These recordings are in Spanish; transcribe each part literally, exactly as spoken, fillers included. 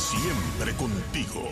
Siempre contigo.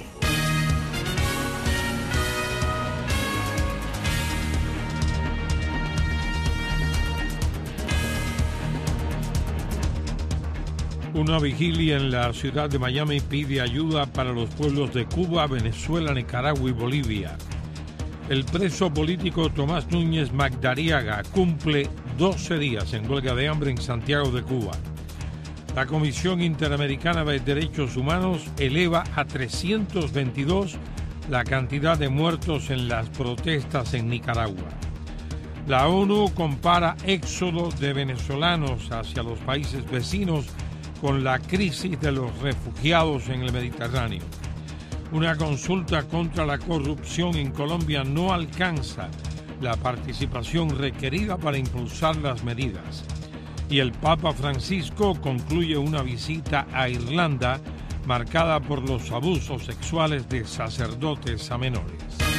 Una vigilia en la ciudad de Miami pide ayuda para los pueblos de Cuba, Venezuela, Nicaragua y Bolivia. El preso político Tomás Núñez Magdariaga cumple doce días en huelga de hambre en Santiago de Cuba. La Comisión Interamericana de Derechos Humanos eleva a trescientos veintidós la cantidad de muertos en las protestas en Nicaragua. La ONU compara éxodo de venezolanos hacia los países vecinos con la crisis de los refugiados en el Mediterráneo. Una consulta contra la corrupción en Colombia no alcanza la participación requerida para impulsar las medidas. Y el Papa Francisco concluye una visita a Irlanda marcada por los abusos sexuales de sacerdotes a menores.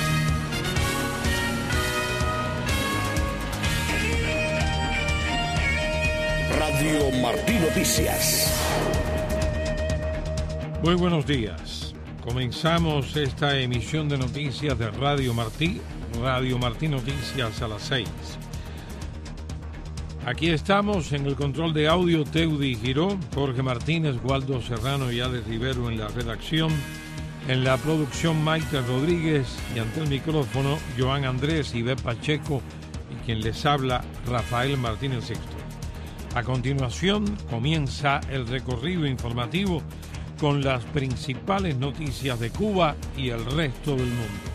Radio Martí Noticias. Muy buenos días. Comenzamos esta emisión de noticias de Radio Martí, Radio Martí Noticias a las seis. Aquí estamos en el control de audio Teudi Giró, Jorge Martínez, Waldo Serrano y Alex Rivero en la redacción, en la producción Maite Rodríguez y ante el micrófono Joan Andrés, Ivette Pacheco y quien les habla Rafael Martínez Sexto. A continuación comienza el recorrido informativo con las principales noticias de Cuba y el resto del mundo.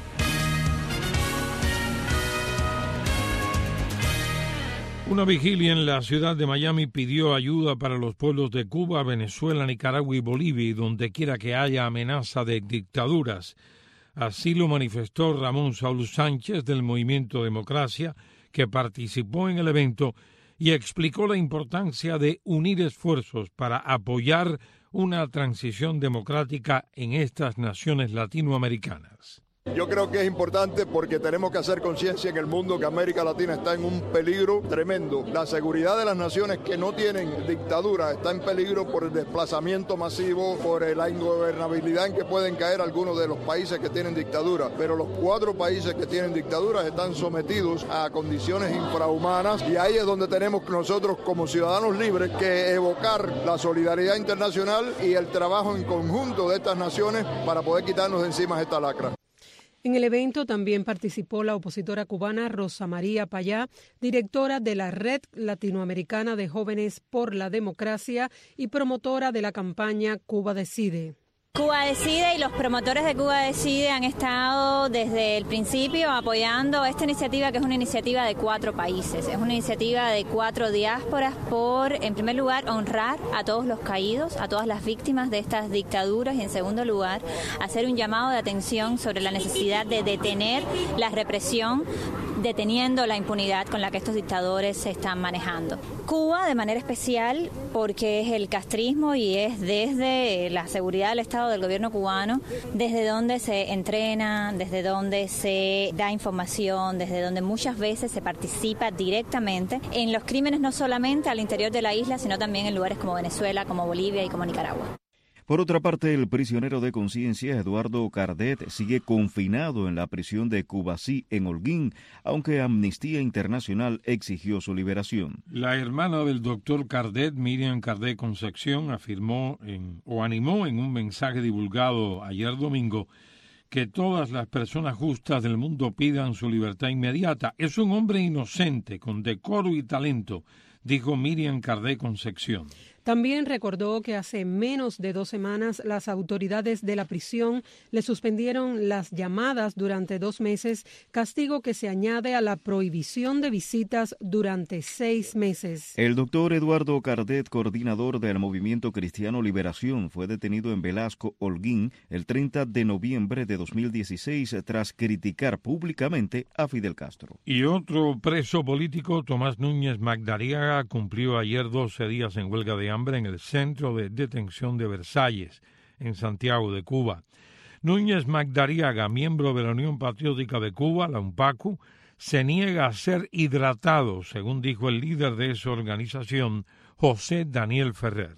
Una vigilia en la ciudad de Miami pidió ayuda para los pueblos de Cuba, Venezuela, Nicaragua y Bolivia y donde quiera que haya amenaza de dictaduras. Así lo manifestó Ramón Saúl Sánchez del Movimiento Democracia, que participó en el evento y explicó la importancia de unir esfuerzos para apoyar una transición democrática en estas naciones latinoamericanas. Yo creo que es importante porque tenemos que hacer conciencia en el mundo que América Latina está en un peligro tremendo. La seguridad de las naciones que no tienen dictadura está en peligro por el desplazamiento masivo, por la ingobernabilidad en que pueden caer algunos de los países que tienen dictadura. Pero los cuatro países que tienen dictaduras están sometidos a condiciones infrahumanas y ahí es donde tenemos nosotros como ciudadanos libres que evocar la solidaridad internacional y el trabajo en conjunto de estas naciones para poder quitarnos de encima esta lacra. En el evento también participó la opositora cubana Rosa María Payá, directora de la Red Latinoamericana de Jóvenes por la Democracia y promotora de la campaña Cuba Decide. Cuba Decide y los promotores de Cuba Decide han estado desde el principio apoyando esta iniciativa, que es una iniciativa de cuatro países. Es una iniciativa de cuatro diásporas por, en primer lugar, honrar a todos los caídos, a todas las víctimas de estas dictaduras y, en segundo lugar, hacer un llamado de atención sobre la necesidad de detener la represión, deteniendo la impunidad con la que estos dictadores se están manejando. Cuba, de manera especial, porque es el castrismo y es desde la seguridad del Estado del gobierno cubano, desde donde se entrena, desde donde se da información, desde donde muchas veces se participa directamente en los crímenes, no solamente al interior de la isla, sino también en lugares como Venezuela, como Bolivia y como Nicaragua. Por otra parte, el prisionero de conciencia Eduardo Cardet sigue confinado en la prisión de Cubací en Holguín, aunque Amnistía Internacional exigió su liberación. La hermana del doctor Cardet, Miriam Cardet Concepción, afirmó en, o animó en un mensaje divulgado ayer domingo que todas las personas justas del mundo pidan su libertad inmediata. Es un hombre inocente, con decoro y talento, dijo Miriam Cardet Concepción. También recordó que hace menos de dos semanas las autoridades de la prisión le suspendieron las llamadas durante dos meses, castigo que se añade a la prohibición de visitas durante seis meses. El doctor Eduardo Cardet, coordinador del Movimiento Cristiano Liberación, fue detenido en Velasco, Holguín, el treinta de noviembre de dos mil dieciséis tras criticar públicamente a Fidel Castro. Y otro preso político, Tomás Núñez Magdariaga, cumplió ayer doce días en huelga de hambre en el centro de detención de Versalles, en Santiago de Cuba. Núñez Magdariaga, miembro de la Unión Patriótica de Cuba, la UNPACU, se niega a ser hidratado, según dijo el líder de esa organización, José Daniel Ferrer.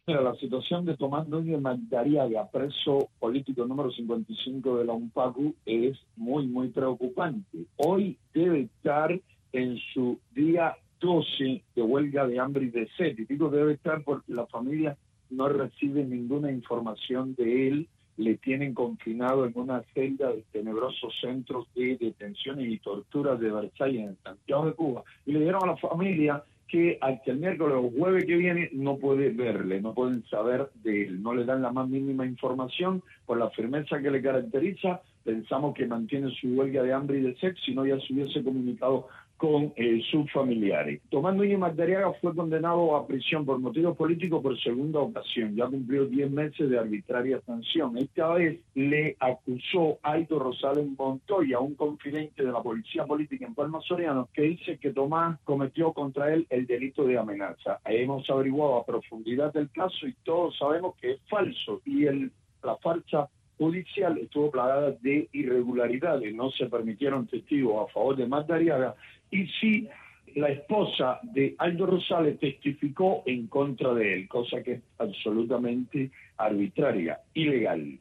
Mira, la situación de Tomás Núñez Magdariaga, preso político número cincuenta y cinco de la UNPACU, es muy, muy preocupante. Hoy debe estar en su día doce de huelga de hambre y de sed. Y digo debe estar porque la familia no recibe ninguna información de él. Le tienen confinado en una celda de tenebrosos centros de detenciones y torturas de Versalles en Santiago de Cuba. Y le dieron a la familia que hasta el miércoles o jueves que viene no puede verle, no pueden saber de él, no le dan la más mínima información por la firmeza que le caracteriza. Pensamos que mantiene su huelga de hambre y de sed, si no ya se hubiese comunicado con eh, sus familiares. Tomás Núñez Magdariaga fue condenado a prisión por motivos políticos por segunda ocasión. Ya cumplió diez meses de arbitraria sanción. Esta vez le acusó Aldo Rosales Montoya, un confidente de la policía política en Palma Soriano, que dice que Tomás cometió contra él el delito de amenaza. Hemos averiguado a profundidad el caso y todos sabemos que es falso. Y el, la farsa judicial estuvo plagada de irregularidades. No se permitieron testigos a favor de Magdariaga y sí la esposa de Aldo Rosales testificó en contra de él, cosa que es absolutamente arbitraria, ilegal.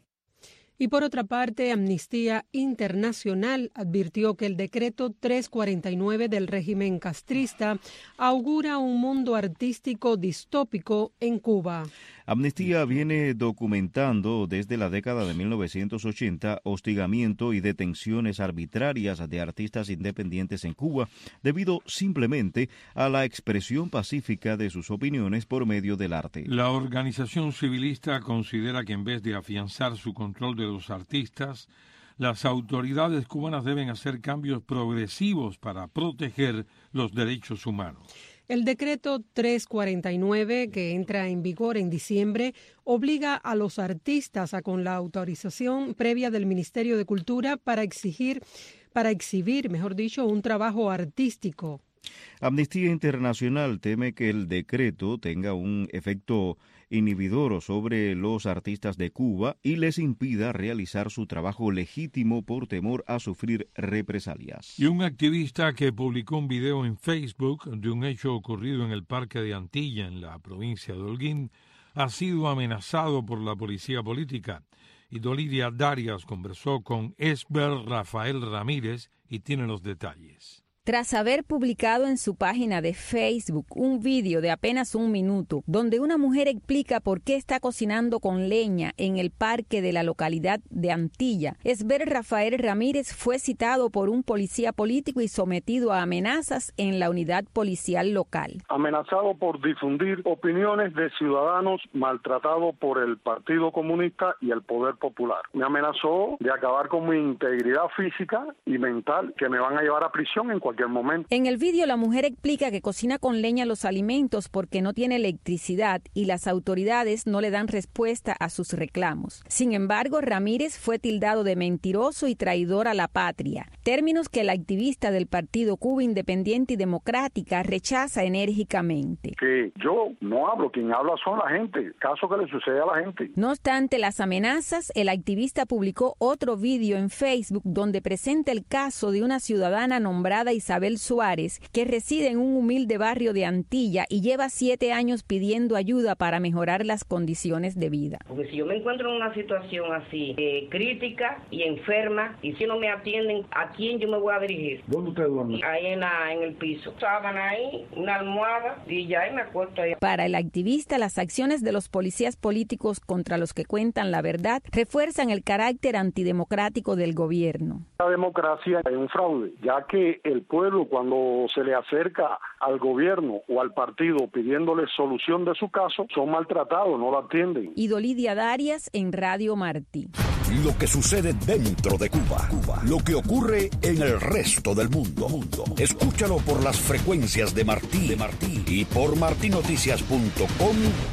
Y por otra parte, Amnistía Internacional advirtió que el decreto trescientos cuarenta y nueve del régimen castrista augura un mundo artístico distópico en Cuba. Amnistía viene documentando desde la década de mil novecientos ochenta hostigamiento y detenciones arbitrarias de artistas independientes en Cuba debido simplemente a la expresión pacífica de sus opiniones por medio del arte. La organización civilista considera que en vez de afianzar su control de los artistas, las autoridades cubanas deben hacer cambios progresivos para proteger los derechos humanos. El decreto trescientos cuarenta y nueve, que entra en vigor en diciembre, obliga a los artistas a, con la autorización previa del Ministerio de Cultura, para exigir, para exhibir, mejor dicho, un trabajo artístico. Amnistía Internacional teme que el decreto tenga un efecto inhibidor sobre los artistas de Cuba y les impida realizar su trabajo legítimo por temor a sufrir represalias. Y un activista que publicó un video en Facebook de un hecho ocurrido en el Parque de Antilla, en la provincia de Holguín, ha sido amenazado por la policía política. Y Dolidia Darias conversó con Esber Rafael Ramírez y tiene los detalles. Tras haber publicado en su página de Facebook un vídeo de apenas un minuto, donde una mujer explica por qué está cocinando con leña en el parque de la localidad de Antilla, Esber Rafael Ramírez fue citado por un policía político y sometido a amenazas en la unidad policial local. Amenazado por difundir opiniones de ciudadanos maltratados por el Partido Comunista y el Poder Popular. Me amenazó de acabar con mi integridad física y mental, que me van a llevar a prisión en cualquier momento. En el vídeo la mujer explica que cocina con leña los alimentos porque no tiene electricidad y las autoridades no le dan respuesta a sus reclamos. Sin embargo, Ramírez fue tildado de mentiroso y traidor a la patria, términos que el activista del Partido Cuba Independiente y Democrática rechaza enérgicamente. Que yo no hablo, quien habla son la gente, caso que le sucede a la gente. No obstante las amenazas, el activista publicó otro vídeo en Facebook donde presenta el caso de una ciudadana nombrada Isabel Suárez, que reside en un humilde barrio de Antilla y lleva siete años pidiendo ayuda para mejorar las condiciones de vida. Porque si yo me encuentro en una situación así, eh, crítica y enferma, y si no me atienden, ¿a quién yo me voy a dirigir? ¿Dónde usted duerme? Ahí en, la, en el piso. Sábana ahí, una almohada, y ya ahí me acuesto ahí. Para el activista, las acciones de los policías políticos contra los que cuentan la verdad refuerzan el carácter antidemocrático del gobierno. La democracia es un fraude, ya que el pueblo, cuando se le acerca al gobierno o al partido pidiéndole solución de su caso, son maltratados, no lo atienden. Y Dolidia Darias en Radio Martí. Lo que sucede dentro de Cuba, Cuba, lo que ocurre en el resto del mundo. mundo. Escúchalo por las frecuencias de Martí, de Martí y por martí noticias punto com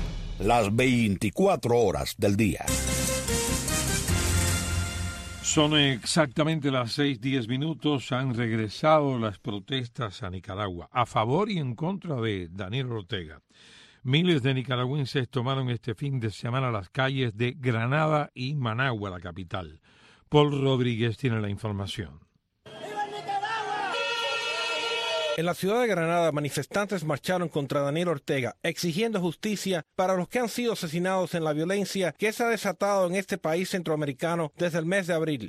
las veinticuatro horas del día. Son exactamente las seis diez minutos. Han regresado las protestas a Nicaragua a favor y en contra de Daniel Ortega. Miles de nicaragüenses tomaron este fin de semana las calles de Granada y Managua, la capital. Paul Rodríguez tiene la información. En la ciudad de Granada, manifestantes marcharon contra Daniel Ortega, exigiendo justicia para los que han sido asesinados en la violencia que se ha desatado en este país centroamericano desde el mes de abril.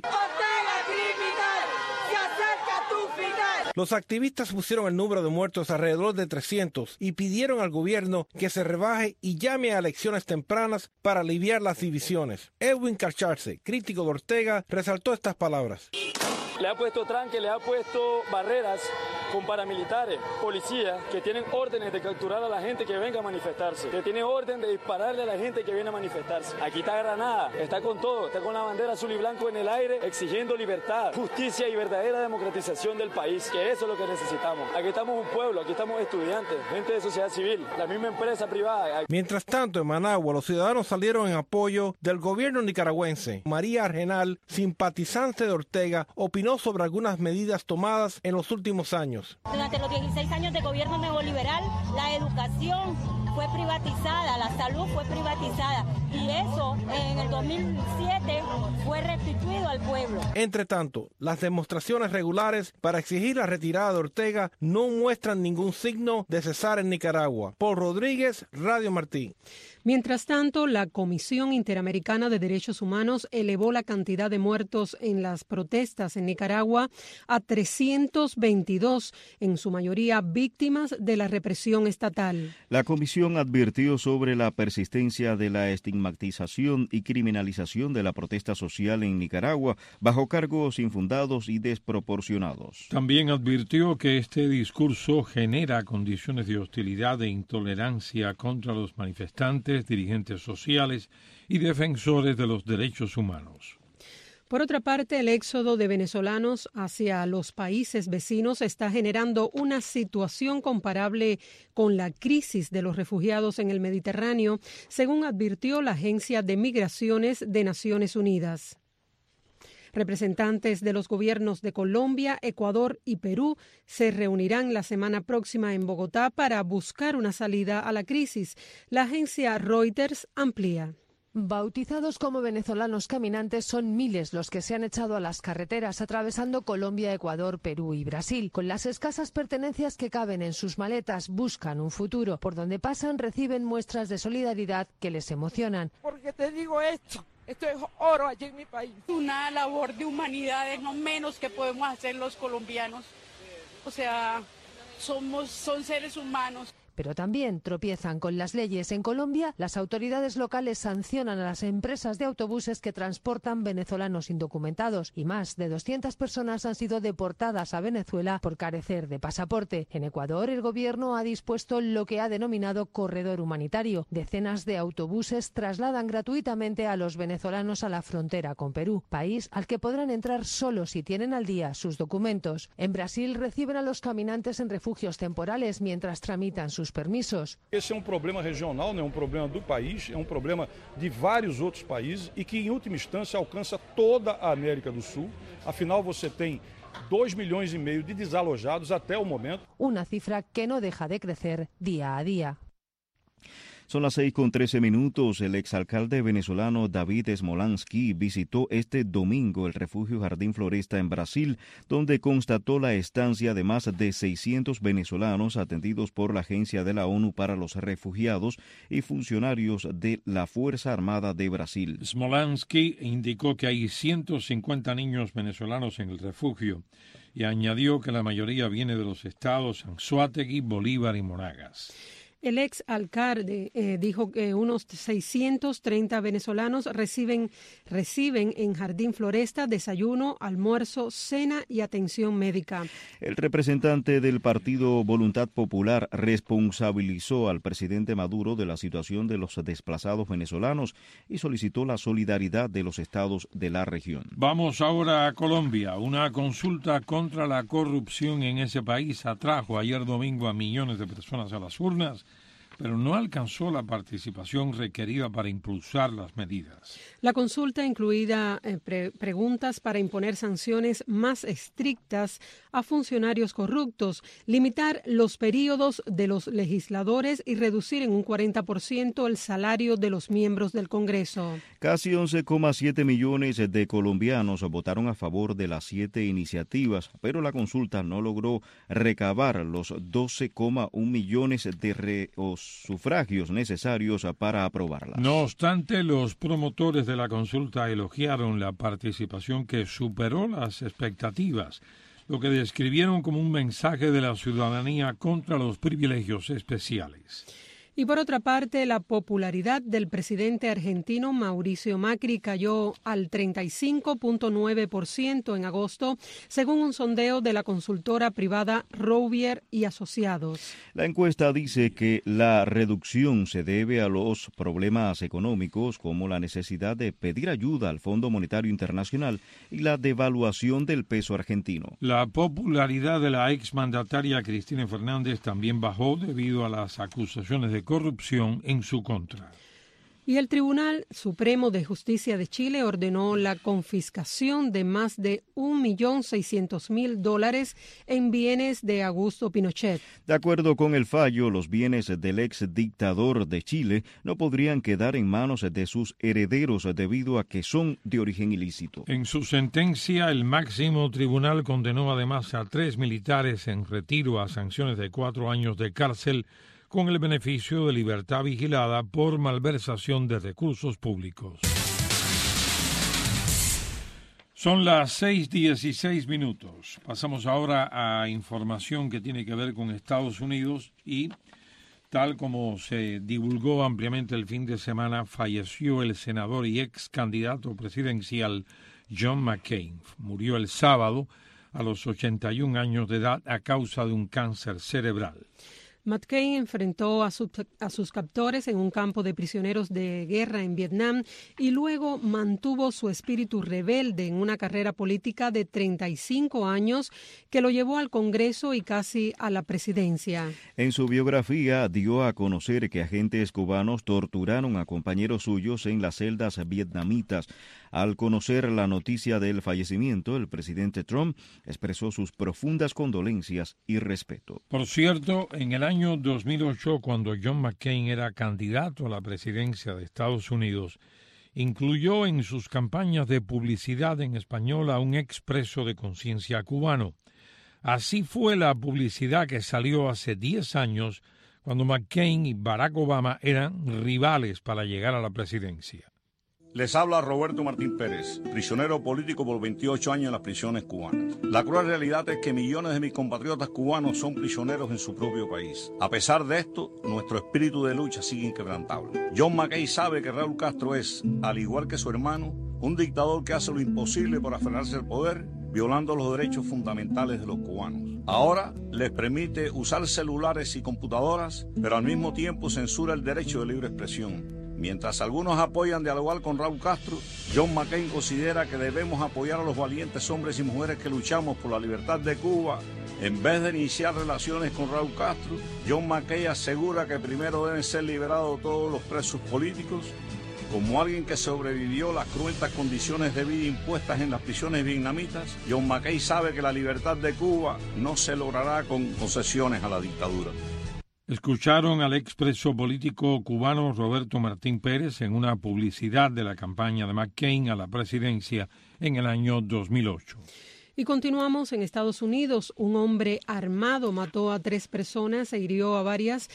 Los activistas pusieron el número de muertos alrededor de trescientos y pidieron al gobierno que se rebaje y llame a elecciones tempranas para aliviar las divisiones. Edwin Carcharse, crítico de Ortega, resaltó estas palabras. Le ha puesto tranque, le ha puesto barreras con paramilitares, policías, que tienen órdenes de capturar a la gente que venga a manifestarse, que tienen orden de dispararle a la gente que viene a manifestarse. Aquí está Granada, está con todo, está con la bandera azul y blanco en el aire, exigiendo libertad, justicia y verdadera democratización del país, que eso es lo que necesitamos. Aquí estamos un pueblo, aquí estamos estudiantes, gente de sociedad civil, la misma empresa privada. Mientras tanto, en Managua, los ciudadanos salieron en apoyo del gobierno nicaragüense. María Argenal, simpatizante de Ortega, opinó sobre algunas medidas tomadas en los últimos años. Durante los dieciséis años de gobierno neoliberal, la educación fue privatizada, la salud fue privatizada y eso en el dos mil siete fue restituido al pueblo. Entre tanto, las demostraciones regulares para exigir la retirada de Ortega no muestran ningún signo de cesar en Nicaragua. Paul Rodríguez, Radio Martí. Mientras tanto, la Comisión Interamericana de Derechos Humanos elevó la cantidad de muertos en las protestas en Nicaragua a trescientos veintidós, en su mayoría víctimas de la represión estatal. La comisión advirtió sobre la persistencia de la estigmatización y criminalización de la protesta social en Nicaragua bajo cargos infundados y desproporcionados. También advirtió que este discurso genera condiciones de hostilidad e intolerancia contra los manifestantes, dirigentes sociales y defensores de los derechos humanos. Por otra parte, el éxodo de venezolanos hacia los países vecinos está generando una situación comparable con la crisis de los refugiados en el Mediterráneo, según advirtió la Agencia de Migraciones de Naciones Unidas. Representantes de los gobiernos de Colombia, Ecuador y Perú se reunirán la semana próxima en Bogotá para buscar una salida a la crisis. La agencia Reuters amplía. Bautizados como venezolanos caminantes, son miles los que se han echado a las carreteras atravesando Colombia, Ecuador, Perú y Brasil. Con las escasas pertenencias que caben en sus maletas, buscan un futuro. Por donde pasan reciben muestras de solidaridad que les emocionan. Porque te digo esto. Esto es oro allí en mi país. Una labor de humanidad es lo menos que podemos hacer los colombianos. O sea, somos, son seres humanos. Pero también tropiezan con las leyes. En Colombia, las autoridades locales sancionan a las empresas de autobuses que transportan venezolanos indocumentados y más de doscientas personas han sido deportadas a Venezuela por carecer de pasaporte. En Ecuador, el gobierno ha dispuesto lo que ha denominado corredor humanitario. Decenas de autobuses trasladan gratuitamente a los venezolanos a la frontera con Perú, país al que podrán entrar solo si tienen al día sus documentos. En Brasil reciben a los caminantes en refugios temporales mientras tramitan sus permisos. Esse é um problema regional, não é um problema do país, é um problema de vários outros países e que, em última instância, alcança toda a América do Sul. Afinal, você tem dois milhões e meio de desalojados até o momento. Una cifra que no deja de crecer día a día. Son las seis con trece minutos. El exalcalde venezolano David Smolansky visitó este domingo el refugio Jardín Floresta en Brasil, donde constató la estancia de más de seiscientos venezolanos atendidos por la Agencia de la ONU para los Refugiados y funcionarios de la Fuerza Armada de Brasil. Smolansky indicó que hay ciento cincuenta niños venezolanos en el refugio y añadió que la mayoría viene de los estados Anzoátegui, Bolívar y Monagas. El ex alcalde eh, dijo que unos seiscientos treinta venezolanos reciben, reciben en Jardín Floresta desayuno, almuerzo, cena y atención médica. El representante del partido Voluntad Popular responsabilizó al presidente Maduro de la situación de los desplazados venezolanos y solicitó la solidaridad de los estados de la región. Vamos ahora a Colombia. Una consulta contra la corrupción en ese país atrajo ayer domingo a millones de personas a las urnas pero no alcanzó la participación requerida para impulsar las medidas. La consulta incluía eh, pre- preguntas para imponer sanciones más estrictas a funcionarios corruptos, limitar los periodos de los legisladores y reducir en un cuarenta por ciento el salario de los miembros del Congreso. Casi once coma siete millones de colombianos votaron a favor de las siete iniciativas, pero la consulta no logró recabar los doce coma uno millones de re- sufragios necesarios para aprobarlas. No obstante, los promotores de la consulta elogiaron la participación que superó las expectativas, lo que describieron como un mensaje de la ciudadanía contra los privilegios especiales. Y por otra parte, la popularidad del presidente argentino Mauricio Macri cayó al treinta y cinco punto nueve por ciento en agosto, según un sondeo de la consultora privada Rouvier y Asociados. La encuesta dice que la reducción se debe a los problemas económicos, como la necesidad de pedir ayuda al Fondo Monetario Internacional y la devaluación del peso argentino. La popularidad de la exmandataria Cristina Fernández también bajó debido a las acusaciones de corrupción en su contra. Y el Tribunal Supremo de Justicia de Chile ordenó la confiscación de más de un millón seiscientos mil dólares en bienes de Augusto Pinochet. De acuerdo con el fallo, los bienes del ex dictador de Chile no podrían quedar en manos de sus herederos debido a que son de origen ilícito. En su sentencia, el máximo tribunal condenó además a tres militares en retiro a sanciones de cuatro años de cárcel con el beneficio de libertad vigilada por malversación de recursos públicos. Son las seis dieciséis minutos. Pasamos ahora a información que tiene que ver con Estados Unidos y, tal como se divulgó ampliamente el fin de semana, falleció el senador y ex candidato presidencial John McCain. Murió el sábado a los ochenta y un años de edad a causa de un cáncer cerebral. McCain enfrentó a, su, a sus captores en un campo de prisioneros de guerra en Vietnam y luego mantuvo su espíritu rebelde en una carrera política de treinta y cinco años que lo llevó al Congreso y casi a la presidencia. En su biografía dio a conocer que agentes cubanos torturaron a compañeros suyos en las celdas vietnamitas. Al conocer la noticia del fallecimiento, el presidente Trump expresó sus profundas condolencias y respeto. Por cierto, en el año dos mil ocho, cuando John McCain era candidato a la presidencia de Estados Unidos, incluyó en sus campañas de publicidad en español a un expreso de conciencia cubano. Así fue la publicidad que salió hace diez años, cuando McCain y Barack Obama eran rivales para llegar a la presidencia. Les habla Roberto Martín Pérez, prisionero político por veintiocho años en las prisiones cubanas. La cruel realidad es que millones de mis compatriotas cubanos son prisioneros en su propio país. A pesar de esto, nuestro espíritu de lucha sigue inquebrantable. John McCain sabe que Raúl Castro es, al igual que su hermano, un dictador que hace lo imposible para aferrarse al poder, violando los derechos fundamentales de los cubanos. Ahora les permite usar celulares y computadoras, pero al mismo tiempo censura el derecho de libre expresión. Mientras algunos apoyan dialogar con Raúl Castro, John McCain considera que debemos apoyar a los valientes hombres y mujeres que luchamos por la libertad de Cuba. En vez de iniciar relaciones con Raúl Castro, John McCain asegura que primero deben ser liberados todos los presos políticos. Como alguien que sobrevivió las cruentas condiciones de vida impuestas en las prisiones vietnamitas, John McCain sabe que la libertad de Cuba no se logrará con concesiones a la dictadura. Escucharon al expreso político cubano Roberto Martín Pérez en una publicidad de la campaña de McCain a la presidencia en el año dos mil ocho. Y continuamos en Estados Unidos. Un hombre armado mató a tres personas e hirió a varias,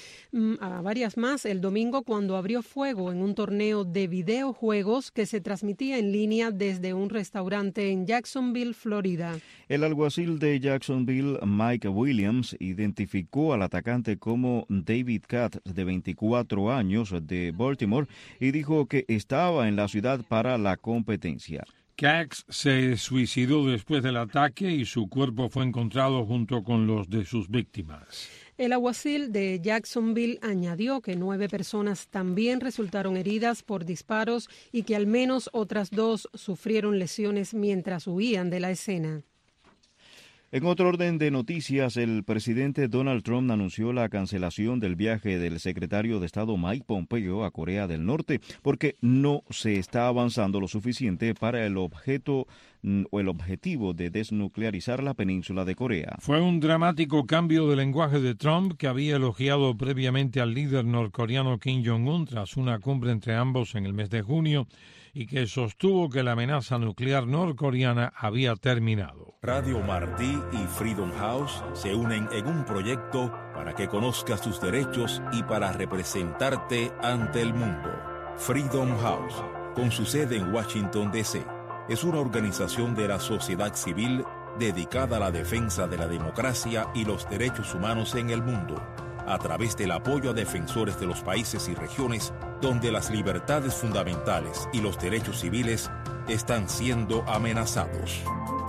a varias más el domingo cuando abrió fuego en un torneo de videojuegos que se transmitía en línea desde un restaurante en Jacksonville, Florida. El alguacil de Jacksonville, Mike Williams, identificó al atacante como David Katz, de veinticuatro años, de Baltimore, y dijo que estaba en la ciudad para la competencia. Katz se suicidó después del ataque y su cuerpo fue encontrado junto con los de sus víctimas. El alguacil de Jacksonville añadió que nueve personas también resultaron heridas por disparos y que al menos otras dos sufrieron lesiones mientras huían de la escena. En otro orden de noticias, el presidente Donald Trump anunció la cancelación del viaje del secretario de Estado Mike Pompeo a Corea del Norte porque no se está avanzando lo suficiente para el objeto o el objetivo de desnuclearizar la península de Corea. Fue un dramático cambio de lenguaje de Trump, que había elogiado previamente al líder norcoreano Kim Jong-un tras una cumbre entre ambos en el mes de junio, y que sostuvo que la amenaza nuclear norcoreana había terminado. Radio Martí y Freedom House se unen en un proyecto para que conozcas tus derechos y para representarte ante el mundo. Freedom House, con su sede en Washington, D C, es una organización de la sociedad civil dedicada a la defensa de la democracia y los derechos humanos en el mundo, a través del apoyo a defensores de los países y regiones donde las libertades fundamentales y los derechos civiles están siendo amenazados.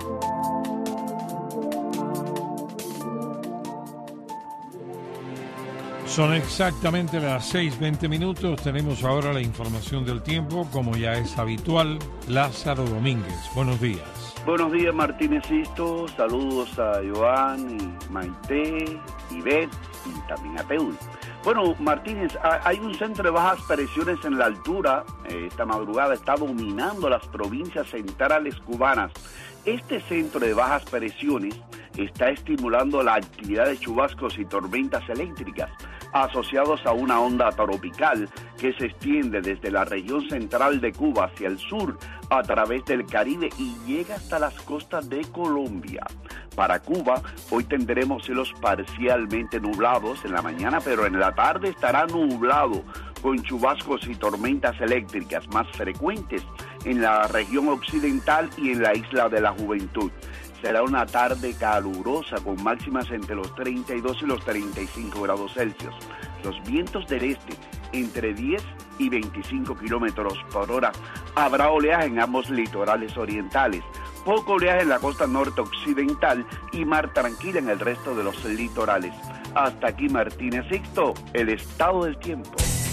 Son exactamente las seis veinte minutos. Tenemos ahora la información del tiempo, como ya es habitual. Lázaro Domínguez, buenos días. Buenos días, Martínez Sisto. Saludos a Joan, y Maite, y Beth, y también a Peul. Bueno, Martínez, hay un centro de bajas presiones en la altura. Esta madrugada está dominando las provincias centrales cubanas. Este centro de bajas presiones está estimulando la actividad de chubascos y tormentas eléctricas asociados a una onda tropical que se extiende desde la región central de Cuba hacia el sur a través del Caribe y llega hasta las costas de Colombia. Para Cuba, hoy tendremos cielos parcialmente nublados en la mañana, pero en la tarde estará nublado con chubascos y tormentas eléctricas más frecuentes en la región occidental y en la isla de la Juventud. Será una tarde calurosa con máximas entre los treinta y dos y los treinta y cinco grados Celsius. Los vientos del este entre diez y veinticinco kilómetros por hora. Habrá oleaje en ambos litorales orientales. Poco oleaje en la costa norte occidental y mar tranquila en el resto de los litorales. Hasta aquí Martínez Sixto, el estado del tiempo.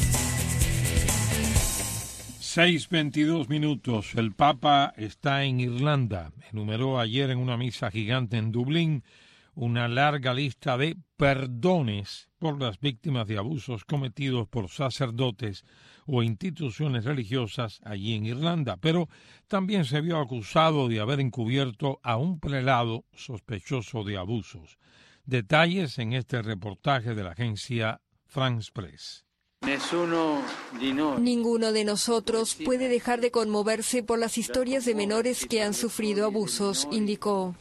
seis veintidós minutos. El Papa está en Irlanda. Enumeró ayer en una misa gigante en Dublín una larga lista de perdones por las víctimas de abusos cometidos por sacerdotes o instituciones religiosas allí en Irlanda, pero también se vio acusado de haber encubierto a un prelado sospechoso de abusos. Detalles en este reportaje de la agencia France Press. Ninguno de nosotros puede dejar de conmoverse por las historias de menores que han sufrido abusos, indicó.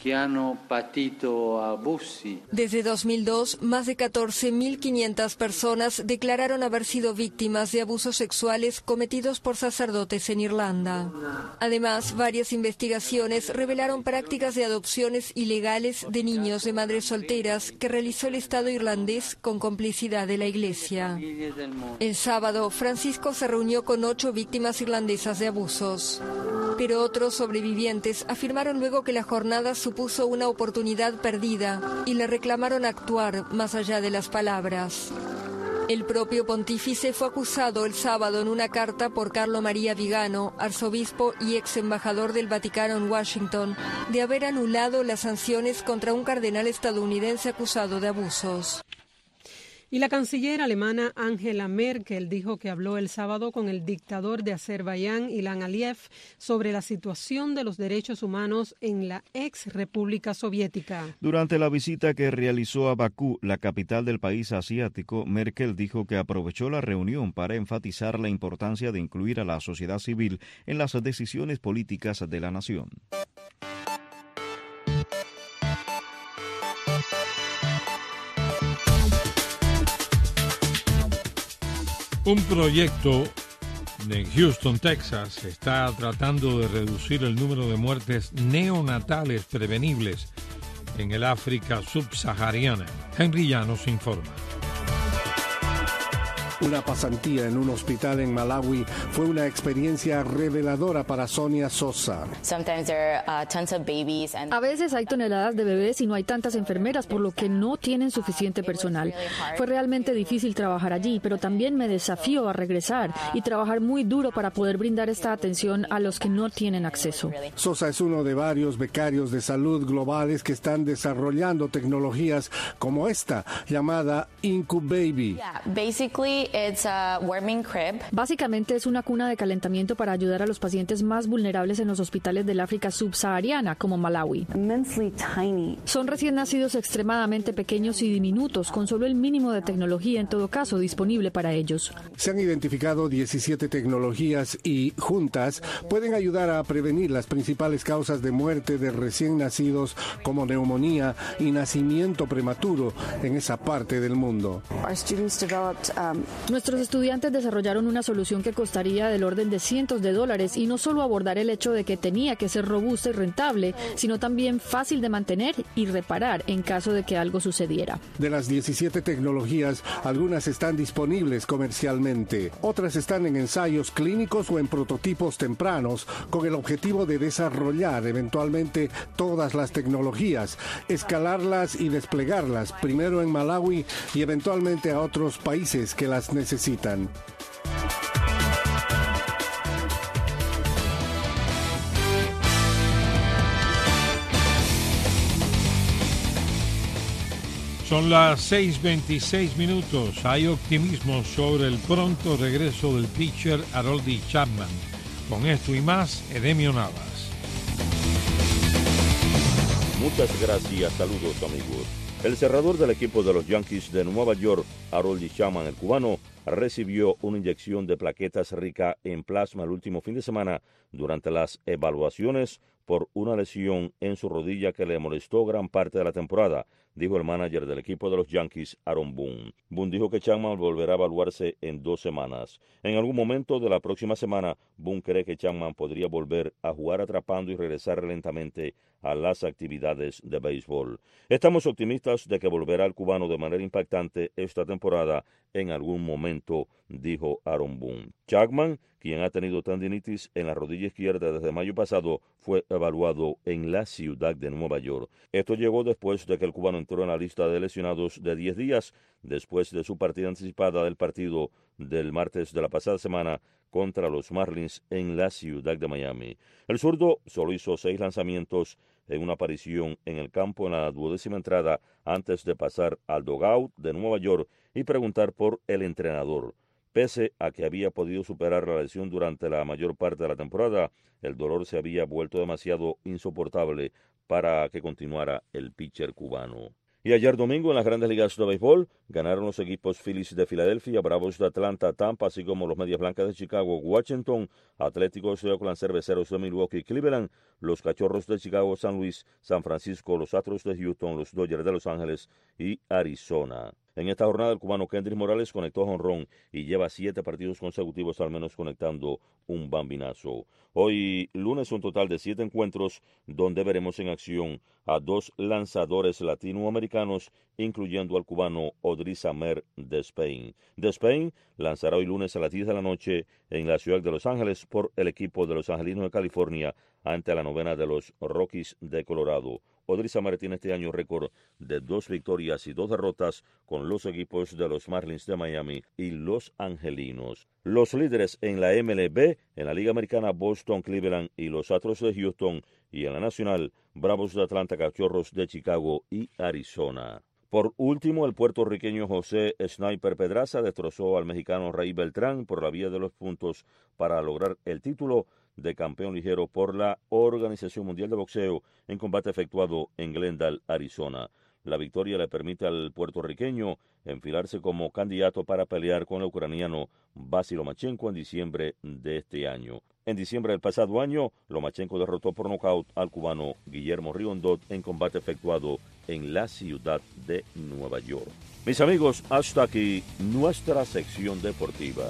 Desde dos mil dos, más de catorce mil quinientas personas declararon haber sido víctimas de abusos sexuales cometidos por sacerdotes en Irlanda. Además, varias investigaciones revelaron prácticas de adopciones ilegales de niños de madres solteras que realizó el Estado irlandés con complicidad de la Iglesia. El sábado, Francisco se reunió con ocho víctimas irlandesas de abusos. Pero otros sobrevivientes afirmaron luego que la jornada supuso una oportunidad perdida y le reclamaron actuar más allá de las palabras. El propio pontífice fue acusado el sábado en una carta por Carlo María Vigano, arzobispo y ex embajador del Vaticano en Washington, de haber anulado las sanciones contra un cardenal estadounidense acusado de abusos. Y la canciller alemana Angela Merkel dijo que habló el sábado con el dictador de Azerbaiyán, Ilham Aliyev, sobre la situación de los derechos humanos en la ex República Soviética. Durante la visita que realizó a Bakú, la capital del país asiático, Merkel dijo que aprovechó la reunión para enfatizar la importancia de incluir a la sociedad civil en las decisiones políticas de la nación. Un proyecto de Houston, Texas, está tratando de reducir el número de muertes neonatales prevenibles en el África subsahariana. Henry Llanos informa. Una pasantía en un hospital en Malawi fue una experiencia reveladora para Sonia Sosa. A veces hay toneladas de bebés y no hay tantas enfermeras, por lo que no tienen suficiente personal. Fue realmente difícil trabajar allí, pero también me desafió a regresar y trabajar muy duro para poder brindar esta atención a los que no tienen acceso. Sosa es uno de varios becarios de salud globales que están desarrollando tecnologías como esta, llamada Incubaby. Básicamente es una cuna de calentamiento para ayudar a los pacientes más vulnerables en los hospitales del África subsahariana, como Malawi. Son recién nacidos extremadamente pequeños y diminutos, con solo el mínimo de tecnología, en todo caso, disponible para ellos. Se han identificado diecisiete tecnologías y, juntas, pueden ayudar a prevenir las principales causas de muerte de recién nacidos, como neumonía y nacimiento prematuro en esa parte del mundo. Nuestros estudiantes desarrollaron una solución que costaría del orden de cientos de dólares y no solo abordar el hecho de que tenía que ser robusta y rentable, sino también fácil de mantener y reparar en caso de que algo sucediera. De las diecisiete tecnologías, algunas están disponibles comercialmente, otras están en ensayos clínicos o en prototipos tempranos con el objetivo de desarrollar eventualmente todas las tecnologías, escalarlas y desplegarlas primero en Malawi y eventualmente a otros países que las necesitan. Son las seis veintiséis minutos. Hay optimismo sobre el pronto regreso del pitcher Aroldis Chapman. Con esto y más, Edemio Navas. Muchas gracias, saludos amigos. El cerrador del equipo de los Yankees de Nueva York, Aroldis Chapman, el cubano, recibió una inyección de plaquetas rica en plasma el último fin de semana durante las evaluaciones por una lesión en su rodilla que le molestó gran parte de la temporada, dijo el manager del equipo de los Yankees, Aaron Boone. Boone dijo que Chapman volverá a evaluarse en dos semanas. En algún momento de la próxima semana, Boone cree que Chapman podría volver a jugar atrapando y regresar lentamente a las actividades de béisbol. Estamos optimistas de que volverá el cubano de manera impactante esta temporada en algún momento, dijo Aaron Boone. Chapman, quien ha tenido tendinitis en la rodilla izquierda desde mayo pasado, fue evaluado en la ciudad de Nueva York. Esto llegó después de que el cubano entró en la lista de lesionados de diez días, después de su partida anticipada del partido del martes de la pasada semana contra los Marlins en la ciudad de Miami. El zurdo solo hizo seis lanzamientos en una aparición en el campo en la duodécima entrada antes de pasar al dugout de Nueva York y preguntar por el entrenador. Pese a que había podido superar la lesión durante la mayor parte de la temporada, el dolor se había vuelto demasiado insoportable para que continuara el pitcher cubano. Y ayer domingo en las Grandes Ligas de Béisbol ganaron los equipos Phillies de Filadelfia, Bravos de Atlanta, Tampa, así como los Medias Blancas de Chicago, Washington, Atléticos de Oakland, Cerveceros de Milwaukee, Cleveland, los Cachorros de Chicago, San Luis, San Francisco, los Astros de Houston, los Dodgers de Los Ángeles y Arizona. En esta jornada el cubano Kendrick Morales conectó jonrón y lleva siete partidos consecutivos al menos conectando un bambinazo. Hoy lunes un total de siete encuentros donde veremos en acción a dos lanzadores latinoamericanos, incluyendo al cubano Odriz Amer Despain. Despain lanzará hoy lunes a las diez de la noche en la ciudad de Los Ángeles por el equipo de los Angelinos de California ante la novena de los Rockies de Colorado. Odriz Amer tiene este año récord de dos victorias y dos derrotas con los equipos de los Marlins de Miami y los Angelinos. Los líderes en la M L B, en la Liga Americana, Boston, Cleveland y los Astros de Houston, y en la Nacional, Bravos de Atlanta, Cachorros de Chicago y Arizona. Por último, el puertorriqueño José Sniper Pedraza destrozó al mexicano Ray Beltrán por la vía de los puntos para lograr el título de campeón ligero por la Organización Mundial de Boxeo en combate efectuado en Glendale, Arizona. La victoria le permite al puertorriqueño enfilarse como candidato para pelear con el ucraniano Vasily Lomachenko en diciembre de este año. En diciembre del pasado año, Lomachenko derrotó por nocaut al cubano Guillermo Riondot en combate efectuado en la ciudad de Nueva York. Mis amigos, hasta aquí nuestra sección deportiva.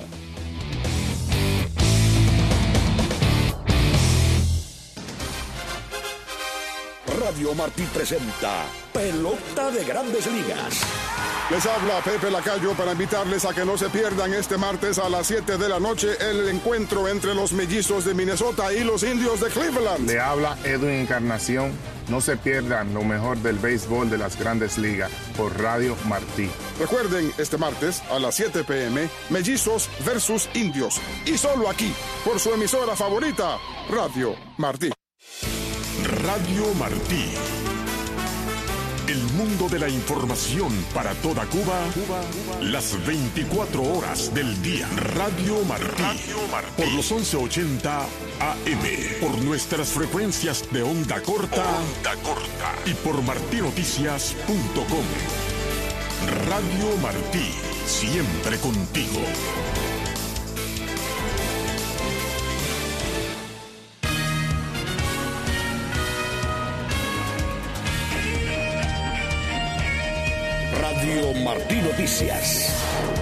Radio Martí presenta Pelota de Grandes Ligas. Les habla Pepe Lacayo para invitarles a que no se pierdan este martes a las siete de la noche el encuentro entre los mellizos de Minnesota y los indios de Cleveland. Le habla Edwin Encarnación. No se pierdan lo mejor del béisbol de las Grandes Ligas por Radio Martí. Recuerden, este martes a las siete p m, mellizos versus indios. Y solo aquí, por su emisora favorita, Radio Martí. Radio Martí. El mundo de la información para toda Cuba, Cuba, Cuba, las veinticuatro horas del día. Radio Martí, Radio Martí. Por los once ochenta A M, por nuestras frecuencias de onda corta, onda corta y por martí noticias punto com. Radio Martí, siempre contigo. Radio Martí Noticias.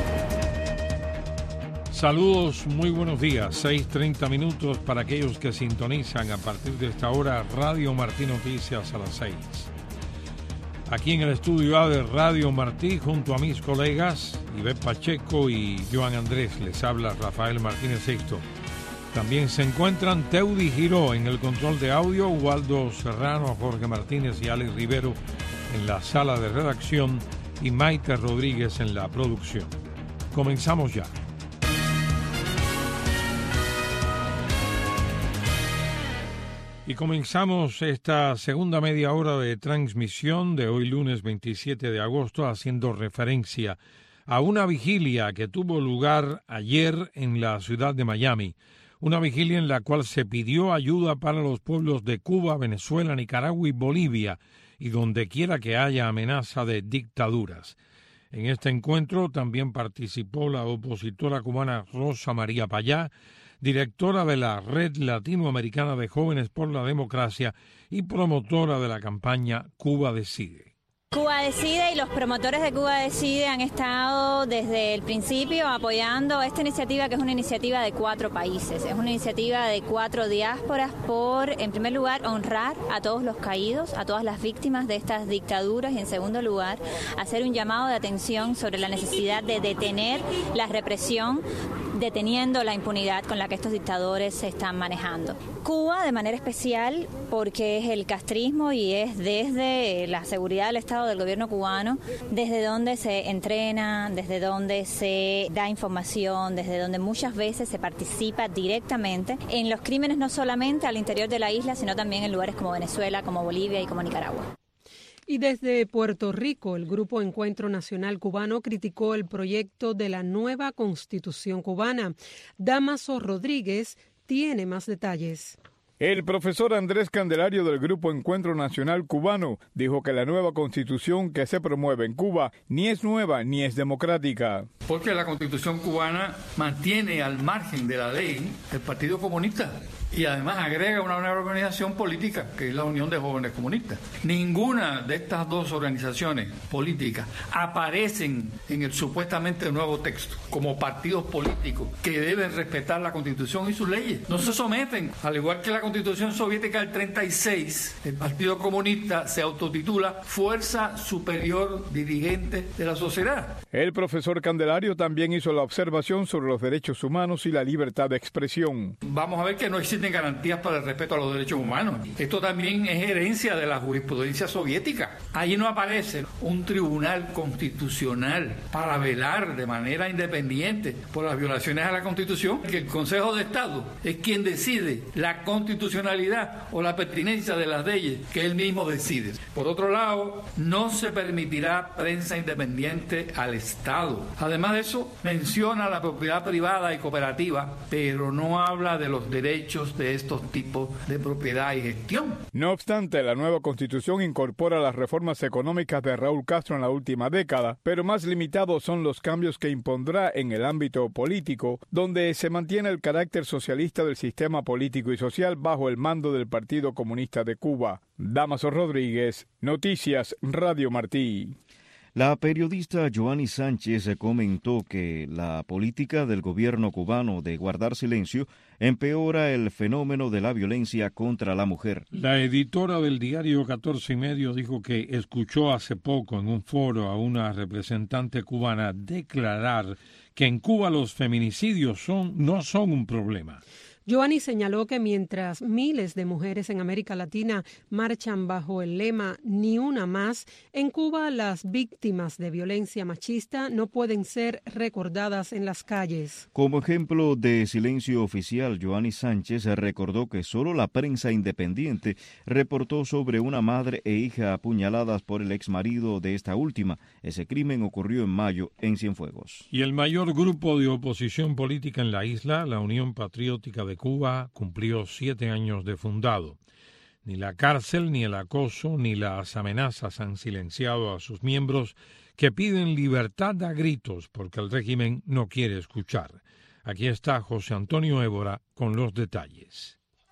Saludos, muy buenos días. seis treinta minutos para aquellos que sintonizan a partir de esta hora Radio Martí Noticias a las seis. Aquí en el estudio A de Radio Martí, junto a mis colegas Ivette Pacheco y Joan Andrés, les habla Rafael Martínez Sexto. También se encuentran Teudi Giró en el control de audio, Waldo Serrano, Jorge Martínez y Alex Rivero en la sala de redacción y Maite Rodríguez en la producción. Comenzamos ya. Y comenzamos esta segunda media hora de transmisión de hoy lunes veintisiete de agosto haciendo referencia a una vigilia que tuvo lugar ayer en la ciudad de Miami. Una vigilia en la cual se pidió ayuda para los pueblos de Cuba, Venezuela, Nicaragua y Bolivia, y donde quiera que haya amenaza de dictaduras. En este encuentro también participó la opositora cubana Rosa María Payá, directora de la Red Latinoamericana de Jóvenes por la Democracia y promotora de la campaña Cuba Decide. Cuba Decide y los promotores de Cuba Decide han estado desde el principio apoyando esta iniciativa, que es una iniciativa de cuatro países, es una iniciativa de cuatro diásporas por, en primer lugar, honrar a todos los caídos, a todas las víctimas de estas dictaduras y, en segundo lugar, hacer un llamado de atención sobre la necesidad de detener la represión, deteniendo la impunidad con la que estos dictadores se están manejando. Cuba, de manera especial, porque es el castrismo y es desde la seguridad del Estado del gobierno cubano, desde donde se entrena, desde donde se da información, desde donde muchas veces se participa directamente en los crímenes, no solamente al interior de la isla, sino también en lugares como Venezuela, como Bolivia y como Nicaragua. Y desde Puerto Rico, el Grupo Encuentro Nacional Cubano criticó el proyecto de la nueva Constitución cubana. Damaso Rodríguez tiene más detalles. El profesor Andrés Candelario del Grupo Encuentro Nacional Cubano dijo que la nueva constitución que se promueve en Cuba ni es nueva ni es democrática. Porque la constitución cubana mantiene al margen de la ley el Partido Comunista y además agrega una nueva organización política, que es la Unión de Jóvenes Comunistas. Ninguna de estas dos organizaciones políticas aparecen en el supuestamente nuevo texto como partidos políticos que deben respetar la Constitución y sus leyes. No se someten, al igual que la Constitución soviética del treinta y seis, el Partido Comunista se autotitula Fuerza Superior Dirigente de la Sociedad. El profesor Candelario también hizo la observación sobre los derechos humanos y la libertad de expresión. Vamos a ver que no existe existen garantías para el respeto a los derechos humanos. Esto también es herencia de la jurisprudencia soviética. Allí no aparece un tribunal constitucional para velar de manera independiente por las violaciones a la Constitución, que el Consejo de Estado es quien decide la constitucionalidad o la pertinencia de las leyes que él mismo decide. Por otro lado, no se permitirá prensa independiente al Estado. Además de eso, menciona la propiedad privada y cooperativa, pero no habla de los derechos de estos tipos de propiedad y gestión. No obstante, la nueva Constitución incorpora las reformas económicas de Raúl Castro en la última década, pero más limitados son los cambios que impondrá en el ámbito político, donde se mantiene el carácter socialista del sistema político y social bajo el mando del Partido Comunista de Cuba. Damaso Rodríguez, Noticias Radio Martí. La periodista Joanny Sánchez comentó que la política del gobierno cubano de guardar silencio empeora el fenómeno de la violencia contra la mujer. La editora del diario catorce y medio dijo que escuchó hace poco en un foro a una representante cubana declarar que en Cuba los feminicidios son, no son un problema. Joanny señaló que mientras miles de mujeres en América Latina marchan bajo el lema Ni una más, en Cuba las víctimas de violencia machista no pueden ser recordadas en las calles. Como ejemplo de silencio oficial, Joanny Sánchez recordó que solo la prensa independiente reportó sobre una madre e hija apuñaladas por el exmarido de esta última. Ese crimen ocurrió en mayo en Cienfuegos. Y el mayor grupo de oposición política en la isla, la Unión Patriótica de Cuba, cumplió siete años de fundado. Ni la cárcel, ni el acoso, ni las amenazas han silenciado a sus miembros que piden libertad a gritos porque el régimen no quiere escuchar. Aquí está José Antonio Évora con los detalles.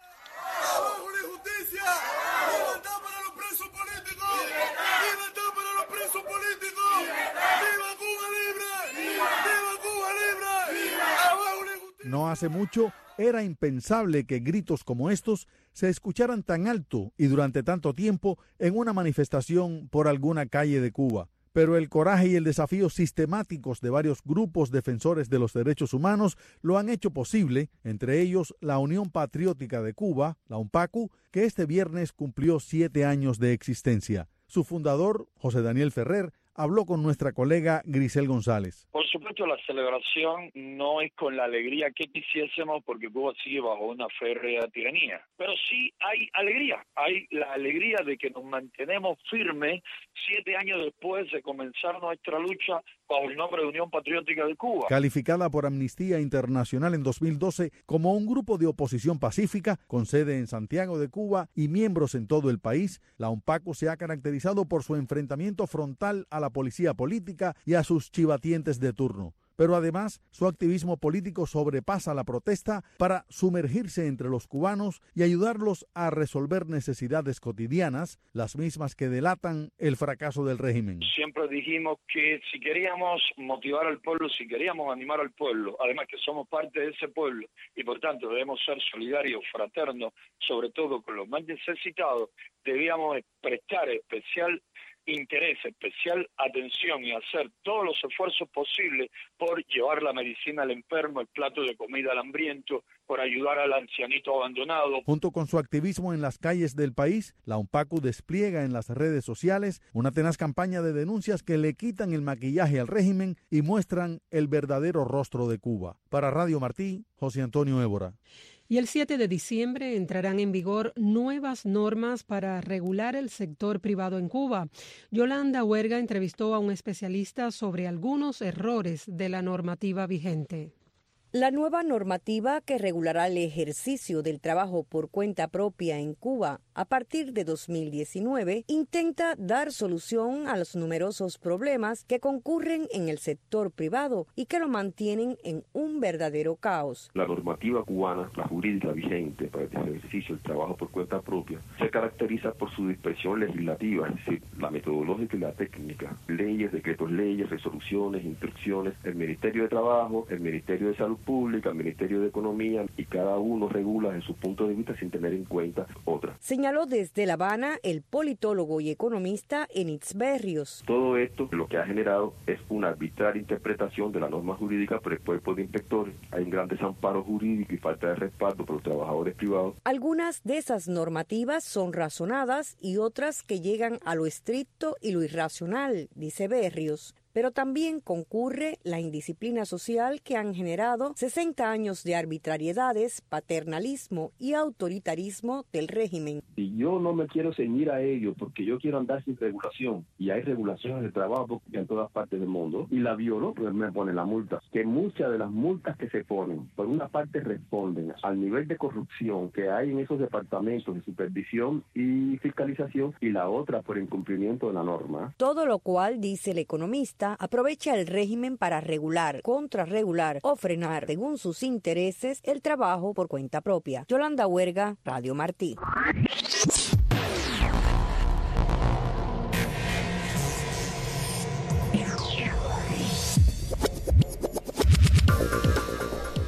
No hace mucho era impensable que gritos como estos se escucharan tan alto y durante tanto tiempo en una manifestación por alguna calle de Cuba. Pero el coraje y el desafío sistemáticos de varios grupos defensores de los derechos humanos lo han hecho posible, entre ellos la Unión Patriótica de Cuba, la UNPACU, que este viernes cumplió siete años de existencia. Su fundador, José Daniel Ferrer, habló con nuestra colega Grisel González. Por supuesto, la celebración no es con la alegría que quisiésemos porque Cuba sigue bajo una férrea tiranía. Pero sí hay alegría. Hay la alegría de que nos mantenemos firmes siete años después de comenzar nuestra lucha bajo el nombre de Unión Patriótica de Cuba. Calificada por Amnistía Internacional en dos mil doce como un grupo de oposición pacífica con sede en Santiago de Cuba y miembros en todo el país, la UNPACU se ha caracterizado por su enfrentamiento frontal a la policía política y a sus chivatientes de turno. Pero además, su activismo político sobrepasa la protesta para sumergirse entre los cubanos y ayudarlos a resolver necesidades cotidianas, las mismas que delatan el fracaso del régimen. Siempre dijimos que si queríamos motivar al pueblo, si queríamos animar al pueblo, además que somos parte de ese pueblo y por tanto debemos ser solidarios, fraternos, sobre todo con los más necesitados, debíamos prestar especial interés, especial atención y hacer todos los esfuerzos posibles por llevar la medicina al enfermo, el plato de comida al hambriento, por ayudar al ancianito abandonado. Junto con su activismo en las calles del país, la UNPACU despliega en las redes sociales una tenaz campaña de denuncias que le quitan el maquillaje al régimen y muestran el verdadero rostro de Cuba. Para Radio Martí, José Antonio Évora. Y el siete de diciembre entrarán en vigor nuevas normas para regular el sector privado en Cuba. Yolanda Huerga entrevistó a un especialista sobre algunos errores de la normativa vigente. La nueva normativa que regulará el ejercicio del trabajo por cuenta propia en Cuba a partir de dos mil diecinueve intenta dar solución a los numerosos problemas que concurren en el sector privado y que lo mantienen en un verdadero caos. La normativa cubana, la jurídica vigente para el ejercicio del trabajo por cuenta propia, se caracteriza por su dispersión legislativa, es decir, la metodológica y la técnica, leyes, decretos leyes, resoluciones, instrucciones, el Ministerio de Trabajo, el Ministerio de Salud Pública, el Ministerio de Economía, y cada uno regula desde su punto de vista sin tener en cuenta otras. Señaló desde La Habana el politólogo y economista Enitz Berrios. Todo esto lo que ha generado es una arbitraria interpretación de la norma jurídica por el cuerpo de inspectores. Hay un gran desamparo jurídico y falta de respaldo por los trabajadores privados. Algunas de esas normativas son razonadas y otras que llegan a lo estricto y lo irracional, dice Berrios. Pero también concurre la indisciplina social que han generado sesenta años de arbitrariedades, paternalismo y autoritarismo del régimen. Y yo no me quiero ceñir a ello porque yo quiero andar sin regulación. Y hay regulaciones de trabajo en todas partes del mundo. Y la violó, pues me pone la multa. Que muchas de las multas que se ponen, por una parte responden al nivel de corrupción que hay en esos departamentos de supervisión y fiscalización, y la otra por incumplimiento de la norma. Todo lo cual, dice el economista, aprovecha el régimen para regular, contrarregular o frenar, según sus intereses, el trabajo por cuenta propia. Yolanda Huerga, Radio Martí.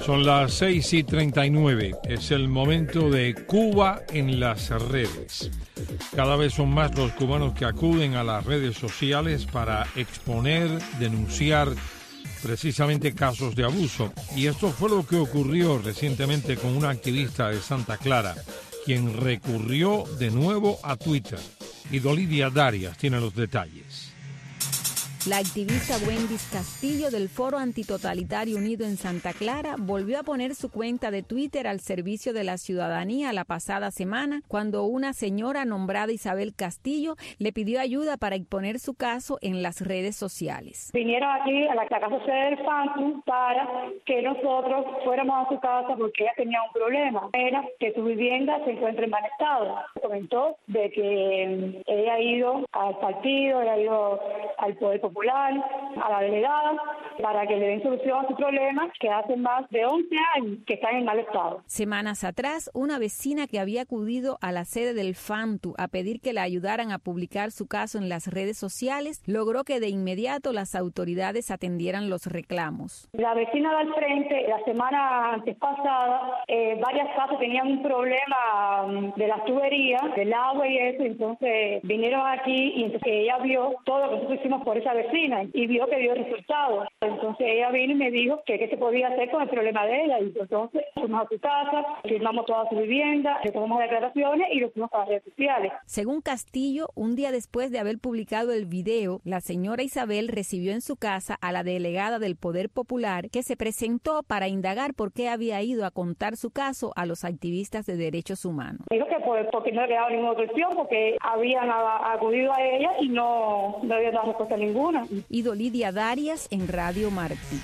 Son las seis y treinta y nueve. Es el momento de Cuba en las redes. Cada vez son más los cubanos que acuden a las redes sociales para exponer, denunciar precisamente casos de abuso. Y esto fue lo que ocurrió recientemente con una activista de Santa Clara, quien recurrió de nuevo a Twitter. Y Dolidia Darias tiene los detalles. La activista Wendy Castillo del Foro Antitotalitario Unido en Santa Clara volvió a poner su cuenta de Twitter al servicio de la ciudadanía la pasada semana, cuando una señora nombrada Isabel Castillo le pidió ayuda para exponer su caso en las redes sociales. Vinieron aquí a la casa del Fantum para que nosotros fuéramos a su casa porque ella tenía un problema. Era que su vivienda se encuentra en mal estado. Comentó de que ella ha ido al partido, ella ha ido al Poder Popular, a la delegada, para que le den solución a su problema, que hace más de once años que está en mal estado. Semanas atrás, una vecina que había acudido a la sede del FANTU a pedir que la ayudaran a publicar su caso en las redes sociales, logró que de inmediato las autoridades atendieran los reclamos. La vecina del frente, la semana antes pasada, eh, varias casas tenían un problema um, de las tuberías, del agua y eso, entonces vinieron aquí y entonces ella vio todo lo que nosotros hicimos por esa vecina y vio que dio resultados. Entonces ella vino y me dijo que qué se podía hacer con el problema de ella, y entonces fuimos a su casa, firmamos toda su vivienda, le tomamos declaraciones y lo fuimos a las redes sociales. Según Castillo, un día después de haber publicado el video, la señora Isabel recibió en su casa a la delegada del Poder Popular, que se presentó para indagar por qué había ido a contar su caso a los activistas de derechos humanos. Dijo que pues, porque no le daba ninguna opción, porque habían acudido a ella y no, no había dado respuesta ninguna. Y Dolidia Darias en Radio Martí.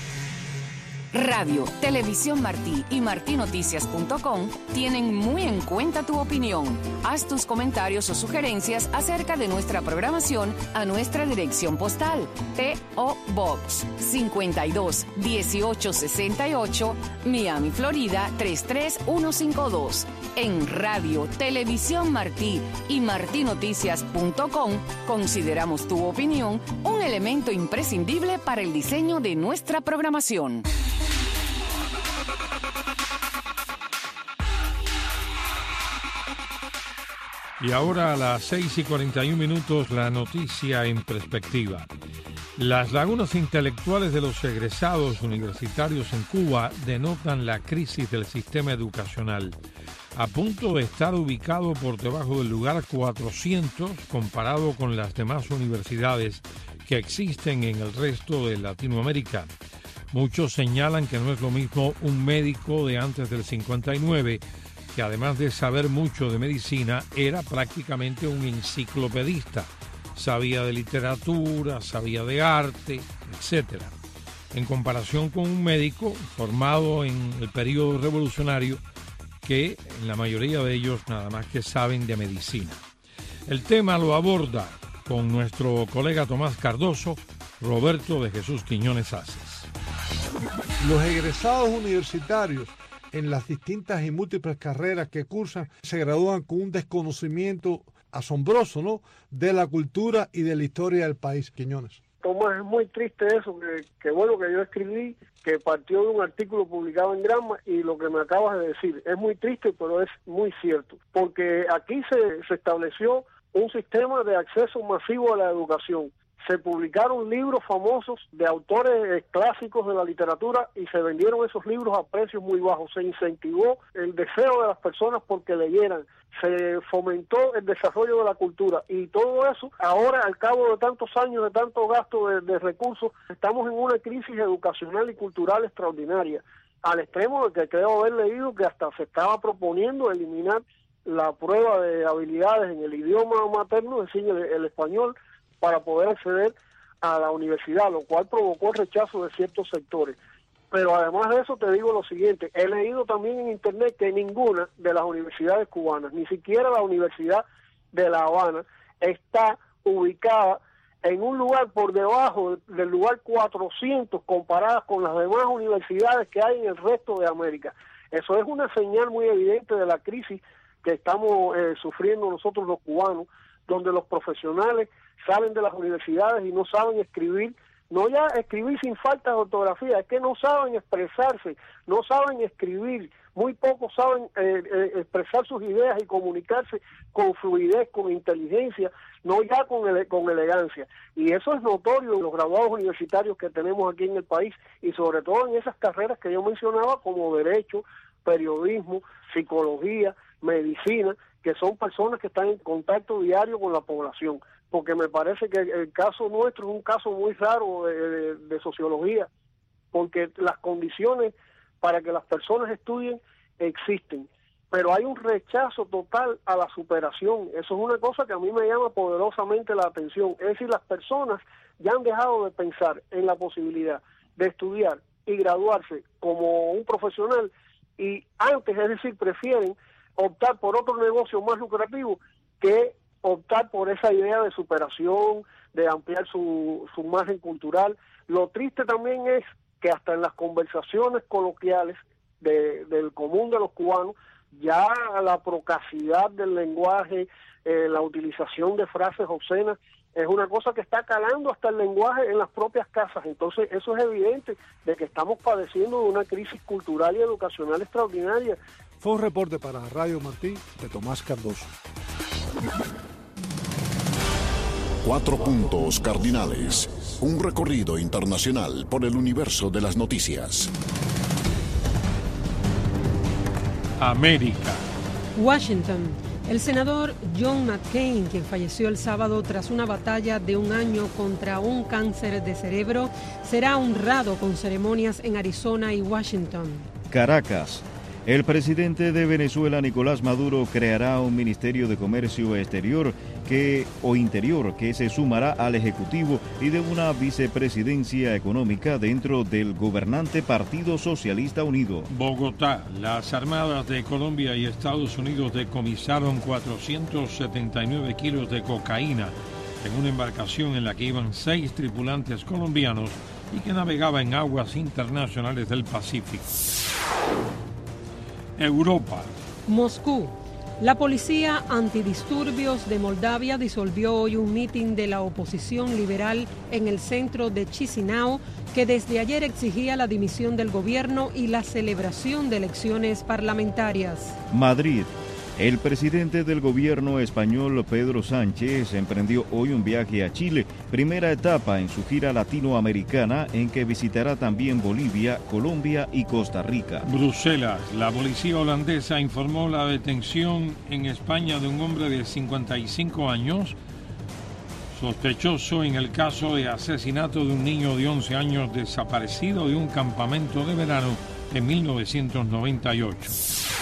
Radio, Televisión Martí y martí noticias punto com tienen muy en cuenta tu opinión. Haz tus comentarios o sugerencias acerca de nuestra programación a nuestra dirección postal: P O Box cincuenta y dos dieciocho sesenta y ocho, Miami, Florida tres tres uno cinco dos. En Radio, Televisión Martí y martí noticias punto com consideramos tu opinión un elemento imprescindible para el diseño de nuestra programación. Y ahora a las seis y cuarenta y un minutos, la noticia en perspectiva. Las lagunas intelectuales de los egresados universitarios en Cuba denotan la crisis del sistema educacional, a punto de estar ubicado por debajo del lugar cuatrocientos comparado con las demás universidades que existen en el resto de Latinoamérica. Muchos señalan que no es lo mismo un médico de antes del cincuenta y nueve, que además de saber mucho de medicina, era prácticamente un enciclopedista. Sabía de literatura, sabía de arte, etcétera. En comparación con un médico formado en el periodo revolucionario, que en la mayoría de ellos nada más que saben de medicina. El tema lo aborda con nuestro colega Tomás Cardoso, Roberto de Jesús Quiñones Aces. Los egresados universitarios en las distintas y múltiples carreras que cursan se gradúan con un desconocimiento asombroso, ¿no?, de la cultura y de la historia del país. Quiñones. Tomás, es muy triste eso, que, que bueno que yo escribí, que partió de un artículo publicado en Granma, y lo que me acabas de decir es muy triste, pero es muy cierto, porque aquí se, se estableció un sistema de acceso masivo a la educación. Se publicaron libros famosos de autores clásicos de la literatura y se vendieron esos libros a precios muy bajos. Se incentivó el deseo de las personas porque leyeran. Se fomentó el desarrollo de la cultura, y todo eso, ahora al cabo de tantos años, de tanto gasto de, de recursos, estamos en una crisis educacional y cultural extraordinaria, al extremo de que creo haber leído que hasta se estaba proponiendo eliminar la prueba de habilidades en el idioma materno, es decir, el, el español, para poder acceder a la universidad, lo cual provocó el rechazo de ciertos sectores. Pero además de eso te digo lo siguiente, he leído también en internet que ninguna de las universidades cubanas, ni siquiera la Universidad de La Habana, está ubicada en un lugar por debajo del lugar cuatrocientos comparadas con las demás universidades que hay en el resto de América. Eso es una señal muy evidente de la crisis que estamos eh, sufriendo nosotros los cubanos, donde los profesionales salen de las universidades y no saben escribir no ya escribir sin falta de ortografía, es que no saben expresarse, no saben escribir, muy pocos saben eh, eh, expresar sus ideas y comunicarse con fluidez, con inteligencia, no ya con, ele con elegancia. Y eso es notorio en los graduados universitarios que tenemos aquí en el país, y sobre todo en esas carreras que yo mencionaba como derecho, periodismo, psicología, medicina, que son personas que están en contacto diario con la población, porque me parece que el caso nuestro es un caso muy raro de, de, de sociología, porque las condiciones para que las personas estudien existen, pero hay un rechazo total a la superación. Eso es una cosa que a mí me llama poderosamente la atención, es decir, las personas ya han dejado de pensar en la posibilidad de estudiar y graduarse como un profesional, y antes, es decir, prefieren optar por otro negocio más lucrativo que optar por esa idea de superación, de ampliar su, su margen cultural. Lo triste también es que hasta en las conversaciones coloquiales de, del común de los cubanos, ya la procacidad del lenguaje, eh, la utilización de frases obscenas, es una cosa que está calando hasta el lenguaje en las propias casas. Entonces eso es evidente de que estamos padeciendo de una crisis cultural y educacional extraordinaria. Fue un reporte para Radio Martí de Tomás Cardoso. Cuatro puntos cardinales. Un recorrido internacional por el universo de las noticias. América. Washington. El senador John McCain, quien falleció el sábado tras una batalla de un año contra un cáncer de cerebro, será honrado con ceremonias en Arizona y Washington. Caracas. El presidente de Venezuela, Nicolás Maduro, creará un Ministerio de Comercio Exterior que, o Interior que se sumará al Ejecutivo y de una vicepresidencia económica dentro del gobernante Partido Socialista Unido. Bogotá. Las armadas de Colombia y Estados Unidos decomisaron cuatrocientos setenta y nueve kilos de cocaína en una embarcación en la que iban seis tripulantes colombianos y que navegaba en aguas internacionales del Pacífico. Europa. Moscú. La policía antidisturbios de Moldavia disolvió hoy un mitin de la oposición liberal en el centro de Chisinau, que desde ayer exigía la dimisión del gobierno y la celebración de elecciones parlamentarias. Madrid. El presidente del gobierno español, Pedro Sánchez, emprendió hoy un viaje a Chile, primera etapa en su gira latinoamericana, en que visitará también Bolivia, Colombia y Costa Rica. Bruselas. La policía holandesa informó la detención en España de un hombre de cincuenta y cinco años, sospechoso en el caso de asesinato de un niño de once años desaparecido de un campamento de verano en mil novecientos noventa y ocho.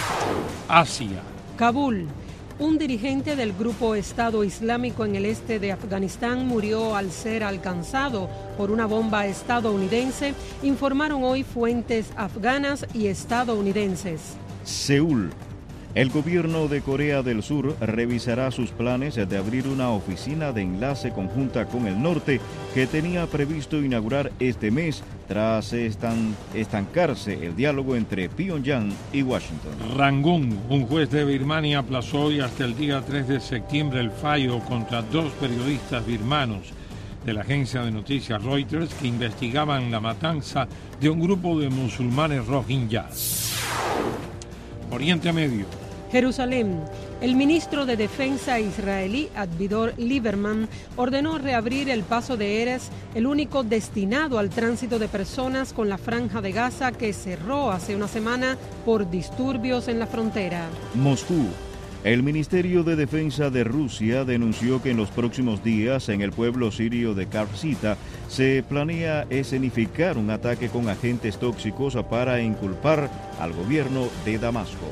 Asia. Kabul. Un dirigente del grupo Estado Islámico en el este de Afganistán murió al ser alcanzado por una bomba estadounidense, informaron hoy fuentes afganas y estadounidenses. Seúl. El gobierno de Corea del Sur revisará sus planes de abrir una oficina de enlace conjunta con el norte que tenía previsto inaugurar este mes tras estan- estancarse el diálogo entre Pyongyang y Washington. Rangún. Un juez de Birmania aplazó hoy hasta el día tres de septiembre el fallo contra dos periodistas birmanos de la agencia de noticias Reuters que investigaban la matanza de un grupo de musulmanes rohingyas. Oriente Medio. Jerusalén. El ministro de Defensa israelí, Avigdor Lieberman, ordenó reabrir el paso de Erez, el único destinado al tránsito de personas con la franja de Gaza que cerró hace una semana por disturbios en la frontera. Moscú. El Ministerio de Defensa de Rusia denunció que en los próximos días en el pueblo sirio de Kafsita se planea escenificar un ataque con agentes tóxicos para inculpar al gobierno de Damasco.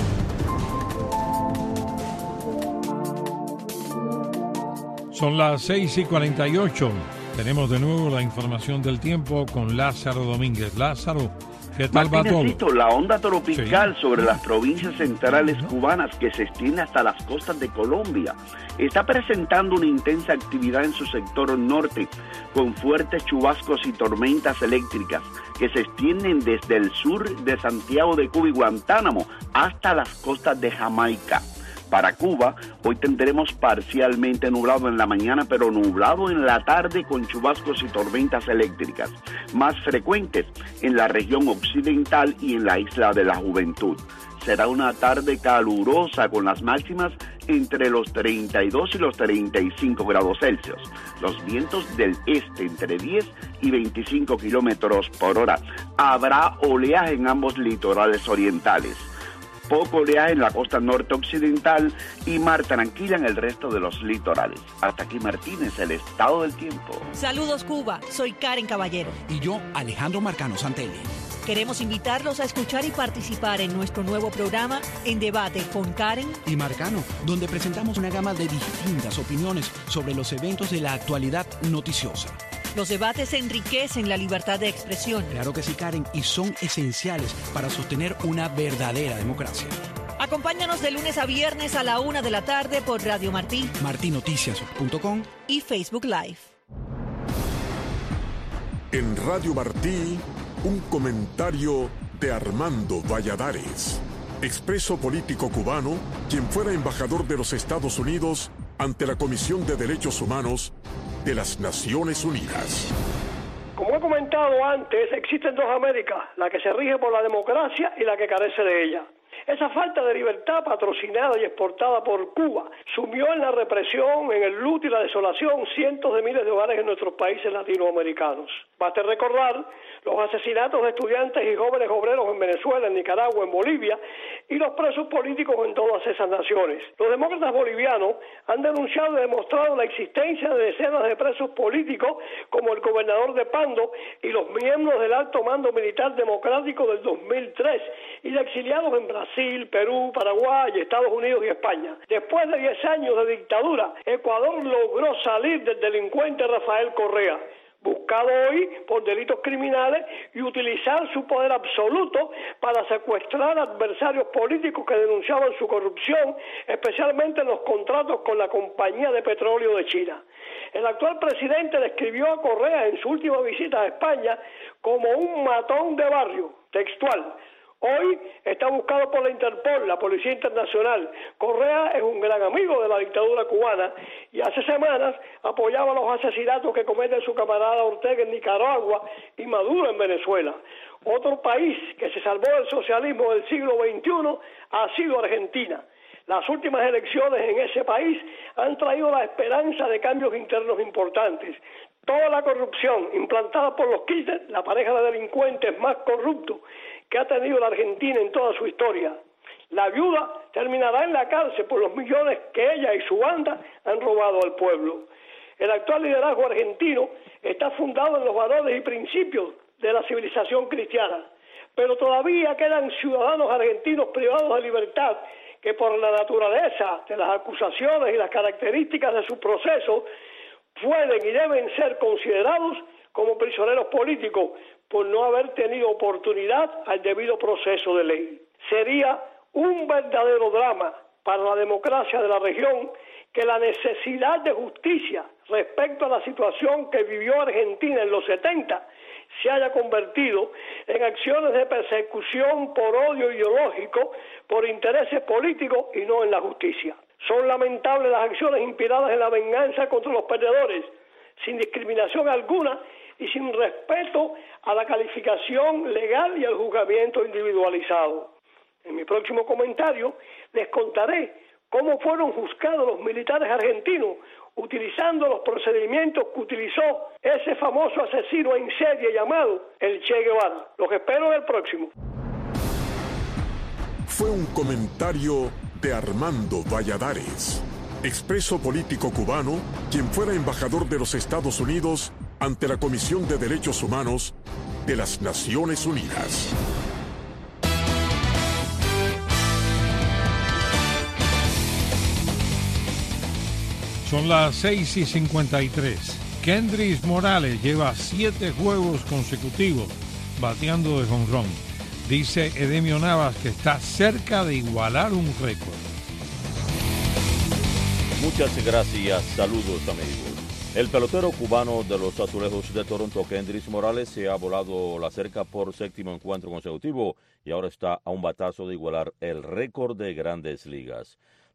Son las seis y cuarenta y ocho. Tenemos de nuevo la información del tiempo con Lázaro Domínguez. Lázaro, ¿qué tal va todo? La onda tropical Sí. sobre las provincias centrales cubanas que se extiende hasta las costas de Colombia está presentando una intensa actividad en su sector norte, con fuertes chubascos y tormentas eléctricas que se extienden desde el sur de Santiago de Cuba y Guantánamo hasta las costas de Jamaica. Para Cuba, hoy tendremos parcialmente nublado en la mañana, pero nublado en la tarde con chubascos y tormentas eléctricas, más frecuentes en la región occidental y en la isla de la Juventud. Será una tarde calurosa con las máximas entre los treinta y dos y los treinta y cinco grados Celsius. Los vientos del este entre diez y veinticinco kilómetros por hora. Habrá oleaje en ambos litorales orientales. Poco oleaje en la costa norte occidental y mar tranquila en el resto de los litorales. Hasta aquí, Martínez, el estado del tiempo. Saludos, Cuba. Soy Karen Caballero. Y yo, Alejandro Marcano Santelli. Queremos invitarlos a escuchar y participar en nuestro nuevo programa En Debate con Karen y Marcano, donde presentamos una gama de distintas opiniones sobre los eventos de la actualidad noticiosa. Los debates enriquecen la libertad de expresión. Claro que sí, Karen, y son esenciales para sostener una verdadera democracia. Acompáñanos de lunes a viernes a la una de la tarde por Radio Martí, marti noticias punto com y Facebook Live. En Radio Martí, un comentario de Armando Valladares, expreso político cubano, quien fuera embajador de los Estados Unidos ante la Comisión de Derechos Humanos de las Naciones Unidas. Como he comentado antes, existen dos Américas, la que se rige por la democracia y la que carece de ella. Esa falta de libertad patrocinada y exportada por Cuba sumió en la represión, en el luto y la desolación cientos de miles de hogares en nuestros países latinoamericanos. Basta recordar los asesinatos de estudiantes y jóvenes obreros en Venezuela, en Nicaragua, en Bolivia y los presos políticos en todas esas naciones. Los demócratas bolivianos han denunciado y demostrado la existencia de decenas de presos políticos como el gobernador de Pando y los miembros del alto mando militar democrático del dos mil tres y de exiliados en Brasil, Perú, Paraguay, Estados Unidos y España. Después de diez años de dictadura, Ecuador logró salir del delincuente Rafael Correa, buscado hoy por delitos criminales y utilizar su poder absoluto para secuestrar adversarios políticos que denunciaban su corrupción, especialmente en los contratos con la compañía de petróleo de China. El actual presidente describió a Correa en su última visita a España como un matón de barrio, textual. Hoy está buscado por la Interpol, la Policía Internacional. Correa es un gran amigo de la dictadura cubana y hace semanas apoyaba los asesinatos que comete su camarada Ortega en Nicaragua y Maduro en Venezuela. Otro país que se salvó del socialismo del siglo veintiuno ha sido Argentina. Las últimas elecciones en ese país han traído la esperanza de cambios internos importantes. Toda la corrupción implantada por los Kirchner, la pareja de delincuentes más corruptos que ha tenido la Argentina en toda su historia. La viuda terminará en la cárcel por los millones que ella y su banda han robado al pueblo. El actual liderazgo argentino está fundado en los valores y principios de la civilización cristiana, pero todavía quedan ciudadanos argentinos privados de libertad que por la naturaleza de las acusaciones y las características de su proceso pueden y deben ser considerados como prisioneros políticos por no haber tenido oportunidad al debido proceso de ley. Sería un verdadero drama para la democracia de la región que la necesidad de justicia respecto a la situación que vivió Argentina en los setenta se haya convertido en acciones de persecución por odio ideológico, por intereses políticos y no en la justicia. Son lamentables las acciones inspiradas en la venganza contra los perdedores, sin discriminación alguna y sin respeto a la calificación legal y al juzgamiento individualizado. En mi próximo comentario les contaré cómo fueron juzgados los militares argentinos utilizando los procedimientos que utilizó ese famoso asesino en serie llamado el Che Guevara. Los espero en el próximo. Fue un comentario de Armando Valladares, expreso político cubano, quien fuera embajador de los Estados Unidos ante la Comisión de Derechos Humanos de las Naciones Unidas. Son las seis y cincuenta y tres. Kendrys Morales lleva siete juegos consecutivos bateando de jonrón. Dice Edemio Navas que está cerca de igualar un récord. Muchas gracias, saludos amigos. El pelotero cubano de los Azulejos de Toronto, Kendrys Morales, se ha volado la cerca por séptimo encuentro consecutivo y ahora está a un batazo de igualar el récord de Grandes Ligas.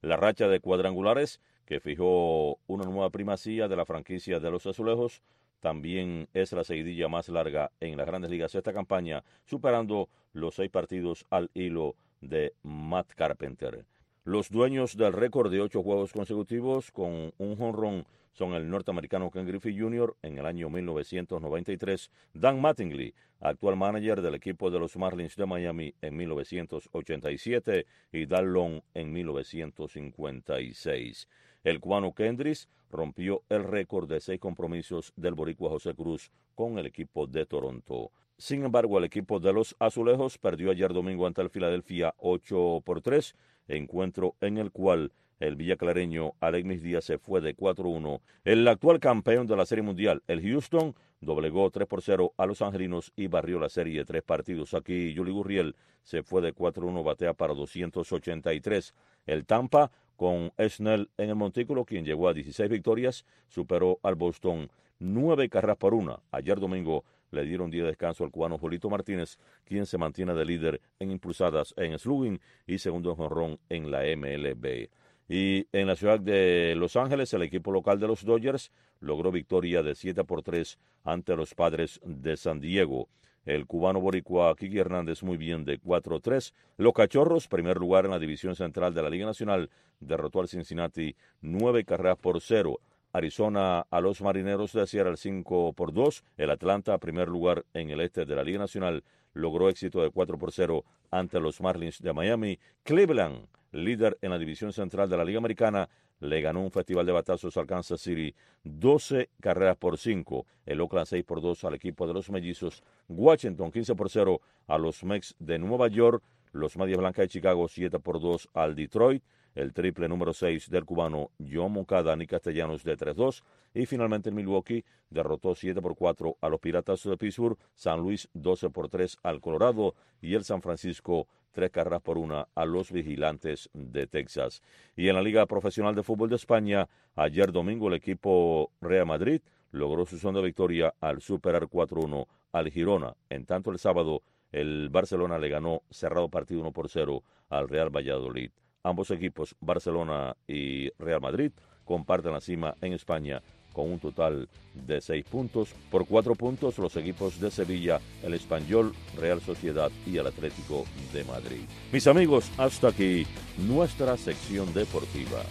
La racha de cuadrangulares que fijó una nueva primacía de la franquicia de los Azulejos también es la seguidilla más larga en las Grandes Ligas esta campaña, superando los seis partidos al hilo de Matt Carpenter. Los dueños del récord de ocho juegos consecutivos con un jonrón son el norteamericano Ken Griffey junior en el año mil novecientos noventa y tres, Dan Mattingly, actual manager del equipo de los Marlins de Miami en mil novecientos ochenta y siete, y Dan Long en mil novecientos cincuenta y seis. El cubano Kendricks rompió el récord de seis compromisos del boricua José Cruz con el equipo de Toronto. Sin embargo, el equipo de los Azulejos perdió ayer domingo ante el Philadelphia ocho por tres, encuentro en el cual el villaclareño Alegmis Díaz se fue de cuatro uno. El actual campeón de la Serie Mundial, el Houston, doblegó tres por cero a los angelinos y barrió la serie de tres partidos. Aquí Yuli Gurriel se fue de cuatro uno, batea para doscientos ochenta y tres. El Tampa, con Snell en el montículo, quien llegó a dieciséis victorias, superó al Boston nueve carreras por una. Ayer domingo le dieron día de descanso al cubano Julito Martínez, quien se mantiene de líder en impulsadas en slugging y segundo en jonrón en la M L B. Y en la ciudad de Los Ángeles, el equipo local de los Dodgers logró victoria de siete por tres ante los Padres de San Diego. El cubano boricua Kiki Hernández muy bien de cuatro tres. Los Cachorros, primer lugar en la división central de la Liga Nacional, derrotó al Cincinnati nueve carreras por cero. Arizona a los Marineros de Seattle cinco por dos. El Atlanta, primer lugar en el este de la Liga Nacional, logró éxito de cuatro por cero ante los Marlins de Miami. Cleveland, líder en la división central de la Liga Americana, le ganó un festival de batazos al Kansas City doce carreras por cinco. El Oakland seis por dos al equipo de los Mellizos. Washington quince por cero a los Mets de Nueva York. Los Medias Blancas de Chicago siete por dos al Detroit. El triple número seis del cubano John Moncada, Nick Castellanos de tres dos. Y finalmente el Milwaukee derrotó siete por cuatro a los Piratas de Pittsburgh. San Luis doce por tres al Colorado. Y el San Francisco tres carreras por una a los Vigilantes de Texas. Y en la Liga Profesional de Fútbol de España, ayer domingo el equipo Real Madrid logró su segunda victoria al superar cuatro uno al Girona. En tanto el sábado el Barcelona le ganó cerrado partido uno por cero al Real Valladolid. Ambos equipos, Barcelona y Real Madrid, comparten la cima en España con un total de seis puntos. Por cuatro puntos los equipos de Sevilla, el Español, Real Sociedad y el Atlético de Madrid. Mis amigos, hasta aquí nuestra sección deportiva.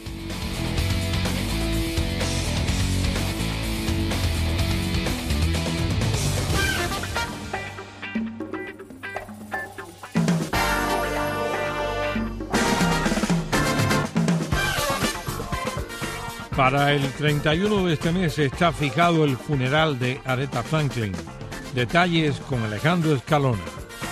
Para el treinta y uno de este mes está fijado el funeral de Aretha Franklin. Detalles con Alejandro Escalona.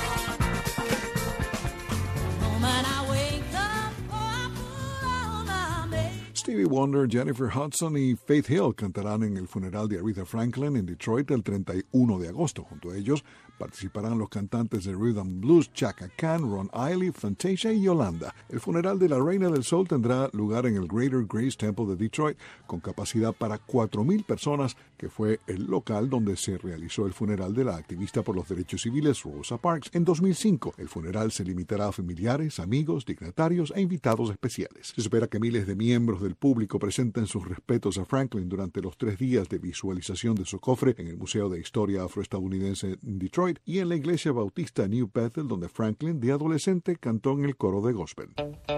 Stevie Wonder, Jennifer Hudson y Faith Hill cantarán en el funeral de Aretha Franklin en Detroit el treinta y uno de agosto. Junto a ellos participarán los cantantes de Rhythm and Blues Chaka Khan, Ron Isley, Fantasia y Yolanda. El funeral de la Reina del Sol tendrá lugar en el Greater Grace Temple de Detroit, con capacidad para cuatro mil personas, que fue el local donde se realizó el funeral de la activista por los derechos civiles Rosa Parks en dos mil cinco. El funeral se limitará a familiares, amigos, dignatarios e invitados especiales. Se espera que miles de miembros del público presenten sus respetos a Franklin durante los tres días de visualización de su cofre en el Museo de Historia Afroestadounidense en Detroit y en la iglesia bautista New Bethel, donde Franklin, de adolescente, cantó en el coro de gospel.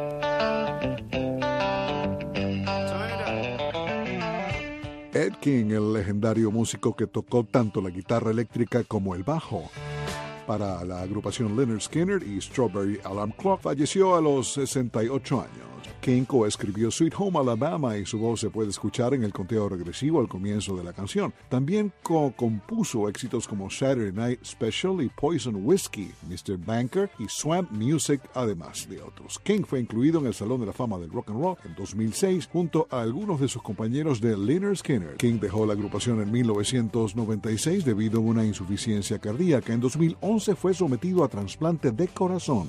Ed King, el legendario músico que tocó tanto la guitarra eléctrica como el bajo para la agrupación Lynyrd Skynyrd y Strawberry Alarm Clock, falleció a los sesenta y ocho años. King coescribió Sweet Home Alabama y su voz se puede escuchar en el conteo regresivo al comienzo de la canción. También co-compuso éxitos como Saturday Night Special y Poison Whiskey, mister Banker y Swamp Music, además de otros. King fue incluido en el Salón de la Fama del Rock and Roll en dos mil seis junto a algunos de sus compañeros de Lynyrd Skynyrd. King dejó la agrupación en mil novecientos noventa y seis debido a una insuficiencia cardíaca. En dos mil once fue sometido a trasplante de corazón.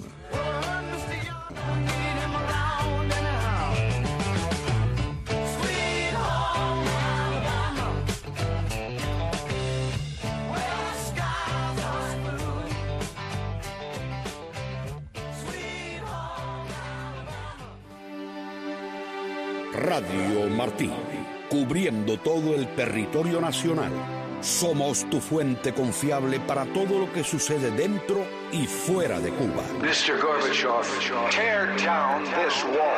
Radio Martí, cubriendo todo el territorio nacional. Somos tu fuente confiable para todo lo que sucede dentro y fuera de Cuba. mister Gorbachev, tear down this wall.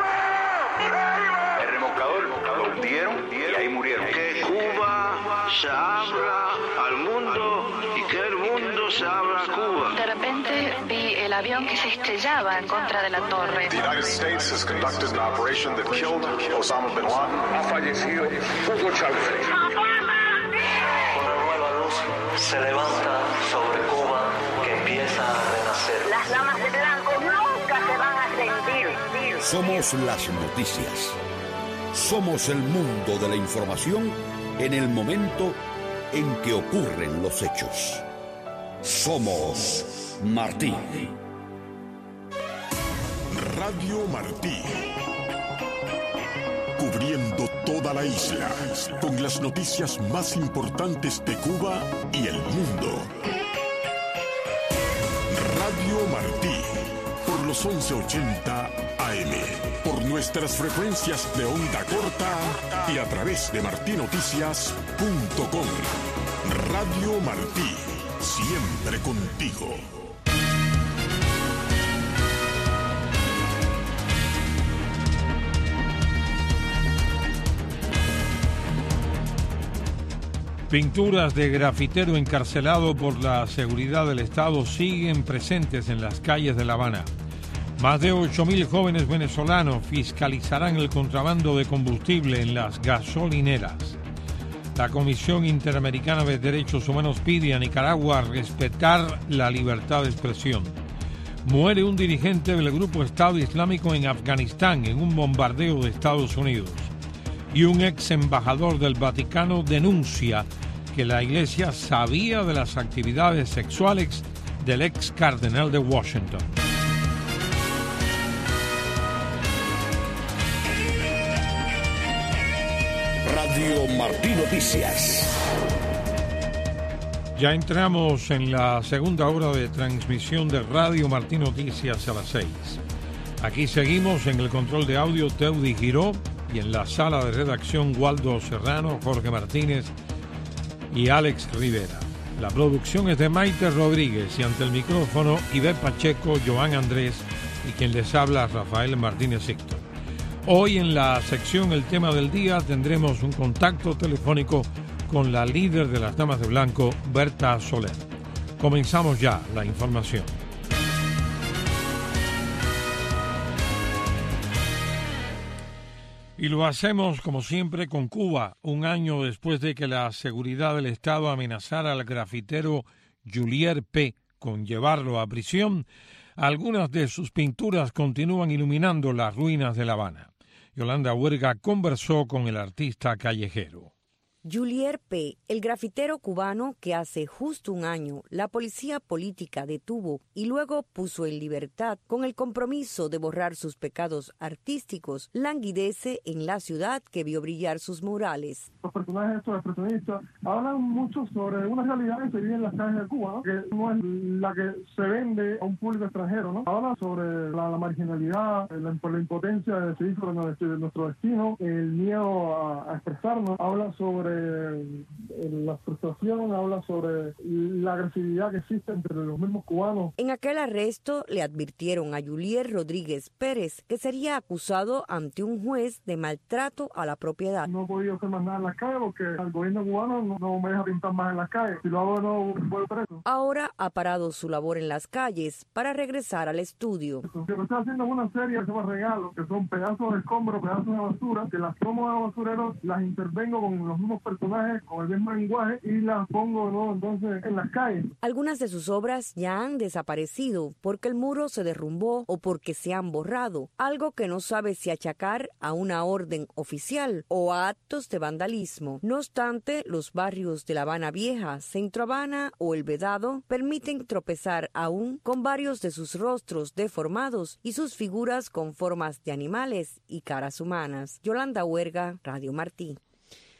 El remolcador lo hundieron y ahí murieron. Que Cuba se abra al mundo y que el mundo se abra a Cuba. De repente vi el avión que se estrellaba en contra de la torre. The United States has conducted an operation that killed Osama bin Laden. Ha fallecido Hugo Chávez. Una nueva luz se levanta sobre Cuba que empieza a renacer. Las damas de blanco nunca se van a rendir. Somos las noticias. Somos el mundo de la información en el momento en que ocurren los hechos. Somos Martí. Radio Martí. Cubriendo toda la isla con las noticias más importantes de Cuba y el mundo. Radio Martí, por los once ochenta A M, por nuestras frecuencias de onda corta y a través de martí noticias punto com. Radio Martí, siempre contigo. Pinturas de grafitero encarcelado por la seguridad del Estado siguen presentes en las calles de La Habana. Más de ocho mil jóvenes venezolanos fiscalizarán el contrabando de combustible en las gasolineras. La Comisión Interamericana de Derechos Humanos pide a Nicaragua respetar la libertad de expresión. Muere un dirigente del grupo Estado Islámico en Afganistán en un bombardeo de Estados Unidos. Y un ex embajador del Vaticano denuncia que la Iglesia sabía de las actividades sexuales del ex cardenal de Washington. Radio Martí Noticias. Ya entramos en la segunda hora de transmisión de Radio Martí Noticias a las seis. Aquí seguimos en el control de audio Teudi Giró y en la sala de redacción Waldo Serrano, Jorge Martínez y Alex Rivera. La producción es de Maite Rodríguez y ante el micrófono Iber Pacheco, Joan Andrés y quien les habla Rafael Martínez Sixto. Hoy en la sección El Tema del Día tendremos un contacto telefónico con la líder de las Damas de Blanco, Berta Soler. Comenzamos ya la información. Y lo hacemos, como siempre, con Cuba, un año después de que la seguridad del Estado amenazara al grafitero Julier P. con llevarlo a prisión. Algunas de sus pinturas continúan iluminando las ruinas de La Habana. Yolanda Huerga conversó con el artista callejero. Julier P., el grafitero cubano que hace justo un año la policía política detuvo y luego puso en libertad con el compromiso de borrar sus pecados artísticos, languidece en la ciudad que vio brillar sus murales. Los personajes estos expresionistas hablan mucho sobre una realidad que se vive en las calles de Cuba, ¿no? Que no es la que se vende a un público extranjero, ¿no? Habla sobre la, la marginalidad, la, la impotencia de decidir sobre nuestro, nuestro destino, el miedo a, a expresarnos, habla sobre la frustración, habla sobre la agresividad que existe entre los mismos cubanos. En aquel arresto le advirtieron a Julier Rodríguez Pérez que sería acusado ante un juez de maltrato a la propiedad. No he podido hacer más nada en las calles porque el gobierno cubano no, no me deja pintar más en las calles. Si lo hago no voy preso. Ahora ha parado su labor en las calles para regresar al estudio. Lo que estoy haciendo es una serie que se llama Regalos, que son pedazos de escombro, pedazos de basura, que las tomo de los basureros, las intervengo con los mismos personajes, con el mismo lenguaje y las pongo, ¿no?, entonces en las calles. Algunas de sus obras ya han desaparecido porque el muro se derrumbó o porque se han borrado, algo que no sabe si achacar a una orden oficial o a actos de vandalismo. No obstante, los barrios de La Habana Vieja, Centro Habana o El Vedado permiten tropezar aún con varios de sus rostros deformados y sus figuras con formas de animales y caras humanas. Yolanda Huerga, Radio Martí.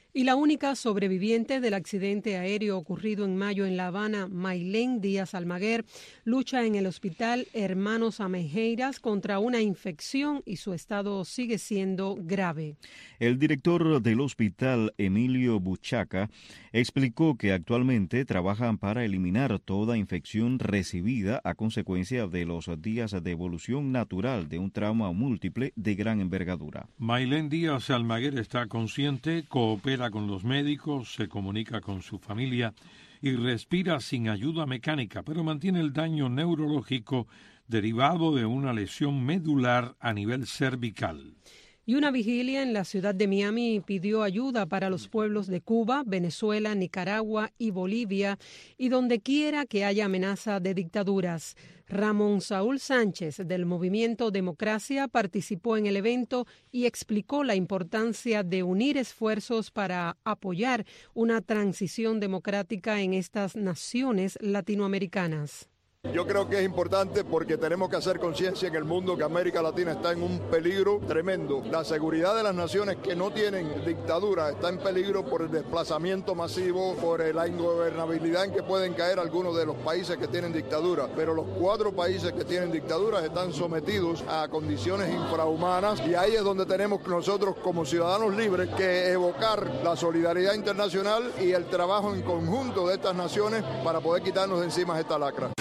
Y la única sobreviviente del accidente aéreo ocurrido en mayo en La Habana, Maylén Díaz Almaguer, lucha en el hospital Hermanos Amejeiras contra una infección y su estado sigue siendo grave. El director del hospital, Emilio Buchaca, explicó que actualmente trabajan para eliminar toda infección recibida a consecuencia de los días de evolución natural de un trauma múltiple de gran envergadura. Maylén Díaz Almaguer está consciente, coopera con los médicos, se comunica con su familia y respira sin ayuda mecánica, pero mantiene el daño neurológico derivado de una lesión medular a nivel cervical. Y una vigilia en la ciudad de Miami pidió ayuda para los pueblos de Cuba, Venezuela, Nicaragua y Bolivia, y donde quiera que haya amenaza de dictaduras. Ramón Saúl Sánchez, del Movimiento Democracia, participó en el evento y explicó la importancia de unir esfuerzos para apoyar una transición democrática en estas naciones latinoamericanas. Yo creo que es importante porque tenemos que hacer conciencia en el mundo que América Latina está en un peligro tremendo. La seguridad de las naciones que no tienen dictadura está en peligro por el desplazamiento masivo, por la ingobernabilidad en que pueden caer algunos de los países que tienen dictadura. Pero los cuatro países que tienen dictaduras están sometidos a condiciones infrahumanas y ahí es donde tenemos nosotros como ciudadanos libres que evocar la solidaridad internacional y el trabajo en conjunto de estas naciones para poder quitarnos de encima esta lacra.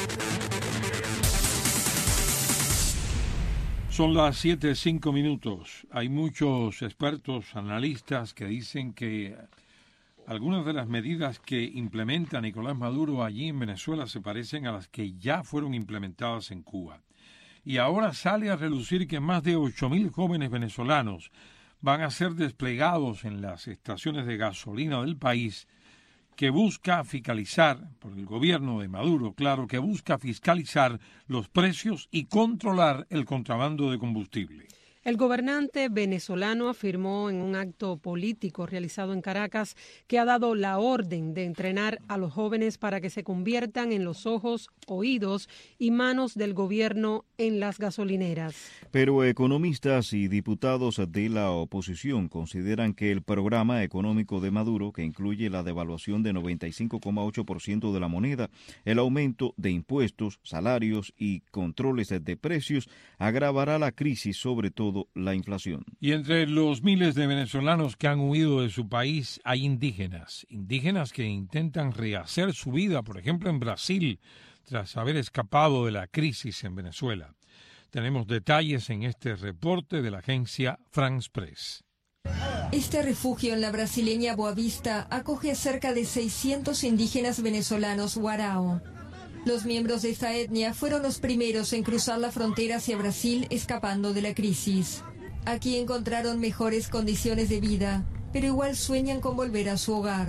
Son las siete, cinco minutos. Hay muchos expertos, analistas que dicen que algunas de las medidas que implementa Nicolás Maduro allí en Venezuela se parecen a las que ya fueron implementadas en Cuba. Y ahora sale a relucir que más de ocho mil jóvenes venezolanos van a ser desplegados en las estaciones de gasolina del país, que busca fiscalizar, por el gobierno de Maduro, claro, que busca fiscalizar los precios y controlar el contrabando de combustible. El gobernante venezolano afirmó en un acto político realizado en Caracas que ha dado la orden de entrenar a los jóvenes para que se conviertan en los ojos, oídos y manos del gobierno en las gasolineras. Pero economistas y diputados de la oposición consideran que el programa económico de Maduro, que incluye la devaluación de noventa y cinco coma ocho por ciento de la moneda, el aumento de impuestos, salarios y controles de precios, agravará la crisis, sobre todo la inflación. Y entre los miles de venezolanos que han huido de su país hay indígenas, indígenas que intentan rehacer su vida, por ejemplo en Brasil, tras haber escapado de la crisis en Venezuela. Tenemos detalles en este reporte de la agencia France Press. Este refugio en la brasileña Boavista acoge a cerca de seiscientos indígenas venezolanos Warao. Los miembros de esta etnia fueron los primeros en cruzar la frontera hacia Brasil escapando de la crisis. Aquí encontraron mejores condiciones de vida, pero igual sueñan con volver a su hogar.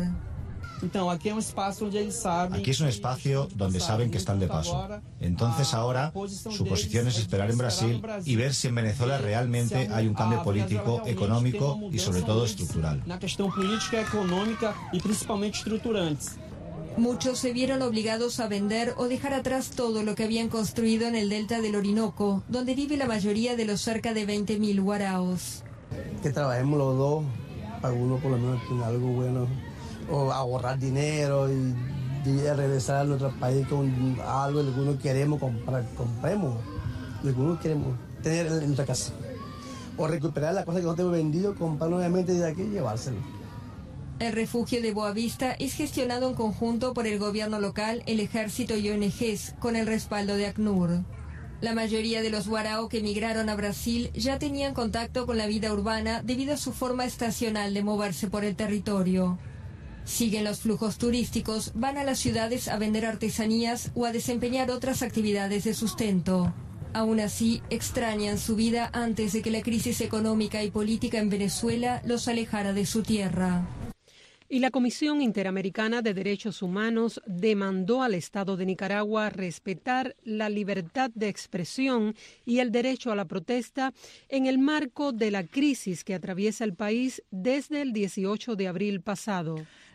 Aquí es un espacio donde saben que están de paso. Entonces ahora su posición es esperar en Brasil y ver si en Venezuela realmente hay un cambio político, económico y sobre todo estructural. Muchos se vieron obligados a vender o dejar atrás todo lo que habían construido en el delta del Orinoco, donde vive la mayoría de los cerca de veinte mil guaraos. Que trabajemos los dos, para uno por lo menos tener algo bueno, o ahorrar dinero y, y regresar a nuestro país con algo que uno queremos comprar, compremos, lo que uno queremos tener en nuestra casa. O recuperar las cosas que no tenemos vendido, comprar nuevamente de aquí y llevárselo. El refugio de Boavista es gestionado en conjunto por el gobierno local, el ejército y O N Ges, con el respaldo de ACNUR. La mayoría de los guarao que emigraron a Brasil ya tenían contacto con la vida urbana debido a su forma estacional de moverse por el territorio. Siguen los flujos turísticos, van a las ciudades a vender artesanías o a desempeñar otras actividades de sustento. Aún así, extrañan su vida antes de que la crisis económica y política en Venezuela los alejara de su tierra. Y la Comisión Interamericana de Derechos Humanos demandó al Estado de Nicaragua respetar la libertad de expresión y el derecho a la protesta en el marco de la crisis que atraviesa el país desde el dieciocho de abril pasado.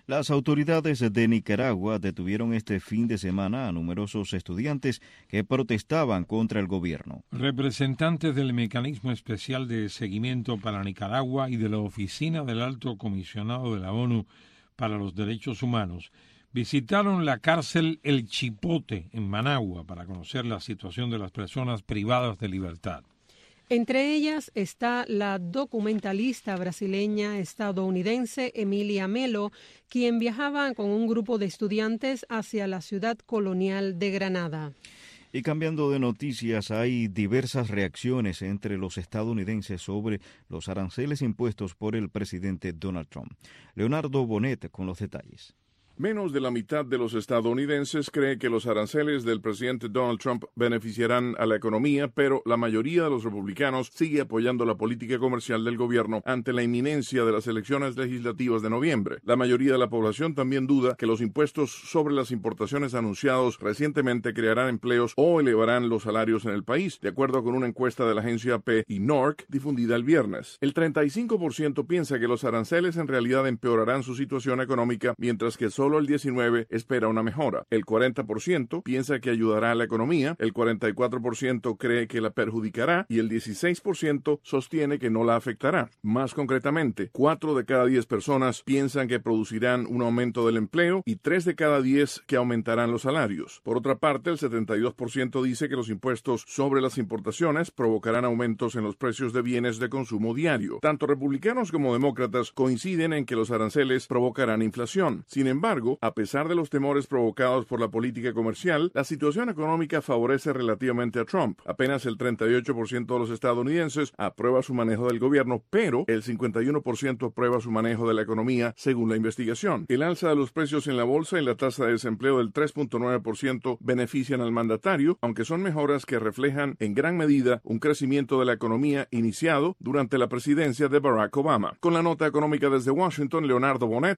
Las autoridades de Nicaragua detuvieron este fin de semana a numerosos estudiantes que protestaban contra el gobierno. Representantes del Mecanismo Especial de Seguimiento para Nicaragua y de la Oficina del Alto Comisionado de la ONU para los Derechos Humanos visitaron la cárcel El Chipote en Managua para conocer la situación de las personas privadas de libertad. Entre ellas está la documentalista brasileña estadounidense Emilia Melo, quien viajaba con un grupo de estudiantes hacia la ciudad colonial de Granada. Y cambiando de noticias, hay diversas reacciones entre los estadounidenses sobre los aranceles impuestos por el presidente Donald Trump. Leonardo Bonet con los detalles. Menos de la mitad de los estadounidenses cree que los aranceles del presidente Donald Trump beneficiarán a la economía, pero la mayoría de los republicanos sigue apoyando la política comercial del gobierno ante la inminencia de las elecciones legislativas de noviembre. La mayoría de la población también duda que los impuestos sobre las importaciones anunciados recientemente crearán empleos o elevarán los salarios en el país, de acuerdo con una encuesta de la agencia A P y N O R C difundida el viernes. El treinta y cinco por ciento piensa que los aranceles en realidad empeorarán su situación económica, mientras que solo Solo el diecinueve por ciento espera una mejora. El cuarenta por ciento piensa que ayudará a la economía, el cuarenta y cuatro por ciento cree que la perjudicará y el dieciséis por ciento sostiene que no la afectará. Más concretamente, cuatro de cada diez personas piensan que producirán un aumento del empleo y tres de cada diez que aumentarán los salarios. Por otra parte, el setenta y dos por ciento dice que los impuestos sobre las importaciones provocarán aumentos en los precios de bienes de consumo diario. Tanto republicanos como demócratas coinciden en que los aranceles provocarán inflación. Sin embargo, a pesar de los temores provocados por la política comercial, la situación económica favorece relativamente a Trump. Apenas el treinta y ocho por ciento de los estadounidenses aprueba su manejo del gobierno, pero el cincuenta y uno por ciento aprueba su manejo de la economía, según la investigación. El alza de los precios en la bolsa y la tasa de desempleo del tres punto nueve por ciento benefician al mandatario, aunque son mejoras que reflejan en gran medida un crecimiento de la economía iniciado durante la presidencia de Barack Obama. Con la nota económica desde Washington, Leonardo Bonet.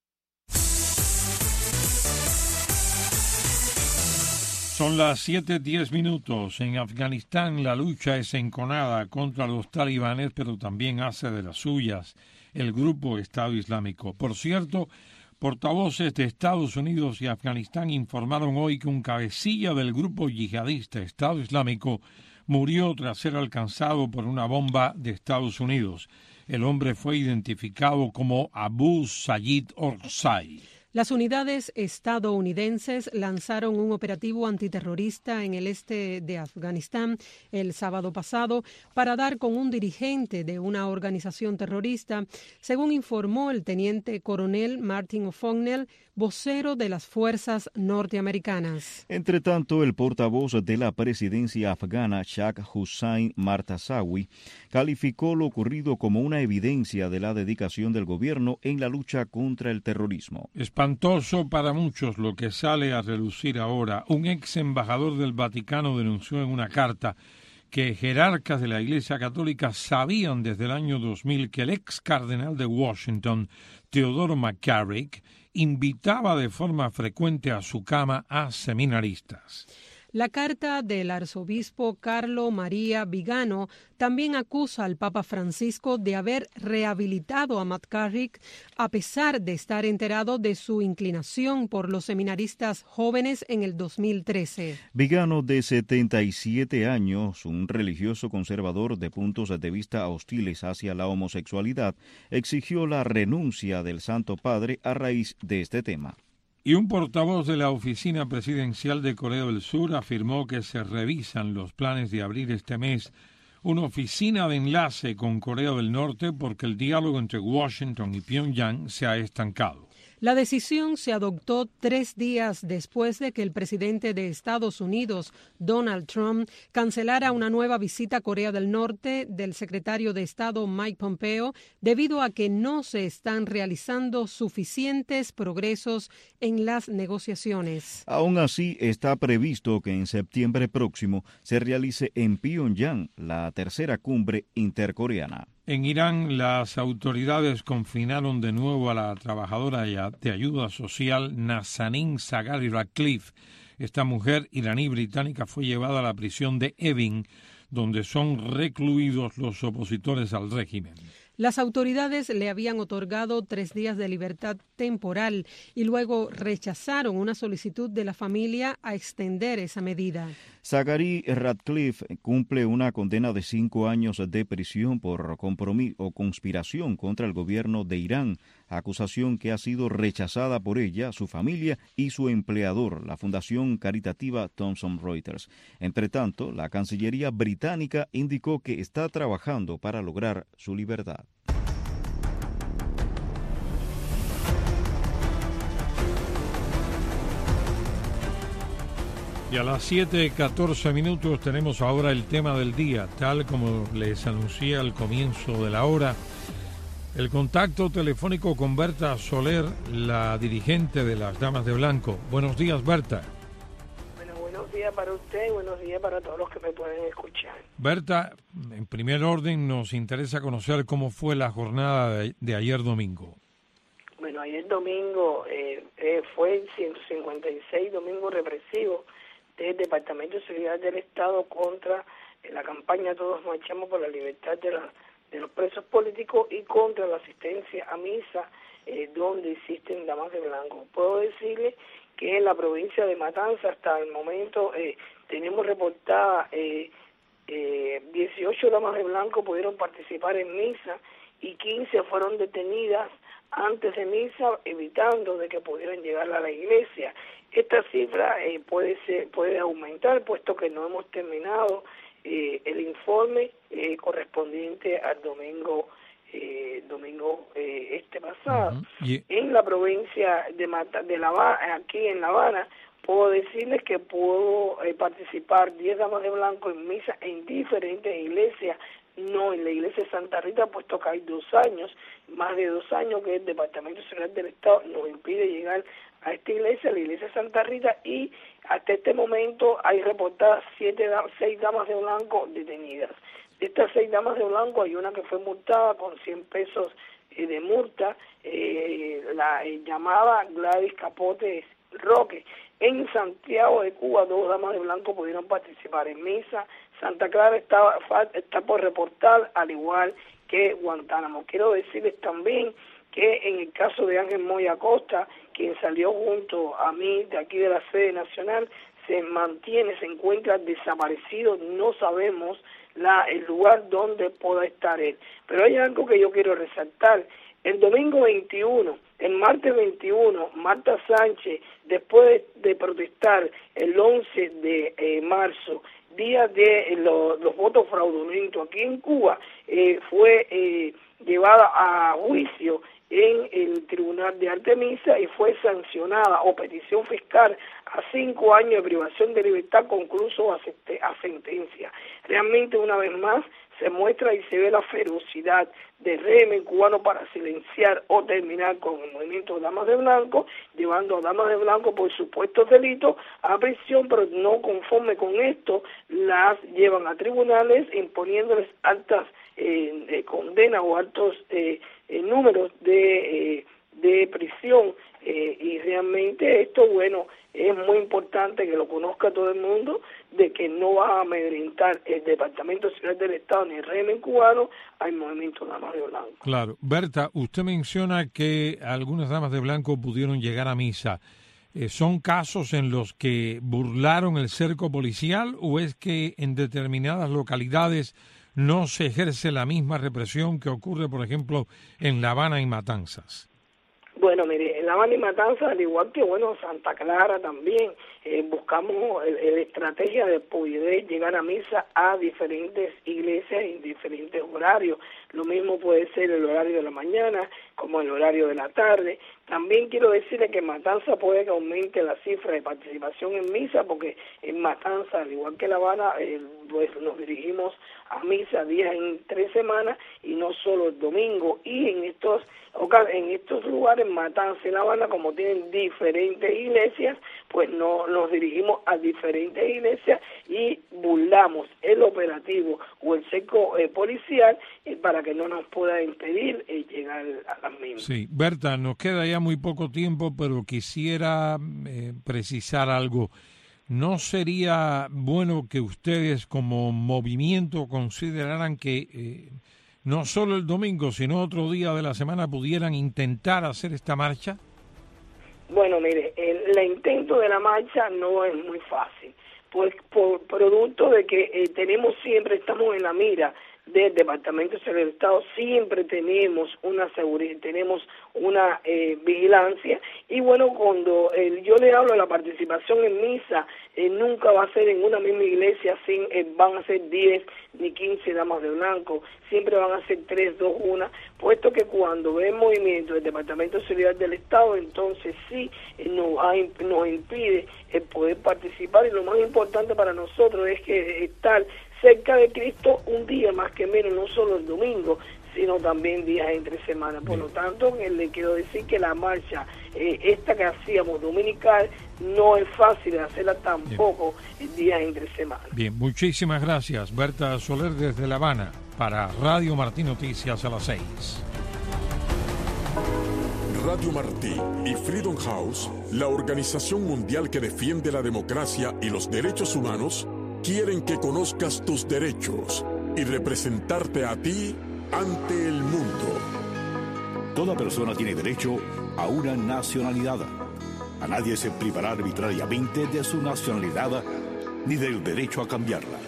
Son las siete diez minutos. En Afganistán la lucha es enconada contra los talibanes, pero también hace de las suyas el grupo Estado Islámico. Por cierto, portavoces de Estados Unidos y Afganistán informaron hoy que un cabecilla del grupo yihadista Estado Islámico murió tras ser alcanzado por una bomba de Estados Unidos. El hombre fue identificado como Abu Sayyid Orsay. Las unidades estadounidenses lanzaron un operativo antiterrorista en el este de Afganistán el sábado pasado para dar con un dirigente de una organización terrorista, según informó el teniente coronel Martin O'Fonnell, vocero de las fuerzas norteamericanas. Entre tanto, el portavoz de la presidencia afgana, Shah Hussain Martazawi, calificó lo ocurrido como una evidencia de la dedicación del gobierno en la lucha contra el terrorismo. Espantoso para muchos lo que sale a relucir ahora. Un ex embajador del Vaticano denunció en una carta que jerarcas de la Iglesia Católica sabían desde el año dos mil que el ex cardenal de Washington, Teodoro McCarrick, invitaba de forma frecuente a su cama a seminaristas. La carta del arzobispo Carlo María Vigano también acusa al Papa Francisco de haber rehabilitado a McCarrick a pesar de estar enterado de su inclinación por los seminaristas jóvenes en el dos mil trece. Vigano, de setenta y siete años, un religioso conservador de puntos de vista hostiles hacia la homosexualidad, exigió la renuncia del Santo Padre a raíz de este tema. Y un portavoz de la Oficina Presidencial de Corea del Sur afirmó que se revisan los planes de abrir este mes una oficina de enlace con Corea del Norte porque el diálogo entre Washington y Pyongyang se ha estancado. La decisión se adoptó tres días después de que el presidente de Estados Unidos, Donald Trump, cancelara una nueva visita a Corea del Norte del secretario de Estado Mike Pompeo debido a que no se están realizando suficientes progresos en las negociaciones. Aún así, está previsto que en septiembre próximo se realice en Pyongyang la tercera cumbre intercoreana. En Irán, las autoridades confinaron de nuevo a la trabajadora de ayuda social Nazanin Zaghari Ratcliffe. Esta mujer iraní-británica fue llevada a la prisión de Evin, donde son recluidos los opositores al régimen. Las autoridades le habían otorgado tres días de libertad temporal y luego rechazaron una solicitud de la familia a extender esa medida. Zacharie Ratcliffe cumple una condena de cinco años de prisión por compromiso o conspiración contra el gobierno de Irán, acusación que ha sido rechazada por ella, su familia y su empleador, la fundación caritativa Thomson Reuters. Entre tanto, la Cancillería británica indicó que está trabajando para lograr su libertad. Y a las siete y catorce minutos tenemos ahora el tema del día, tal como les anuncié al comienzo de la hora. El contacto telefónico con Berta Soler, la dirigente de las Damas de Blanco. Buenos días, Berta. Bueno, buenos días para usted y buenos días para todos los que me pueden escuchar. Berta, en primer orden nos interesa conocer cómo fue la jornada de, de ayer domingo. Bueno, ayer domingo eh, eh, fue el ciento cincuenta y seis domingo represivo del Departamento de Seguridad del Estado contra eh, la campaña Todos Marchamos por la Libertad de, la, de los Presos Políticos y contra la asistencia a misa eh, donde existen Damas de Blanco. Puedo decirle que en la provincia de Matanzas hasta el momento eh, tenemos reportadas eh, eh, dieciocho Damas de Blanco pudieron participar en misa y quince fueron detenidas antes de misa, evitando de que pudieran llegar a la iglesia. Esta cifra eh, puede ser, puede aumentar, puesto que no hemos terminado eh, el informe eh, correspondiente al domingo eh, domingo eh, este pasado. Uh-huh. Yeah. En la provincia de Mata, de La Habana, aquí en La Habana, puedo decirles que pudo eh, participar diez damas de blanco en misa en diferentes iglesias, no en la iglesia de Santa Rita, puesto que hay dos años, más de dos años que el Departamento de Seguridad del Estado nos impide llegar a esta iglesia, la iglesia de Santa Rita, y hasta este momento hay reportadas siete, seis damas de blanco detenidas. De estas seis damas de blanco hay una que fue multada con cien pesos eh, de multa, eh, la eh, llamada Gladys Capote Roque. En Santiago de Cuba, dos damas de blanco pudieron participar en misa. Santa Clara está, está por reportar, al igual que Guantánamo. Quiero decirles también que en el caso de Ángel Moya Acosta, quien salió junto a mí de aquí de la sede nacional, se mantiene, se encuentra desaparecido, no sabemos la, el lugar donde pueda estar él. Pero hay algo que yo quiero resaltar. El domingo veintiuno, el martes veintiuno, Marta Sánchez, después de, de protestar el once de eh, marzo, día de eh, lo, los votos fraudulentos aquí en Cuba, eh, fue eh, llevada a juicio en el Tribunal de Artemisa y fue sancionada o petición fiscal a cinco años de privación de libertad concluso a, a sentencia. Realmente, una vez más, se muestra y se ve la ferocidad del régimen cubano para silenciar o terminar con el movimiento de Damas de Blanco, llevando a Damas de Blanco por supuestos delitos a prisión, pero no conforme con esto, las llevan a tribunales imponiéndoles altas eh, eh, condenas o altos eh, eh, números de, eh, de prisión. Eh, y realmente esto, bueno, es muy importante que lo conozca todo el mundo, de que no va a amedrentar el Departamento de Seguridad del Estado ni el régimen cubano al movimiento de Damas de Blanco. Claro. Berta, usted menciona que algunas Damas de Blanco pudieron llegar a misa. Eh, ¿Son casos en los que burlaron el cerco policial o es que en determinadas localidades no se ejerce la misma represión que ocurre, por ejemplo, en La Habana y Matanzas? Bueno, mire, en La Habana y Matanzas, al igual que, bueno, Santa Clara también, eh, buscamos la estrategia de poder llegar a misa a diferentes iglesias en diferentes horarios. Lo mismo puede ser el horario de la mañana como el horario de la tarde. También quiero decirle que en Matanzas puede que aumente la cifra de participación en misa, porque en Matanzas, al igual que La Habana, eh, pues nos dirigimos a misa días en tres semanas y no solo el domingo. Y en estos en estos lugares, Matanzas y La Habana, como tienen diferentes iglesias, pues no nos dirigimos a diferentes iglesias y burlamos el operativo o el cerco eh, policial eh, para que no nos pueda impedir eh, llegar a las mismas. Sí, Berta, nos queda ya muy poco tiempo, pero quisiera eh, precisar algo. ¿No sería bueno que ustedes como movimiento consideraran que eh, no solo el domingo, sino otro día de la semana, pudieran intentar hacer esta marcha? Bueno, mire, el, el intento de la marcha no es muy fácil, pues por producto de que eh, tenemos siempre, estamos en la mira del Departamento de Seguridad del Estado, siempre tenemos una seguridad, tenemos una eh, vigilancia, y bueno, cuando eh, yo le hablo de la participación en misa, eh, nunca va a ser en una misma iglesia, sin, eh, van a ser diez ni quince damas de blanco, siempre van a ser tres, dos, una, puesto que cuando ve movimiento del Departamento de Seguridad del Estado, entonces sí eh, nos, hay, nos impide el poder participar, y lo más importante para nosotros es que estar cerca de Cristo un día más que menos, no solo el domingo, sino también días entre semanas. Por lo tanto, le quiero decir que la marcha, eh, esta que hacíamos dominical, no es fácil de hacerla tampoco en días entre semanas. Bien, muchísimas gracias, Berta Soler desde La Habana, para Radio Martí Noticias a las seis. Radio Martí y Freedom House, la organización mundial que defiende la democracia y los derechos humanos, quieren que conozcas tus derechos y representarte a ti ante el mundo. Toda persona tiene derecho a una nacionalidad. A nadie se privará arbitrariamente de su nacionalidad ni del derecho a cambiarla.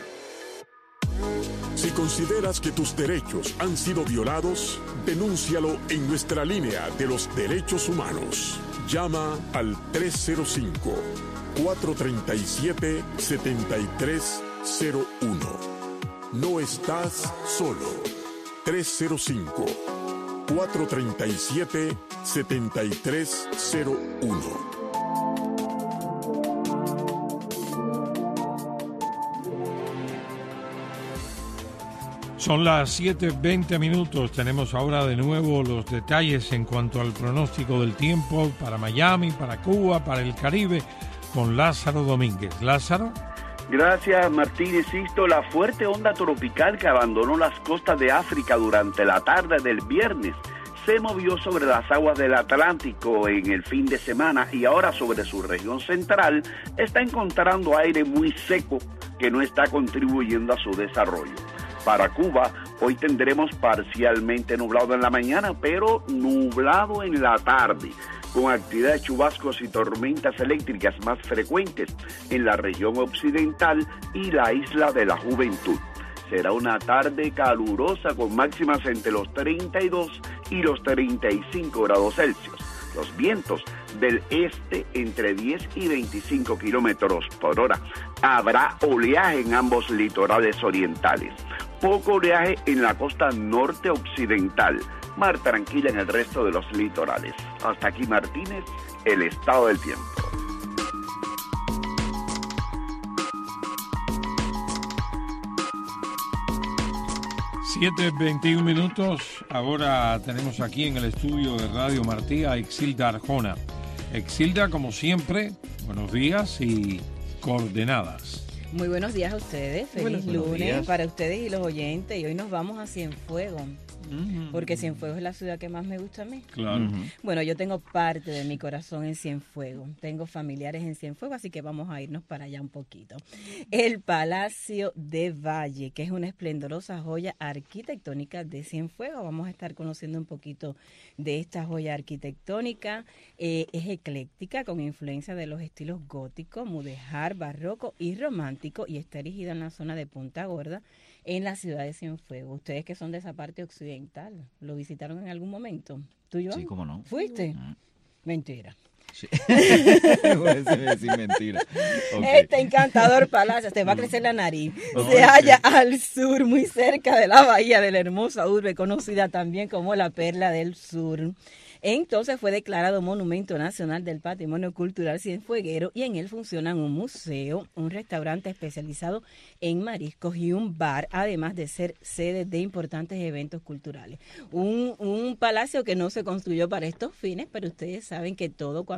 Si consideras que tus derechos han sido violados, denúncialo en nuestra línea de los derechos humanos. Llama al tres cero cinco, cuatro tres siete, siete tres cero uno. No estás solo. tres cero cinco, cuatro tres siete, siete tres cero uno. Son las siete veinte minutos. Tenemos ahora de nuevo los detalles en cuanto al pronóstico del tiempo para Miami, para Cuba, para el Caribe, con Lázaro Domínguez. Lázaro. Gracias, Martínez. Sisto, la fuerte onda tropical que abandonó las costas de África durante la tarde del viernes se movió sobre las aguas del Atlántico en el fin de semana y ahora sobre su región central está encontrando aire muy seco que no está contribuyendo a su desarrollo. Para Cuba, hoy tendremos parcialmente nublado en la mañana, pero nublado en la tarde, con actividad de chubascos y tormentas eléctricas más frecuentes en la región occidental y la isla de la Juventud. Será una tarde calurosa con máximas entre los treinta y dos y los treinta y cinco grados Celsius. Los vientos del este entre diez y veinticinco kilómetros por hora. Habrá oleaje en ambos litorales orientales. Poco oleaje en la costa norte occidental. Mar tranquila en el resto de los litorales. Hasta aquí, Martínez, el estado del tiempo. siete veintiún minutos. Ahora tenemos aquí en el estudio de Radio Martí a Exilda Arjona. Exilda, como siempre, buenos días y coordenadas. Muy buenos días a ustedes, feliz Buenos lunes días. para ustedes y los oyentes. Y hoy nos vamos a Cienfuegos, uh-huh. porque Cienfuegos es la ciudad que más me gusta a mí. Claro. Uh-huh. Bueno, yo tengo parte de mi corazón en Cienfuegos, tengo familiares en Cienfuegos, así que vamos a irnos para allá un poquito. El Palacio de Valle, que es una esplendorosa joya arquitectónica de Cienfuegos. Vamos a estar conociendo un poquito de esta joya arquitectónica. Eh, es ecléctica, con influencia de los estilos gótico, mudéjar, barroco y romántico, y está erigida en la zona de Punta Gorda, en la ciudad de Cienfuegos. Ustedes que son de esa parte occidental, ¿lo visitaron en algún momento? ¿Tú, Joan? Sí, cómo no. ¿Fuiste? Mm. Mentira. Sí. Voy a decir mentira. Okay. Este encantador palacio, te va a crecer la nariz, Okay. se halla al sur, muy cerca de la bahía de la hermosa urbe, conocida también como la Perla del Sur. Entonces fue declarado Monumento Nacional del Patrimonio Cultural Cienfueguero y en él funcionan un museo, un restaurante especializado en mariscos y un bar, además de ser sede de importantes eventos culturales. Un, un palacio que no se construyó para estos fines, pero ustedes saben que todo cuando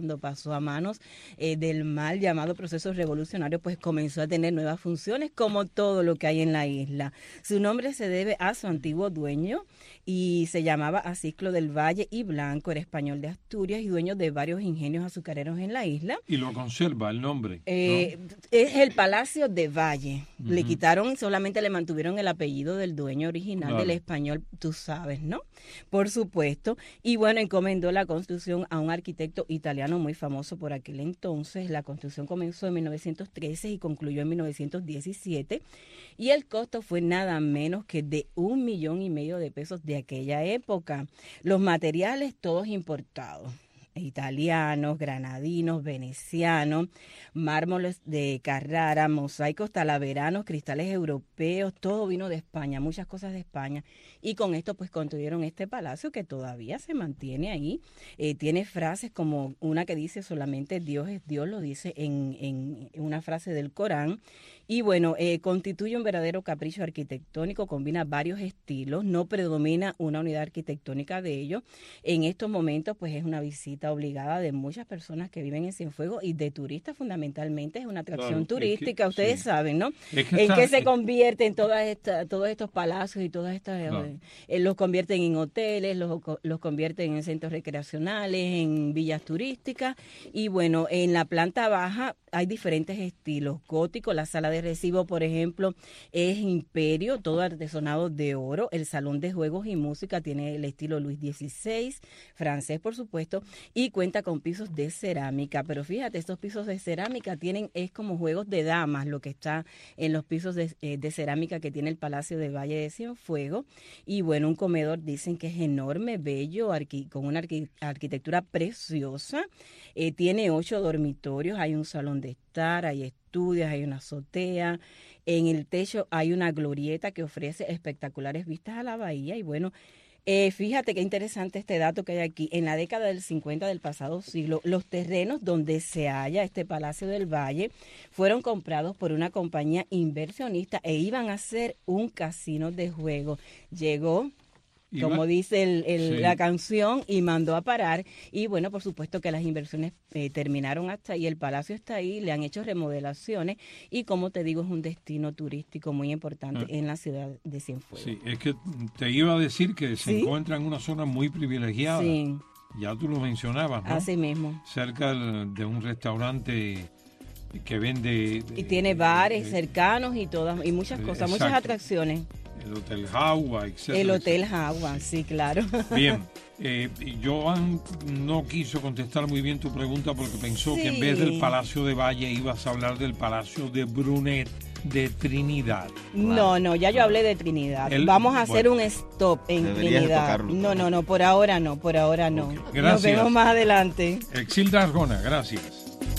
cuando pasó a manos eh, del mal llamado proceso revolucionario, pues comenzó a tener nuevas funciones, como todo lo que hay en la isla. Su nombre se debe a su antiguo dueño y se llamaba Aciclo del Valle y Blanco, era español de Asturias y dueño de varios ingenios azucareros en la isla. Y lo conserva el nombre. Eh, ¿no? Es el Palacio de Valle. Uh-huh. Le quitaron, solamente le mantuvieron el apellido del dueño original, claro, del español, tú sabes, ¿no? Por supuesto. Y bueno, encomendó la construcción a un arquitecto italiano muy famoso por aquel entonces. La construcción comenzó en mil novecientos trece y concluyó en mil novecientos diecisiete. Y el costo fue nada menos que de un millón y medio de pesos de aquella época. Los materiales todos importados, italianos, granadinos, venecianos, mármoles de Carrara, mosaicos talaveranos, cristales europeos, todo vino de España, muchas cosas de España. Y con esto pues construyeron este palacio que todavía se mantiene ahí. Eh, tiene frases como una que dice solamente Dios es Dios, lo dice en, en una frase del Corán. Y bueno, eh, constituye un verdadero capricho arquitectónico, combina varios estilos, no predomina una unidad arquitectónica de ellos. En estos momentos pues es una visita obligada de muchas personas que viven en Cienfuegos y de turistas fundamentalmente, es una atracción claro, turística, es que, ustedes sí. saben, ¿no? Es que en está, qué se convierte en todas esta, todos estos palacios y todas estas, claro. eh, los convierten en hoteles, los, los convierten en centros recreacionales, en villas turísticas y bueno, en la planta baja hay diferentes estilos, gótico, la sala de recibo, por ejemplo, es imperio, todo artesonado de oro, el salón de juegos y música tiene el estilo Luis dieciséis, francés por supuesto, y cuenta con pisos de cerámica, pero fíjate, estos pisos de cerámica tienen, es como juegos de damas, lo que está en los pisos de, eh, de cerámica que tiene el Palacio de Valle de Cienfuegos, y bueno, un comedor dicen que es enorme, bello, arqui, con una arqui, arquitectura preciosa, eh, tiene ocho dormitorios, hay un salón de estar, hay estudios, hay una azotea, en el techo hay una glorieta que ofrece espectaculares vistas a la bahía y bueno, Eh, fíjate qué interesante este dato que hay aquí. En la década del cincuenta del pasado siglo, los terrenos donde se halla este Palacio del Valle fueron comprados por una compañía inversionista e iban a ser un casino de juego. Llegó, Iba, como dice el, el, sí. la canción, y mandó a parar. Y bueno, por supuesto que las inversiones eh, terminaron hasta ahí. El palacio está ahí, le han hecho remodelaciones y como te digo, es un destino turístico muy importante ah. en la ciudad de Cienfuegos. Sí, es que te iba a decir que se ¿Sí? encuentra en una zona muy privilegiada. Sí. Ya tú lo mencionabas, ¿no? Así mismo. Cerca de un restaurante que vende... Y tiene bares eh, cercanos y todas y muchas cosas, exacto. muchas atracciones. El Hotel Jagua, etcétera. El Hotel Jagua, sí, claro. Bien, eh, Joan no quiso contestar muy bien tu pregunta porque pensó sí. que en vez del Palacio de Valle ibas a hablar del Palacio de Brunet de Trinidad. No, no, ya yo hablé de Trinidad. El, Vamos a hacer bueno, un stop en Trinidad. No, no, no, por ahora no, por ahora no. Okay. Gracias. Nos vemos más adelante. Exilda Argona, gracias.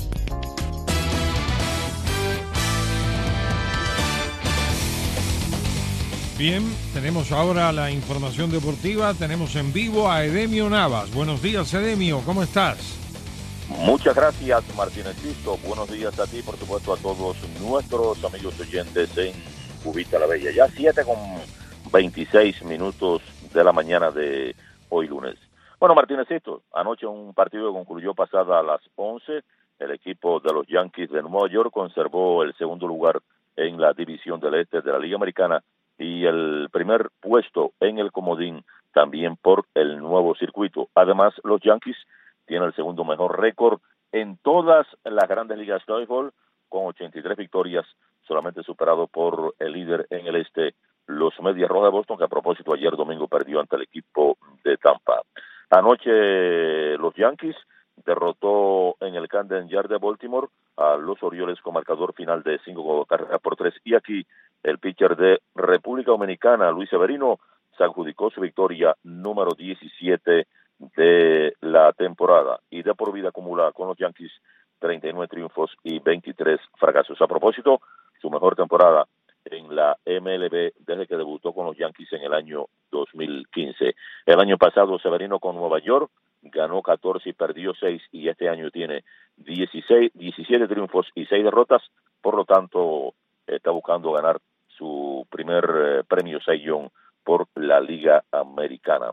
Bien, tenemos ahora la información deportiva. Tenemos en vivo a Edemio Navas. Buenos días, Edemio. ¿Cómo estás? Muchas gracias, Martínez Sisto. Buenos días a ti, por supuesto, a todos nuestros amigos oyentes en Cubita la Bella. Ya siete con veintiséis minutos de la mañana de hoy lunes. Bueno, Martínez Sisto, anoche un partido que concluyó pasada a las once. El equipo de los Yankees de Nueva York conservó el segundo lugar en la división del este de la Liga Americana y el primer puesto en el comodín también por el nuevo circuito. Además, los Yankees tienen el segundo mejor récord en todas las grandes ligas de béisbol, con ochenta y tres victorias, solamente superado por el líder en el este, los Medias Rojas de Boston, que a propósito ayer domingo perdió ante el equipo de Tampa. Anoche los Yankees derrotó en el Camden Yard de Baltimore a los Orioles con marcador final de cinco carreras por tres. Y aquí el pitcher de República Dominicana, Luis Severino, se adjudicó su victoria número diecisiete de la temporada. Y de por vida acumulada con los Yankees, treinta y nueve triunfos y veintitrés fracasos. A propósito, su mejor temporada en la M L B desde que debutó con los Yankees en el año dos mil quince. El año pasado Severino con Nueva York ganó catorce y perdió seis, y este año tiene dieciséis, diecisiete triunfos y seis derrotas, por lo tanto está buscando ganar su primer eh, premio Cy Young por la Liga Americana.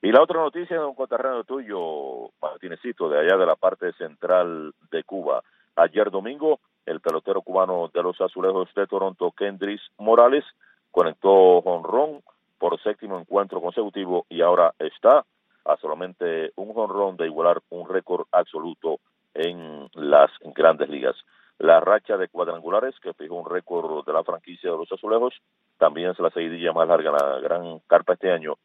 Y la otra noticia de un conterráneo tuyo, Martinecito, de allá de la parte central de Cuba. Ayer domingo, el pelotero cubano de los Azulejos de Toronto, Kendrys Morales, conectó jonrón por séptimo encuentro consecutivo y ahora está a solamente un jonrón de igualar un récord absoluto en las grandes ligas. La racha de cuadrangulares que fijó un récord de la franquicia de los Azulejos también es la seguidilla más larga en la gran carpa este año,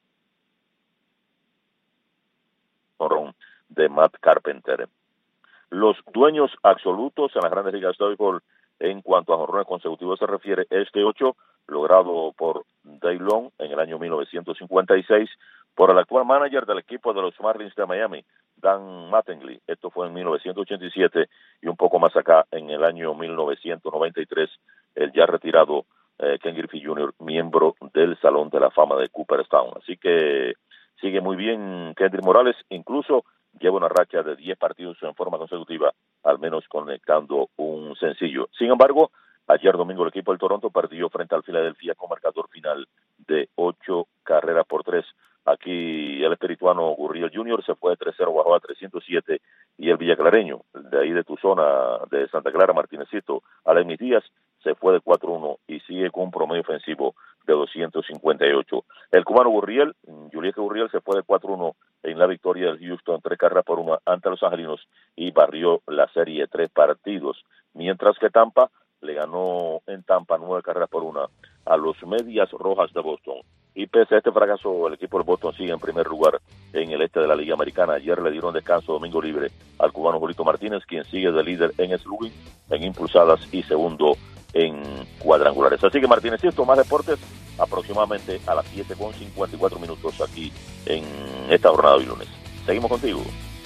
jonrón de Matt Carpenter. Los dueños absolutos en las grandes ligas de béisbol en cuanto a jonrones consecutivos se refiere, este ocho logrado por Dave Long en el año mil novecientos cincuenta y seis por el actual manager del equipo de los Marlins de Miami, Dan Mattingly. Esto fue en mil novecientos ochenta y siete y un poco más acá en el año mil novecientos noventa y tres, el ya retirado eh, Ken Griffey junior, miembro del Salón de la Fama de Cooperstown. Así que sigue muy bien Kendrys Morales, incluso lleva una racha de diez partidos en forma consecutiva, al menos conectando un sencillo. Sin embargo, ayer domingo el equipo del Toronto perdió frente al Philadelphia con marcador final de ocho carreras por tres. Aquí el espirituano Gurriel junior se fue de tres cero, bajó a trescientos siete, y el villaclareño, de ahí de tu zona de Santa Clara, Martinecito, Alexis Díaz, se fue de cuatro uno y sigue con un promedio ofensivo de doscientos cincuenta y ocho. El cubano Gurriel, Juliette Gurriel, se fue de cuatro uno en la victoria del Houston, tres carreras por una ante los angelinos, y barrió la serie tres partidos, mientras que Tampa le ganó en Tampa nueve carreras por una a los Medias Rojas de Boston. Y pese a este fracaso, el equipo de Boston sigue en primer lugar en el este de la Liga Americana. Ayer le dieron descanso domingo libre al cubano Julito Martínez, quien sigue de líder en slugging, en impulsadas y segundo en cuadrangulares. Así que Martínez, esto más deportes aproximadamente a las siete con cincuenta y cuatro minutos aquí en esta jornada de lunes. Seguimos contigo.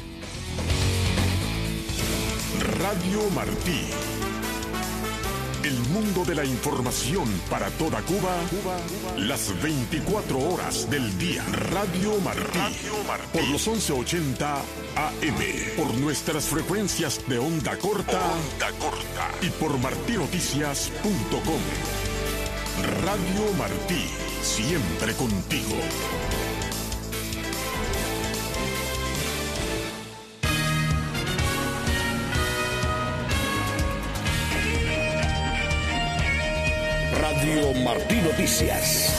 Radio Martí. El mundo de la información para toda Cuba, Cuba, Cuba, las veinticuatro horas del día. Radio Martí. Radio Martí. Por los once ochenta A M. Por nuestras frecuencias de onda corta. Onda corta. Y por martí noticias punto com. Radio Martí. Siempre contigo. Radio Martí Noticias.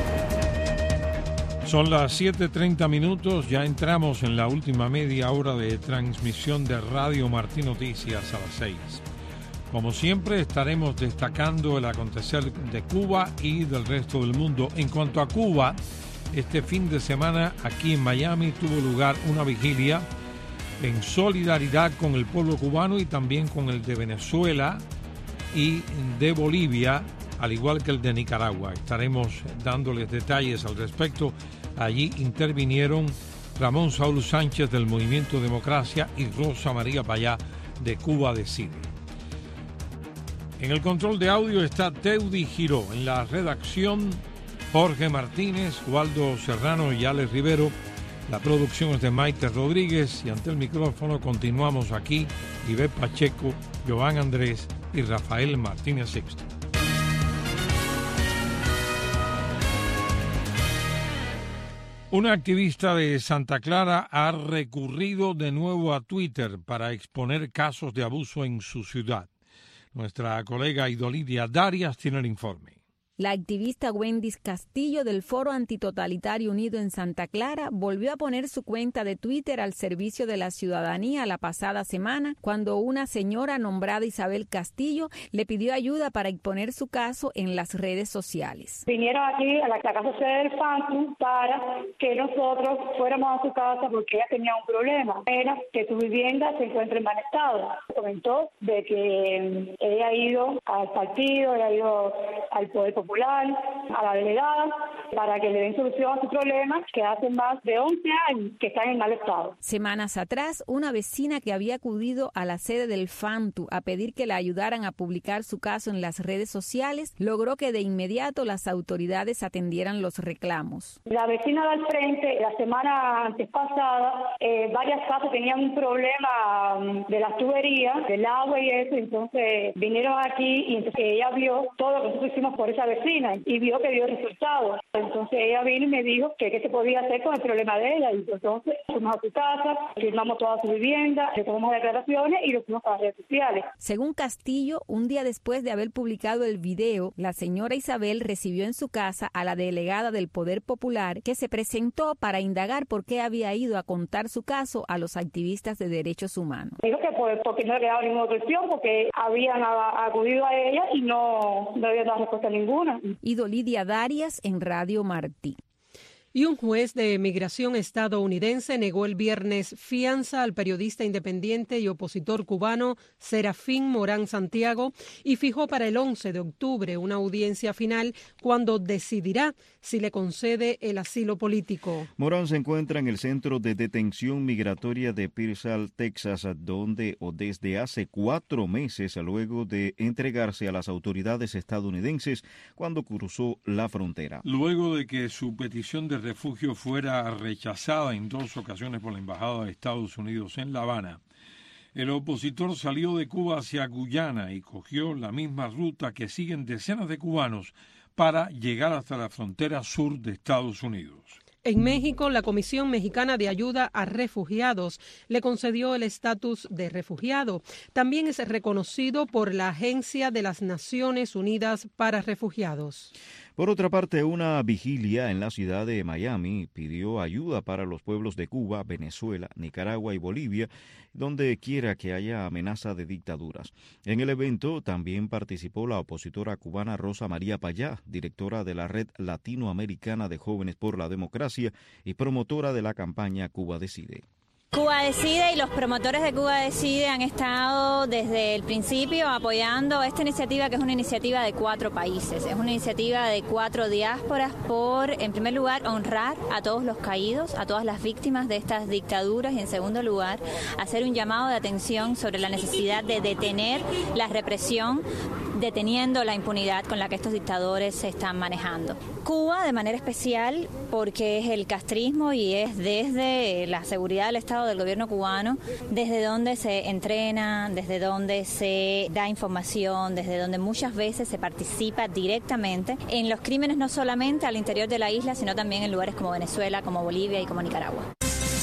Son las siete treinta minutos, ya entramos en la última media hora de transmisión de Radio Martí Noticias a las seis. Como siempre, estaremos destacando el acontecer de Cuba y del resto del mundo. En cuanto a Cuba, este fin de semana aquí en Miami tuvo lugar una vigilia en solidaridad con el pueblo cubano y también con el de Venezuela y de Bolivia, al igual que el de Nicaragua. Estaremos dándoles detalles al respecto. Allí intervinieron Ramón Saúl Sánchez del Movimiento Democracia y Rosa María Payá de Cuba Decide. En el control de audio está Teudi Giró. En la redacción, Jorge Martínez, Waldo Serrano y Alex Rivero. La producción es de Maite Rodríguez y ante el micrófono continuamos aquí Ivette Pacheco, Joan Andrés y Rafael Martínez Sixto. Una activista de Santa Clara ha recurrido de nuevo a Twitter para exponer casos de abuso en su ciudad. Nuestra colega Idolidia Darias tiene el informe. La activista Wendy Castillo del Foro Antitotalitario Unido en Santa Clara volvió a poner su cuenta de Twitter al servicio de la ciudadanía la pasada semana cuando una señora nombrada Isabel Castillo le pidió ayuda para exponer su caso en las redes sociales. Vinieron aquí a la casa social del Phantom para que nosotros fuéramos a su casa porque ella tenía un problema. Era que su vivienda se encuentra en mal estado. Comentó de que ella ha ido al partido, ella ha ido al Poder Popular, a la delegada, para que le den solución a su problema, que hace más de once años que está en mal estado. Semanas atrás, una vecina que había acudido a la sede del FANTU a pedir que la ayudaran a publicar su caso en las redes sociales, logró que de inmediato las autoridades atendieran los reclamos. La vecina del frente, la semana antes pasada, eh, varias casas tenían un problema um, de las tuberías, del agua y eso, entonces vinieron aquí y entonces ella vio todo lo que nosotros hicimos por esa vecina vecina y vio que dio resultados. Entonces ella vino y me dijo que qué se podía hacer con el problema de ella. Y entonces fuimos a su casa, firmamos toda su vivienda, recogimos declaraciones y lo fuimos a las redes sociales. Según Castillo, un día después de haber publicado el video, la señora Isabel recibió en su casa a la delegada del Poder Popular, que se presentó para indagar por qué había ido a contar su caso a los activistas de derechos humanos. Dijo que pues, porque no le daba ninguna opción, porque habían acudido a ella y no, no había dado respuesta ninguna. Ido Lidia Darias en Radio Martí. Y un juez de migración estadounidense negó el viernes fianza al periodista independiente y opositor cubano Serafín Morán Santiago y fijó para el once de octubre una audiencia final cuando decidirá si le concede el asilo político. Morán se encuentra en el centro de detención migratoria de Pearsall, Texas, donde o desde hace cuatro meses luego de entregarse a las autoridades estadounidenses cuando cruzó la frontera. Luego de que su petición de refugio fuera rechazada en dos ocasiones por la Embajada de Estados Unidos en La Habana, el opositor salió de Cuba hacia Guyana y cogió la misma ruta que siguen decenas de cubanos para llegar hasta la frontera sur de Estados Unidos. En México, la Comisión Mexicana de Ayuda a Refugiados le concedió el estatus de refugiado. También es reconocido por la Agencia de las Naciones Unidas para Refugiados. Por otra parte, una vigilia en la ciudad de Miami pidió ayuda para los pueblos de Cuba, Venezuela, Nicaragua y Bolivia, donde quiera que haya amenaza de dictaduras. En el evento también participó la opositora cubana Rosa María Payá, directora de la Red Latinoamericana de Jóvenes por la Democracia y promotora de la campaña Cuba Decide. Cuba Decide y los promotores de Cuba Decide han estado desde el principio apoyando esta iniciativa, que es una iniciativa de cuatro países. Es una iniciativa de cuatro diásporas por, en primer lugar, honrar a todos los caídos, a todas las víctimas de estas dictaduras y, en segundo lugar, hacer un llamado de atención sobre la necesidad de detener la represión, deteniendo la impunidad con la que estos dictadores se están manejando. Cuba, de manera especial, porque es el castrismo y es desde la seguridad del Estado del gobierno cubano, desde donde se entrena, desde donde se da información, desde donde muchas veces se participa directamente en los crímenes, no solamente al interior de la isla, sino también en lugares como Venezuela, como Bolivia y como Nicaragua.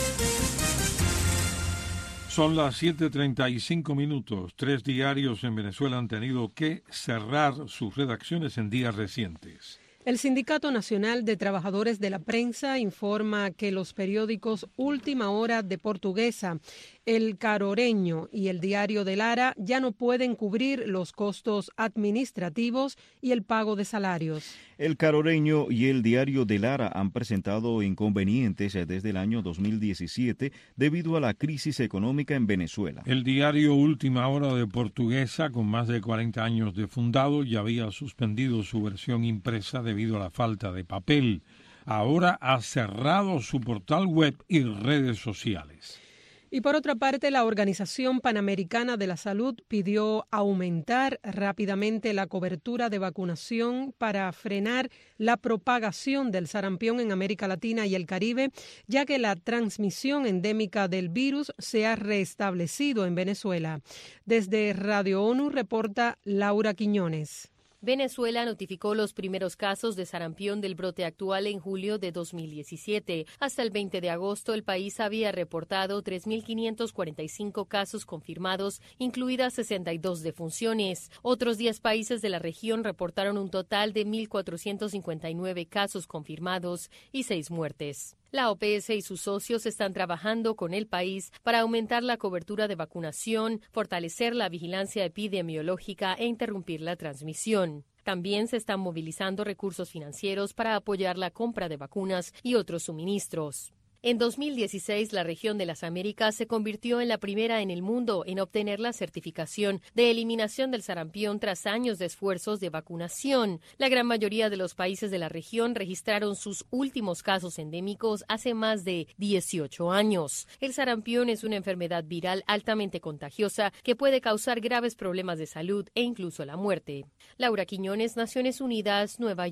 Son las siete treinta y cinco minutos. Tres diarios en Venezuela han tenido que cerrar sus redacciones en días recientes. El Sindicato Nacional de Trabajadores de la Prensa informa que los periódicos Última Hora de Portuguesa, El Caroreño y El Diario de Lara ya no pueden cubrir los costos administrativos y el pago de salarios. El Caroreño y El Diario de Lara han presentado inconvenientes desde el año dos mil diecisiete debido a la crisis económica en Venezuela. El diario Última Hora de Portuguesa, con más de cuarenta años de fundado, ya había suspendido su versión impresa debido a la falta de papel. Ahora ha cerrado su portal web y redes sociales. Y por otra parte, la Organización Panamericana de la Salud pidió aumentar rápidamente la cobertura de vacunación para frenar la propagación del sarampión en América Latina y el Caribe, ya que la transmisión endémica del virus se ha restablecido en Venezuela. Desde Radio ONU reporta Laura Quiñones. Venezuela notificó los primeros casos de sarampión del brote actual en julio de dos mil diecisiete. Hasta el veinte de agosto, el país había reportado tres mil quinientos cuarenta y cinco casos confirmados, incluidas sesenta y dos defunciones. Otros diez países de la región reportaron un total de mil cuatrocientos cincuenta y nueve casos confirmados y seis muertes. La O P S y sus socios están trabajando con el país para aumentar la cobertura de vacunación, fortalecer la vigilancia epidemiológica e interrumpir la transmisión. También se están movilizando recursos financieros para apoyar la compra de vacunas y otros suministros. En dos mil dieciséis, la región de las Américas se convirtió en la primera en el mundo en obtener la certificación de eliminación del sarampión tras años de esfuerzos de vacunación. La gran mayoría de los países de la región registraron sus últimos casos endémicos hace más de dieciocho años. El sarampión es una enfermedad viral altamente contagiosa que puede causar graves problemas de salud e incluso la muerte. Laura Quiñones, Naciones Unidas, Nueva York.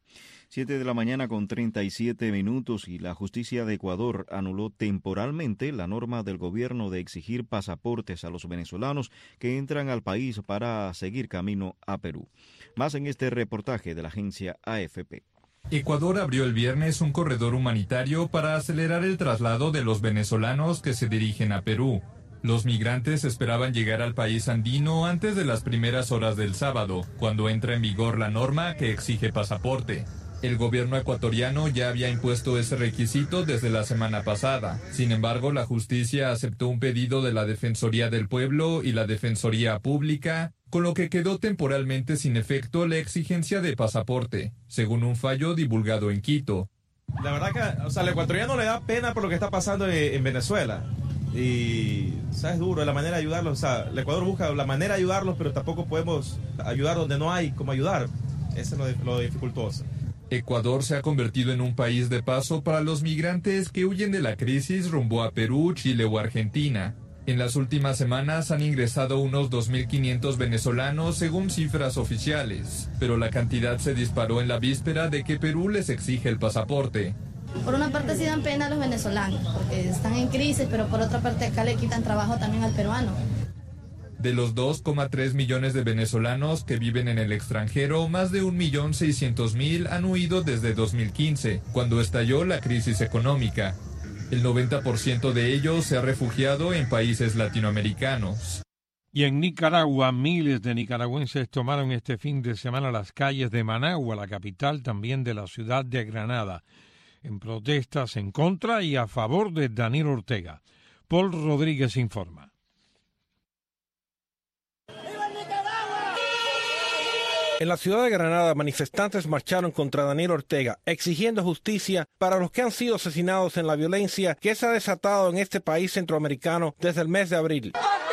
Siete de la mañana con treinta y siete minutos y la justicia de Ecuador anuló temporalmente la norma del gobierno de exigir pasaportes a los venezolanos que entran al país para seguir camino a Perú. Más en este reportaje de la agencia A F P. Ecuador abrió el viernes un corredor humanitario para acelerar el traslado de los venezolanos que se dirigen a Perú. Los migrantes esperaban llegar al país andino antes de las primeras horas del sábado, cuando entra en vigor la norma que exige pasaporte. El gobierno ecuatoriano ya había impuesto ese requisito desde la semana pasada. Sin embargo, la justicia aceptó un pedido de la Defensoría del Pueblo y la Defensoría Pública, con lo que quedó temporalmente sin efecto la exigencia de pasaporte, según un fallo divulgado en Quito. La verdad que, o sea, al ecuatoriano le da pena por lo que está pasando en Venezuela. Y, o sea, es duro la manera de ayudarlos. O sea, el Ecuador busca la manera de ayudarlos, pero tampoco podemos ayudar donde no hay cómo ayudar. Eso es lo, lo dificultoso. Ecuador se ha convertido en un país de paso para los migrantes que huyen de la crisis rumbo a Perú, Chile o Argentina. En las últimas semanas han ingresado unos dos mil quinientos venezolanos según cifras oficiales, pero la cantidad se disparó en la víspera de que Perú les exige el pasaporte. Por una parte sí dan pena a los venezolanos, porque están en crisis, pero por otra parte acá le quitan trabajo también al peruano. De los dos coma tres millones de venezolanos que viven en el extranjero, más de un millón seiscientos mil han huido desde dos mil quince, cuando estalló la crisis económica. El noventa por ciento de ellos se ha refugiado en países latinoamericanos. Y en Nicaragua, miles de nicaragüenses tomaron este fin de semana las calles de Managua, la capital también de la ciudad de Granada, en protestas en contra y a favor de Daniel Ortega. Paul Rodríguez informa. En la ciudad de Granada, manifestantes marcharon contra Daniel Ortega, exigiendo justicia para los que han sido asesinados en la violencia que se ha desatado en este país centroamericano desde el mes de abril.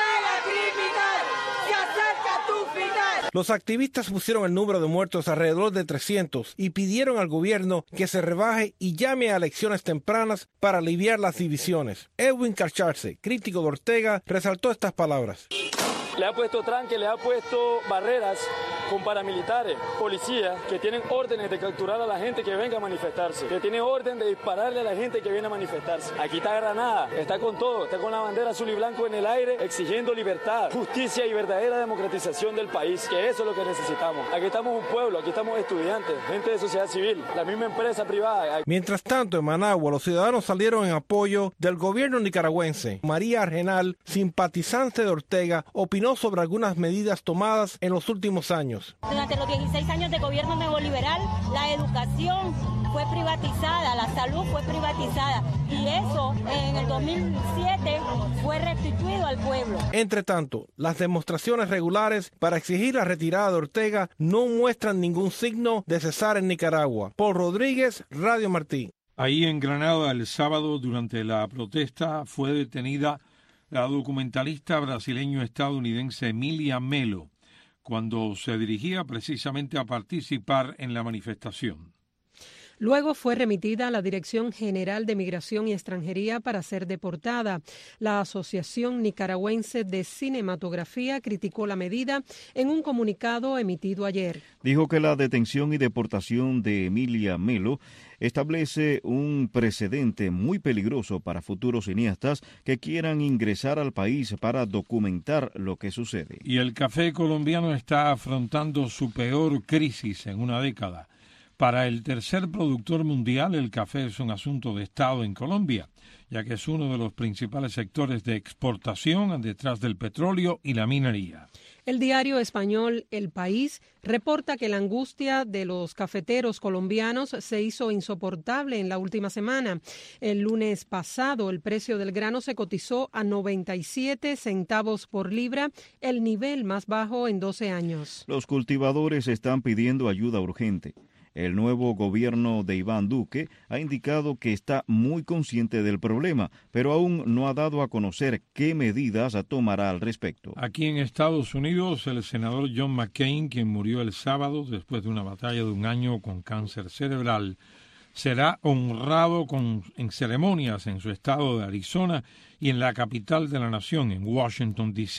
Los activistas pusieron el número de muertos alrededor de trescientos y pidieron al gobierno que se rebaje y llame a elecciones tempranas para aliviar las divisiones. Edwin Carcharse, crítico de Ortega, resaltó estas palabras. Le ha puesto tranque, le ha puesto barreras con paramilitares, policías, que tienen órdenes de capturar a la gente que venga a manifestarse, que tienen orden de dispararle a la gente que viene a manifestarse. Aquí está Granada, está con todo, está con la bandera azul y blanco en el aire, exigiendo libertad, justicia y verdadera democratización del país, que eso es lo que necesitamos. Aquí estamos un pueblo, aquí estamos estudiantes, gente de sociedad civil, la misma empresa privada. Mientras tanto, en Managua, los ciudadanos salieron en apoyo del gobierno nicaragüense. María Argenal, simpatizante de Ortega, opinó sobre algunas medidas tomadas en los últimos años. Durante los dieciséis años de gobierno neoliberal, la educación fue privatizada, la salud fue privatizada y eso en el dos mil siete fue restituido al pueblo. Entre tanto, las demostraciones regulares para exigir la retirada de Ortega no muestran ningún signo de cesar en Nicaragua. Paul Rodríguez, Radio Martí. Ahí en Granada, el sábado, durante la protesta, fue detenida la documentalista brasileño-estadounidense Emilia Melo, cuando se dirigía precisamente a participar en la manifestación. Luego fue remitida a la Dirección General de Migración y Extranjería para ser deportada. La Asociación Nicaragüense de Cinematografía criticó la medida en un comunicado emitido ayer. Dijo que la detención y deportación de Emilia Melo establece un precedente muy peligroso para futuros cineastas que quieran ingresar al país para documentar lo que sucede. Y el café colombiano está afrontando su peor crisis en una década. Para el tercer productor mundial, el café es un asunto de Estado en Colombia, ya que es uno de los principales sectores de exportación detrás del petróleo y la minería. El diario español El País reporta que la angustia de los cafeteros colombianos se hizo insoportable en la última semana. El lunes pasado, el precio del grano se cotizó a noventa y siete centavos por libra, el nivel más bajo en doce años. Los cultivadores están pidiendo ayuda urgente. El nuevo gobierno de Iván Duque ha indicado que está muy consciente del problema, pero aún no ha dado a conocer qué medidas tomará al respecto. Aquí en Estados Unidos, el senador John McCain, quien murió el sábado después de una batalla de un año con cáncer cerebral, será honrado con, en ceremonias en su estado de Arizona y en la capital de la nación, en Washington, D C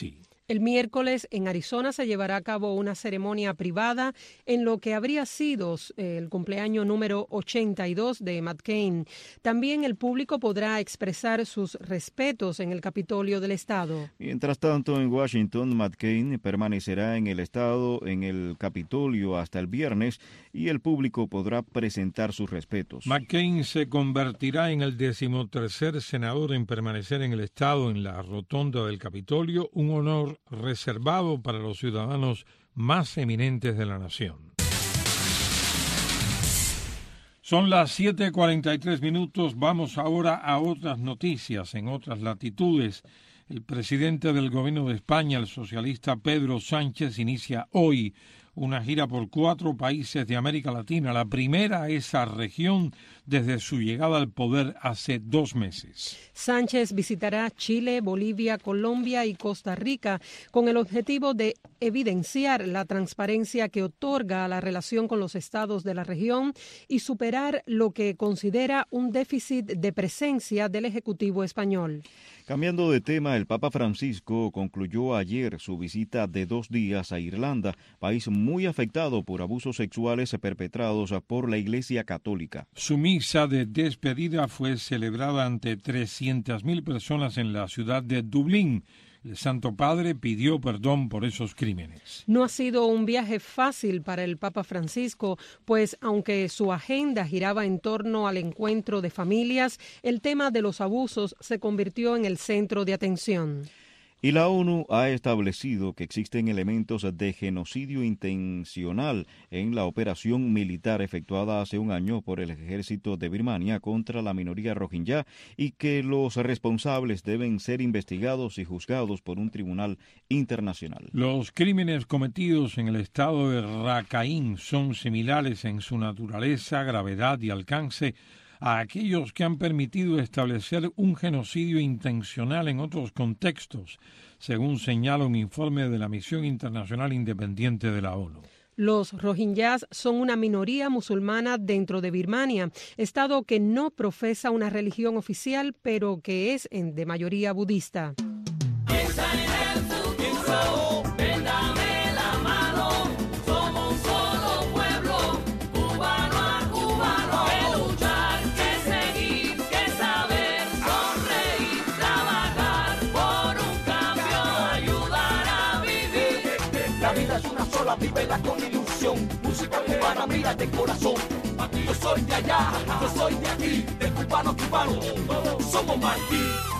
El miércoles en Arizona se llevará a cabo una ceremonia privada en lo que habría sido el cumpleaños número ochenta y dos de McCain. También el público podrá expresar sus respetos en el Capitolio del estado. Mientras tanto, en Washington, McCain permanecerá en el estado, en el Capitolio hasta el viernes, y el público podrá presentar sus respetos. McCain se convertirá en el decimotercer senador en permanecer en el estado en la rotonda del Capitolio, un honor reservado para los ciudadanos más eminentes de la nación. Son las siete cuarenta y tres minutos. Vamos ahora a otras noticias en otras latitudes. El presidente del gobierno de España, el socialista Pedro Sánchez, inicia hoy una gira por cuatro países de América Latina, la primera a esa región desde su llegada al poder hace dos meses. Sánchez visitará Chile, Bolivia, Colombia y Costa Rica con el objetivo de evidenciar la transparencia que otorga a la relación con los estados de la región y superar lo que considera un déficit de presencia del Ejecutivo español. Cambiando de tema, el Papa Francisco concluyó ayer su visita de dos días a Irlanda, país muy afectado por abusos sexuales perpetrados por la Iglesia Católica. Su misa de despedida fue celebrada ante trescientas mil personas en la ciudad de Dublín. El Santo Padre pidió perdón por esos crímenes. No ha sido un viaje fácil para el Papa Francisco, pues aunque su agenda giraba en torno al encuentro de familias, el tema de los abusos se convirtió en el centro de atención. Y la ONU ha establecido que existen elementos de genocidio intencional en la operación militar efectuada hace un año por el ejército de Birmania contra la minoría rohingya y que los responsables deben ser investigados y juzgados por un tribunal internacional. Los crímenes cometidos en el estado de Rakhine son similares en su naturaleza, gravedad y alcance a aquellos que han permitido establecer un genocidio intencional en otros contextos, según señala un informe de la Misión Internacional Independiente de la ONU. Los rohingyas son una minoría musulmana dentro de Birmania, estado que no profesa una religión oficial, pero que es de mayoría budista. Vívela con ilusión, música cubana, mira de corazón. Yo soy de allá, yo soy de aquí, de cubano cubano, todos somos Martí.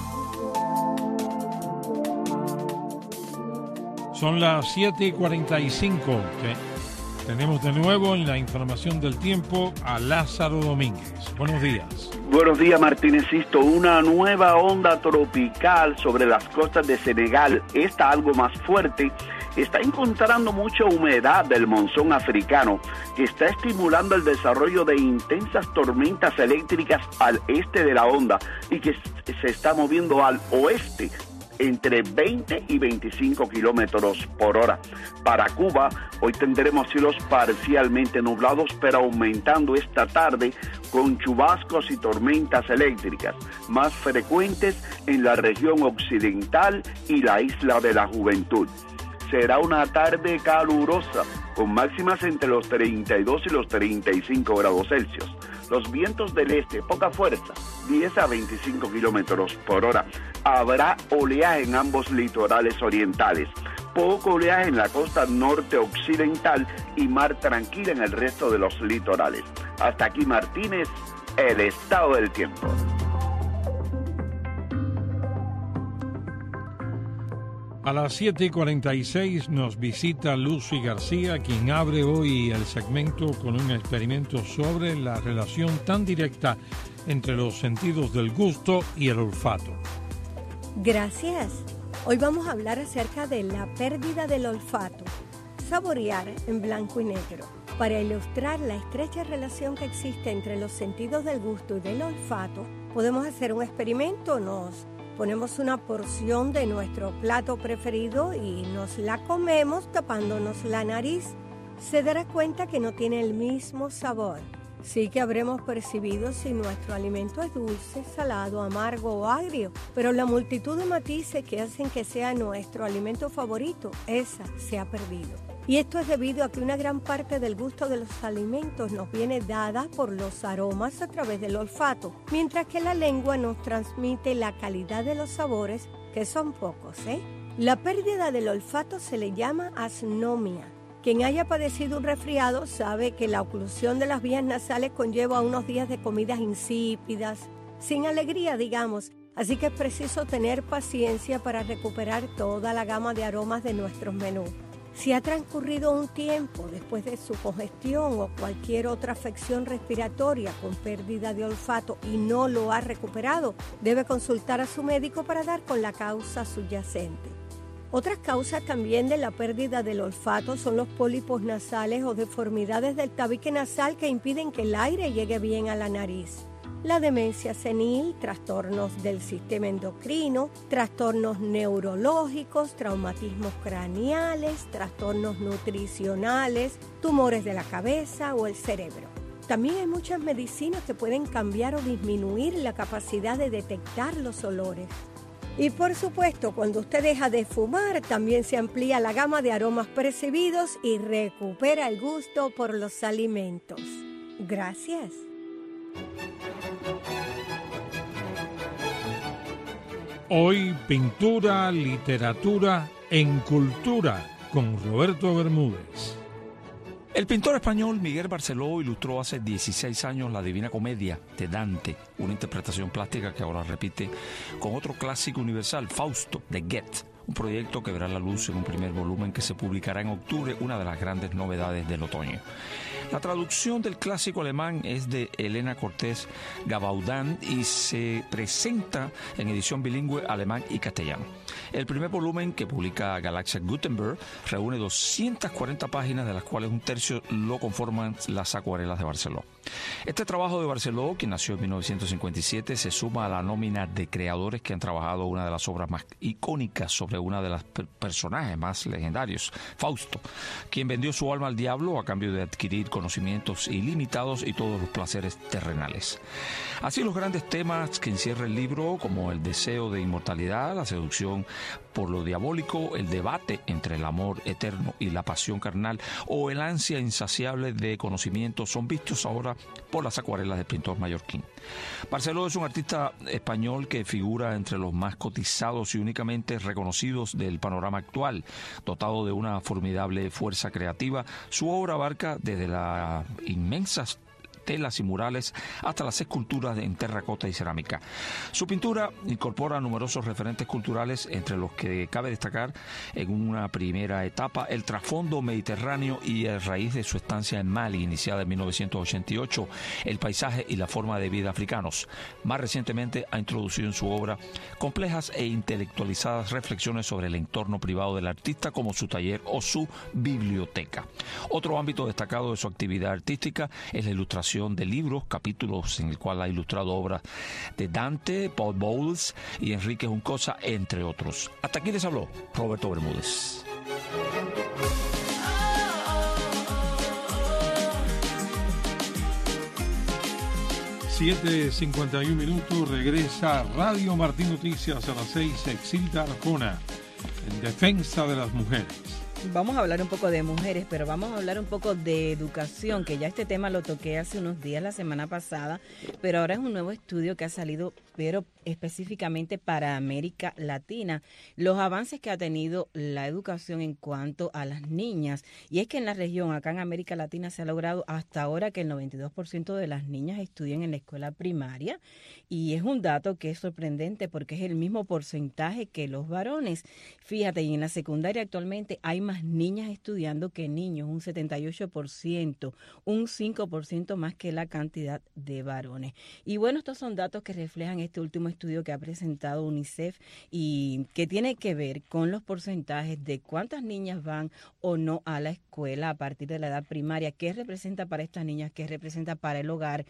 Son las siete y cuarenta y cinco. ¿sí? Tenemos de nuevo en la información del tiempo a Lázaro Domínguez. Buenos días. Buenos días, Martínez Sisto. Una nueva onda tropical sobre las costas de Senegal, esta algo más fuerte, está encontrando mucha humedad del monzón africano, que está estimulando el desarrollo de intensas tormentas eléctricas al este de la onda y que se está moviendo al oeste entre veinte y veinticinco kilómetros por hora. Para Cuba, hoy tendremos cielos parcialmente nublados, pero aumentando esta tarde con chubascos y tormentas eléctricas, más frecuentes en la región occidental y la isla de la Juventud. Será una tarde calurosa, con máximas entre los treinta y dos y los treinta y cinco grados Celsius. Los vientos del este, poca fuerza, diez a veinticinco kilómetros por hora. Habrá oleaje en ambos litorales orientales, poco oleaje en la costa norte occidental y mar tranquila en el resto de los litorales. Hasta aquí, Martínez, el estado del tiempo. A las siete y cuarenta y seis nos visita Lucy García, quien abre hoy el segmento con un experimento sobre la relación tan directa entre los sentidos del gusto y el olfato. Gracias. Hoy vamos a hablar acerca de la pérdida del olfato. Saborear en blanco y negro. Para ilustrar la estrecha relación que existe entre los sentidos del gusto y del olfato, podemos hacer un experimento. Nos ponemos una porción de nuestro plato preferido y nos la comemos tapándonos la nariz. Se dará cuenta que no tiene el mismo sabor. Sí que habremos percibido si nuestro alimento es dulce, salado, amargo o agrio, pero la multitud de matices que hacen que sea nuestro alimento favorito, esa se ha perdido. Y esto es debido a que una gran parte del gusto de los alimentos nos viene dada por los aromas a través del olfato, mientras que la lengua nos transmite la calidad de los sabores, que son pocos, ¿eh? La pérdida del olfato se le llama asnomia. Quien haya padecido un resfriado sabe que la oclusión de las vías nasales conlleva unos días de comidas insípidas, sin alegría, digamos. Así que es preciso tener paciencia para recuperar toda la gama de aromas de nuestros menús. Si ha transcurrido un tiempo después de su congestión o cualquier otra afección respiratoria con pérdida de olfato y no lo ha recuperado, debe consultar a su médico para dar con la causa subyacente. Otras causas también de la pérdida del olfato son los pólipos nasales o deformidades del tabique nasal que impiden que el aire llegue bien a la nariz. La demencia senil, trastornos del sistema endocrino, trastornos neurológicos, traumatismos craneales, trastornos nutricionales, tumores de la cabeza o el cerebro. También hay muchas medicinas que pueden cambiar o disminuir la capacidad de detectar los olores. Y por supuesto, cuando usted deja de fumar, también se amplía la gama de aromas percibidos y recupera el gusto por los alimentos. Gracias. Hoy, pintura, literatura en cultura, con Roberto Bermúdez. El pintor español Miguel Barceló ilustró hace dieciséis años la Divina Comedia de Dante, una interpretación plástica que ahora repite con otro clásico universal, Fausto, de Goethe, un proyecto que verá la luz en un primer volumen que se publicará en octubre, una de las grandes novedades del otoño. La traducción del clásico alemán es de Elena Cortés Gabaudan y se presenta en edición bilingüe alemán y castellano. El primer volumen, que publica Galaxia Gutenberg, reúne doscientas cuarenta páginas, de las cuales un tercio lo conforman las acuarelas de Barceló. Este trabajo de Barceló, quien nació en mil novecientos cincuenta y siete, se suma a la nómina de creadores que han trabajado una de las obras más icónicas sobre una de las per- personajes más legendarios, Fausto, quien vendió su alma al diablo a cambio de adquirir conocimientos ilimitados y todos los placeres terrenales. Así, los grandes temas que encierra el libro, como el deseo de inmortalidad, la seducción por lo diabólico, el debate entre el amor eterno y la pasión carnal o el ansia insaciable de conocimiento, son vistos ahora por las acuarelas del pintor mallorquín. Barceló es un artista español que figura entre los más cotizados y únicamente reconocidos del panorama actual. Dotado de una formidable fuerza creativa, su obra abarca desde las inmensas telas y murales hasta las esculturas en terracota y cerámica. Su pintura incorpora numerosos referentes culturales, entre los que cabe destacar en una primera etapa el trasfondo mediterráneo y a raíz de su estancia en Mali, iniciada en mil novecientos ochenta y ocho, el paisaje y la forma de vida africanos. Más recientemente ha introducido en su obra complejas e intelectualizadas reflexiones sobre el entorno privado del artista, como su taller o su biblioteca. Otro ámbito destacado de su actividad artística es la ilustración de libros, capítulos en el cual ha ilustrado obras de Dante, Paul Bowles y Enrique Juncosa, entre otros. Hasta aquí les habló Roberto Bermúdez. siete cincuenta y un minutos, regresa Radio Martín Noticias a las seis, Exilda Arjona, en defensa de las mujeres. Vamos a hablar un poco de mujeres, pero vamos a hablar un poco de educación, que ya este tema lo toqué hace unos días, la semana pasada, pero ahora es un nuevo estudio que ha salido, pero específicamente para América Latina, los avances que ha tenido la educación en cuanto a las niñas. Y es que en la región, acá en América Latina, se ha logrado hasta ahora que el noventa y dos por ciento de las niñas estudien en la escuela primaria, y es un dato que es sorprendente porque es el mismo porcentaje que los varones. Fíjate, y en la secundaria actualmente hay más niñas estudiando que niños, un setenta y ocho por ciento, un cinco por ciento más que la cantidad de varones. Y bueno, estos son datos que reflejan este último estudio que ha presentado UNICEF y que tiene que ver con los porcentajes de cuántas niñas van o no a la escuela a partir de la edad primaria, qué representa para estas niñas, qué representa para el hogar,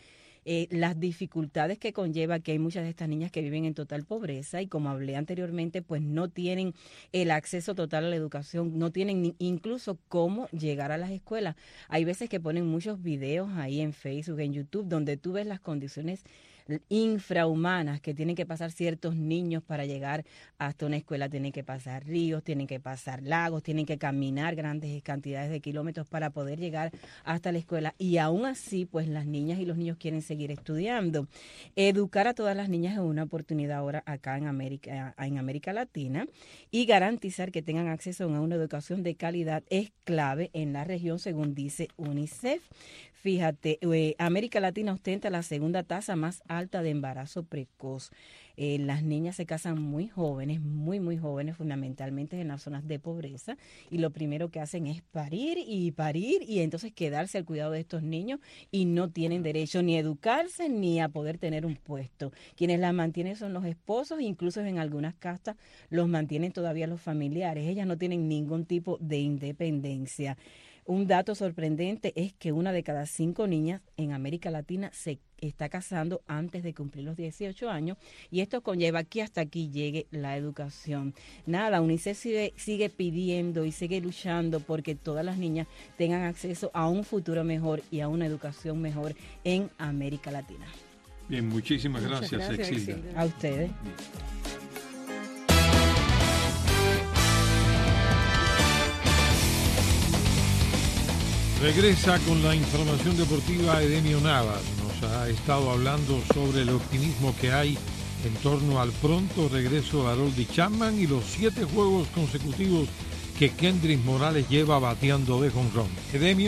eh, las dificultades que conlleva que hay muchas de estas niñas que viven en total pobreza y, como hablé anteriormente, pues no tienen el acceso total a la educación, no tienen ni, incluso cómo llegar a las escuelas. Hay veces que ponen muchos videos ahí en Facebook, en YouTube, donde tú ves las condiciones infrahumanas que tienen que pasar ciertos niños para llegar hasta una escuela. Tienen que pasar ríos, tienen que pasar lagos, tienen que caminar grandes cantidades de kilómetros para poder llegar hasta la escuela, y aún así pues las niñas y los niños quieren seguir estudiando. Educar a todas las niñas es una oportunidad ahora acá en América, en América Latina, y garantizar que tengan acceso a una educación de calidad es clave en la región, según dice UNICEF. Fíjate, eh, América Latina ostenta la segunda tasa más alta de embarazo precoz. Eh, las niñas se casan muy jóvenes, muy, muy jóvenes, fundamentalmente en las zonas de pobreza, y lo primero que hacen es parir y parir y entonces quedarse al cuidado de estos niños, y no tienen derecho ni a educarse ni a poder tener un puesto. Quienes las mantienen son los esposos, incluso en algunas castas los mantienen todavía los familiares. Ellas no tienen ningún tipo de independencia. Un dato sorprendente es que una de cada cinco niñas en América Latina se está casando antes de cumplir los dieciocho años, y esto conlleva que hasta aquí llegue la educación. Nada, UNICEF sigue, sigue pidiendo y sigue luchando porque todas las niñas tengan acceso a un futuro mejor y a una educación mejor en América Latina. Bien, muchísimas gracias, gracias Exilda. Exilda. A ustedes. Regresa con la información deportiva Edemio Navas. Nos ha estado hablando sobre el optimismo que hay en torno al pronto regreso de Aroldis Chapman y los siete juegos consecutivos que Kendrys Morales lleva bateando de jonrón. Edemio.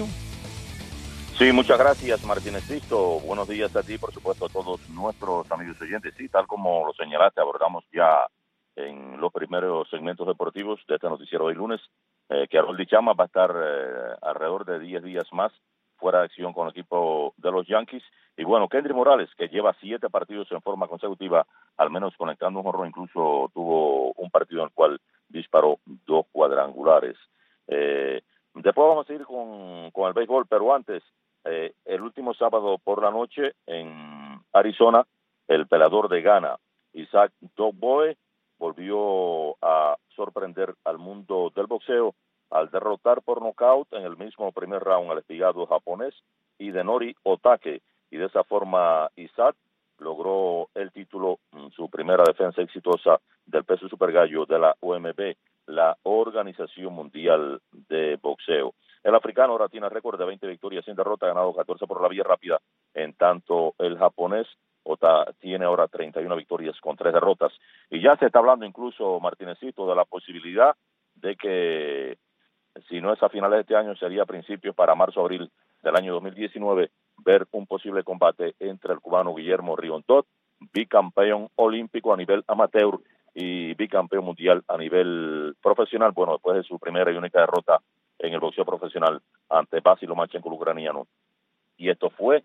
Sí, muchas gracias, Martínez Sisto. Buenos días a ti, por supuesto, a todos nuestros amigos oyentes. Sí, tal como lo señalaste, abordamos ya en los primeros segmentos deportivos de este noticiero de hoy lunes, eh, que Aroldis Chapman va a estar eh, alrededor de diez días más fuera de acción con el equipo de los Yankees. Y bueno, Kendrys Morales, que lleva siete partidos en forma consecutiva, al menos conectando un jonrón, incluso tuvo un partido en el cual disparó dos cuadrangulares. Eh, después vamos a seguir con, con el béisbol, pero antes, eh, el último sábado por la noche en Arizona, el peleador de Ghana, Isaac Dogboe, volvió a sorprender al mundo del boxeo al derrotar por nocaut en el mismo primer round al espigado japonés Hidenori Otake, y de esa forma Isaac logró el título, su primera defensa exitosa del peso supergallo de la O M B, la Organización Mundial de Boxeo. El africano ahora tiene récord de veinte victorias sin derrota, ha ganado catorce por la vía rápida, en tanto el japonés Ota tiene ahora treinta y una victorias con tres derrotas. Y ya se está hablando incluso, Martinezito, de la posibilidad de que, si no es a finales de este año, sería a principios para marzo-abril del año dos mil diecinueve, ver un posible combate entre el cubano Guillermo Rigondeaux, bicampeón olímpico a nivel amateur y bicampeón mundial a nivel profesional, bueno, después de su primera y única derrota en el boxeo profesional ante Basil Lomachenko, el ucraniano. Y esto fue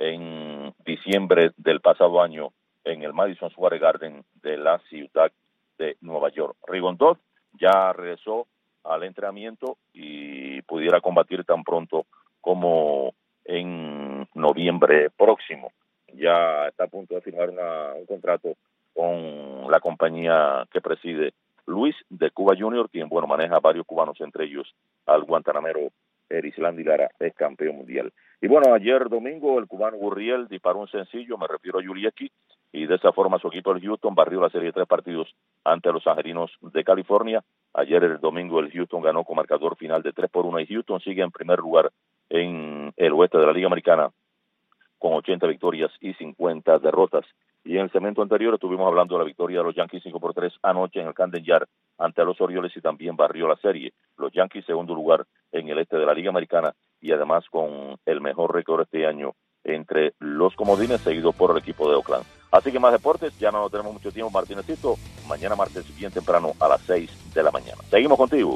en diciembre del pasado año en el Madison Square Garden de la ciudad de Nueva York. Rigondeaux ya regresó al entrenamiento y pudiera combatir tan pronto como en noviembre próximo. Ya está a punto de firmar una, un contrato con la compañía que preside Luis de Cuba junior, quien, bueno, maneja a varios cubanos, entre ellos al guantanamero Erislandy Lara, es campeón mundial. Y bueno, ayer domingo el cubano Gurriel disparó un sencillo, me refiero a Yulieski, y de esa forma su equipo, el Houston, barrió la serie de tres partidos ante los Angelinos de California. Ayer el domingo el Houston ganó con marcador final de tres por uno, y Houston sigue en primer lugar en el oeste de la Liga Americana con ochenta victorias y cincuenta derrotas. Y en el segmento anterior estuvimos hablando de la victoria de los Yankees cinco por tres anoche en el Camden Yards ante los Orioles, y también barrió la serie. Los Yankees segundo lugar en el este de la Liga Americana, y además con el mejor récord este año entre los comodines, seguido por el equipo de Oakland. Así que más deportes, ya no tenemos mucho tiempo, Martínezito. Mañana martes bien temprano a las seis de la mañana. Seguimos contigo.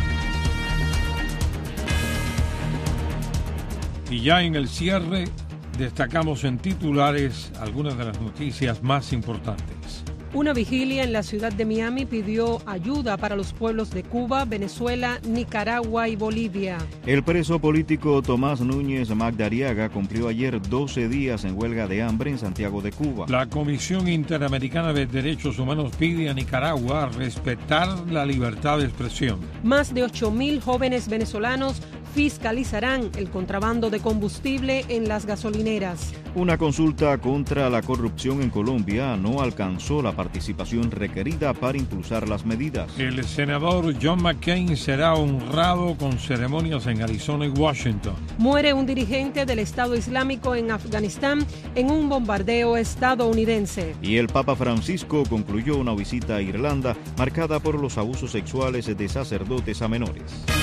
Y ya en el cierre Destacamos en titulares algunas de las noticias más importantes. Una vigilia en la ciudad de Miami pidió ayuda para los pueblos de Cuba, Venezuela, Nicaragua y Bolivia. El preso político Tomás Núñez Magdariaga cumplió ayer doce días en huelga de hambre en Santiago de Cuba. La Comisión Interamericana de Derechos Humanos pide a Nicaragua respetar la libertad de expresión. Más de ocho mil jóvenes venezolanos fiscalizarán el contrabando de combustible en las gasolineras. Una consulta contra la corrupción en Colombia no alcanzó la participación requerida para impulsar las medidas. El senador John McCain será honrado con ceremonias en Arizona y Washington. Muere un dirigente del Estado Islámico en Afganistán en un bombardeo estadounidense. Y el Papa Francisco concluyó una visita a Irlanda marcada por los abusos sexuales de sacerdotes a menores.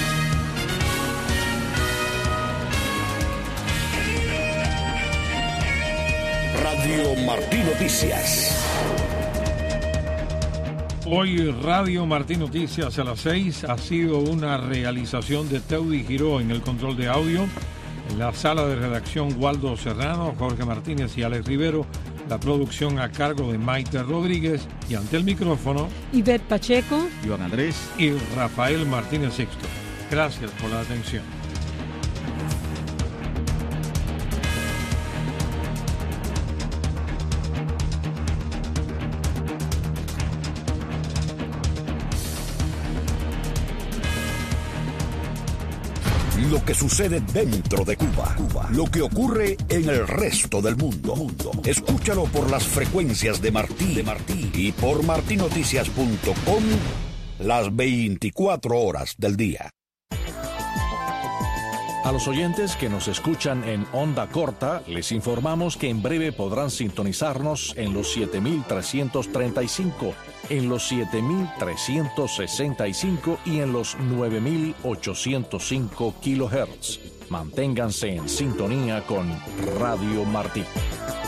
Radio Martí Noticias. Hoy Radio Martí Noticias a las seis ha sido una realización de Teudi Giró en el control de audio. En la sala de redacción Waldo Serrano, Jorge Martínez y Alex Rivero. La producción a cargo de Maite Rodríguez y ante el micrófono Ivette Pacheco, Iván Andrés y Rafael Martínez Sixto. Gracias por la atención. Lo que sucede dentro de Cuba, Cuba, lo que ocurre en el resto del mundo. mundo. Escúchalo por las frecuencias de Martí, de Martí y por martí noticias punto com las veinticuatro horas del día. A los oyentes que nos escuchan en onda corta, les informamos que en breve podrán sintonizarnos en los siete mil trescientos treinta y cinco, en los siete mil trescientos sesenta y cinco y en los nueve mil ochocientos cinco kilohertz. Manténganse en sintonía con Radio Martí.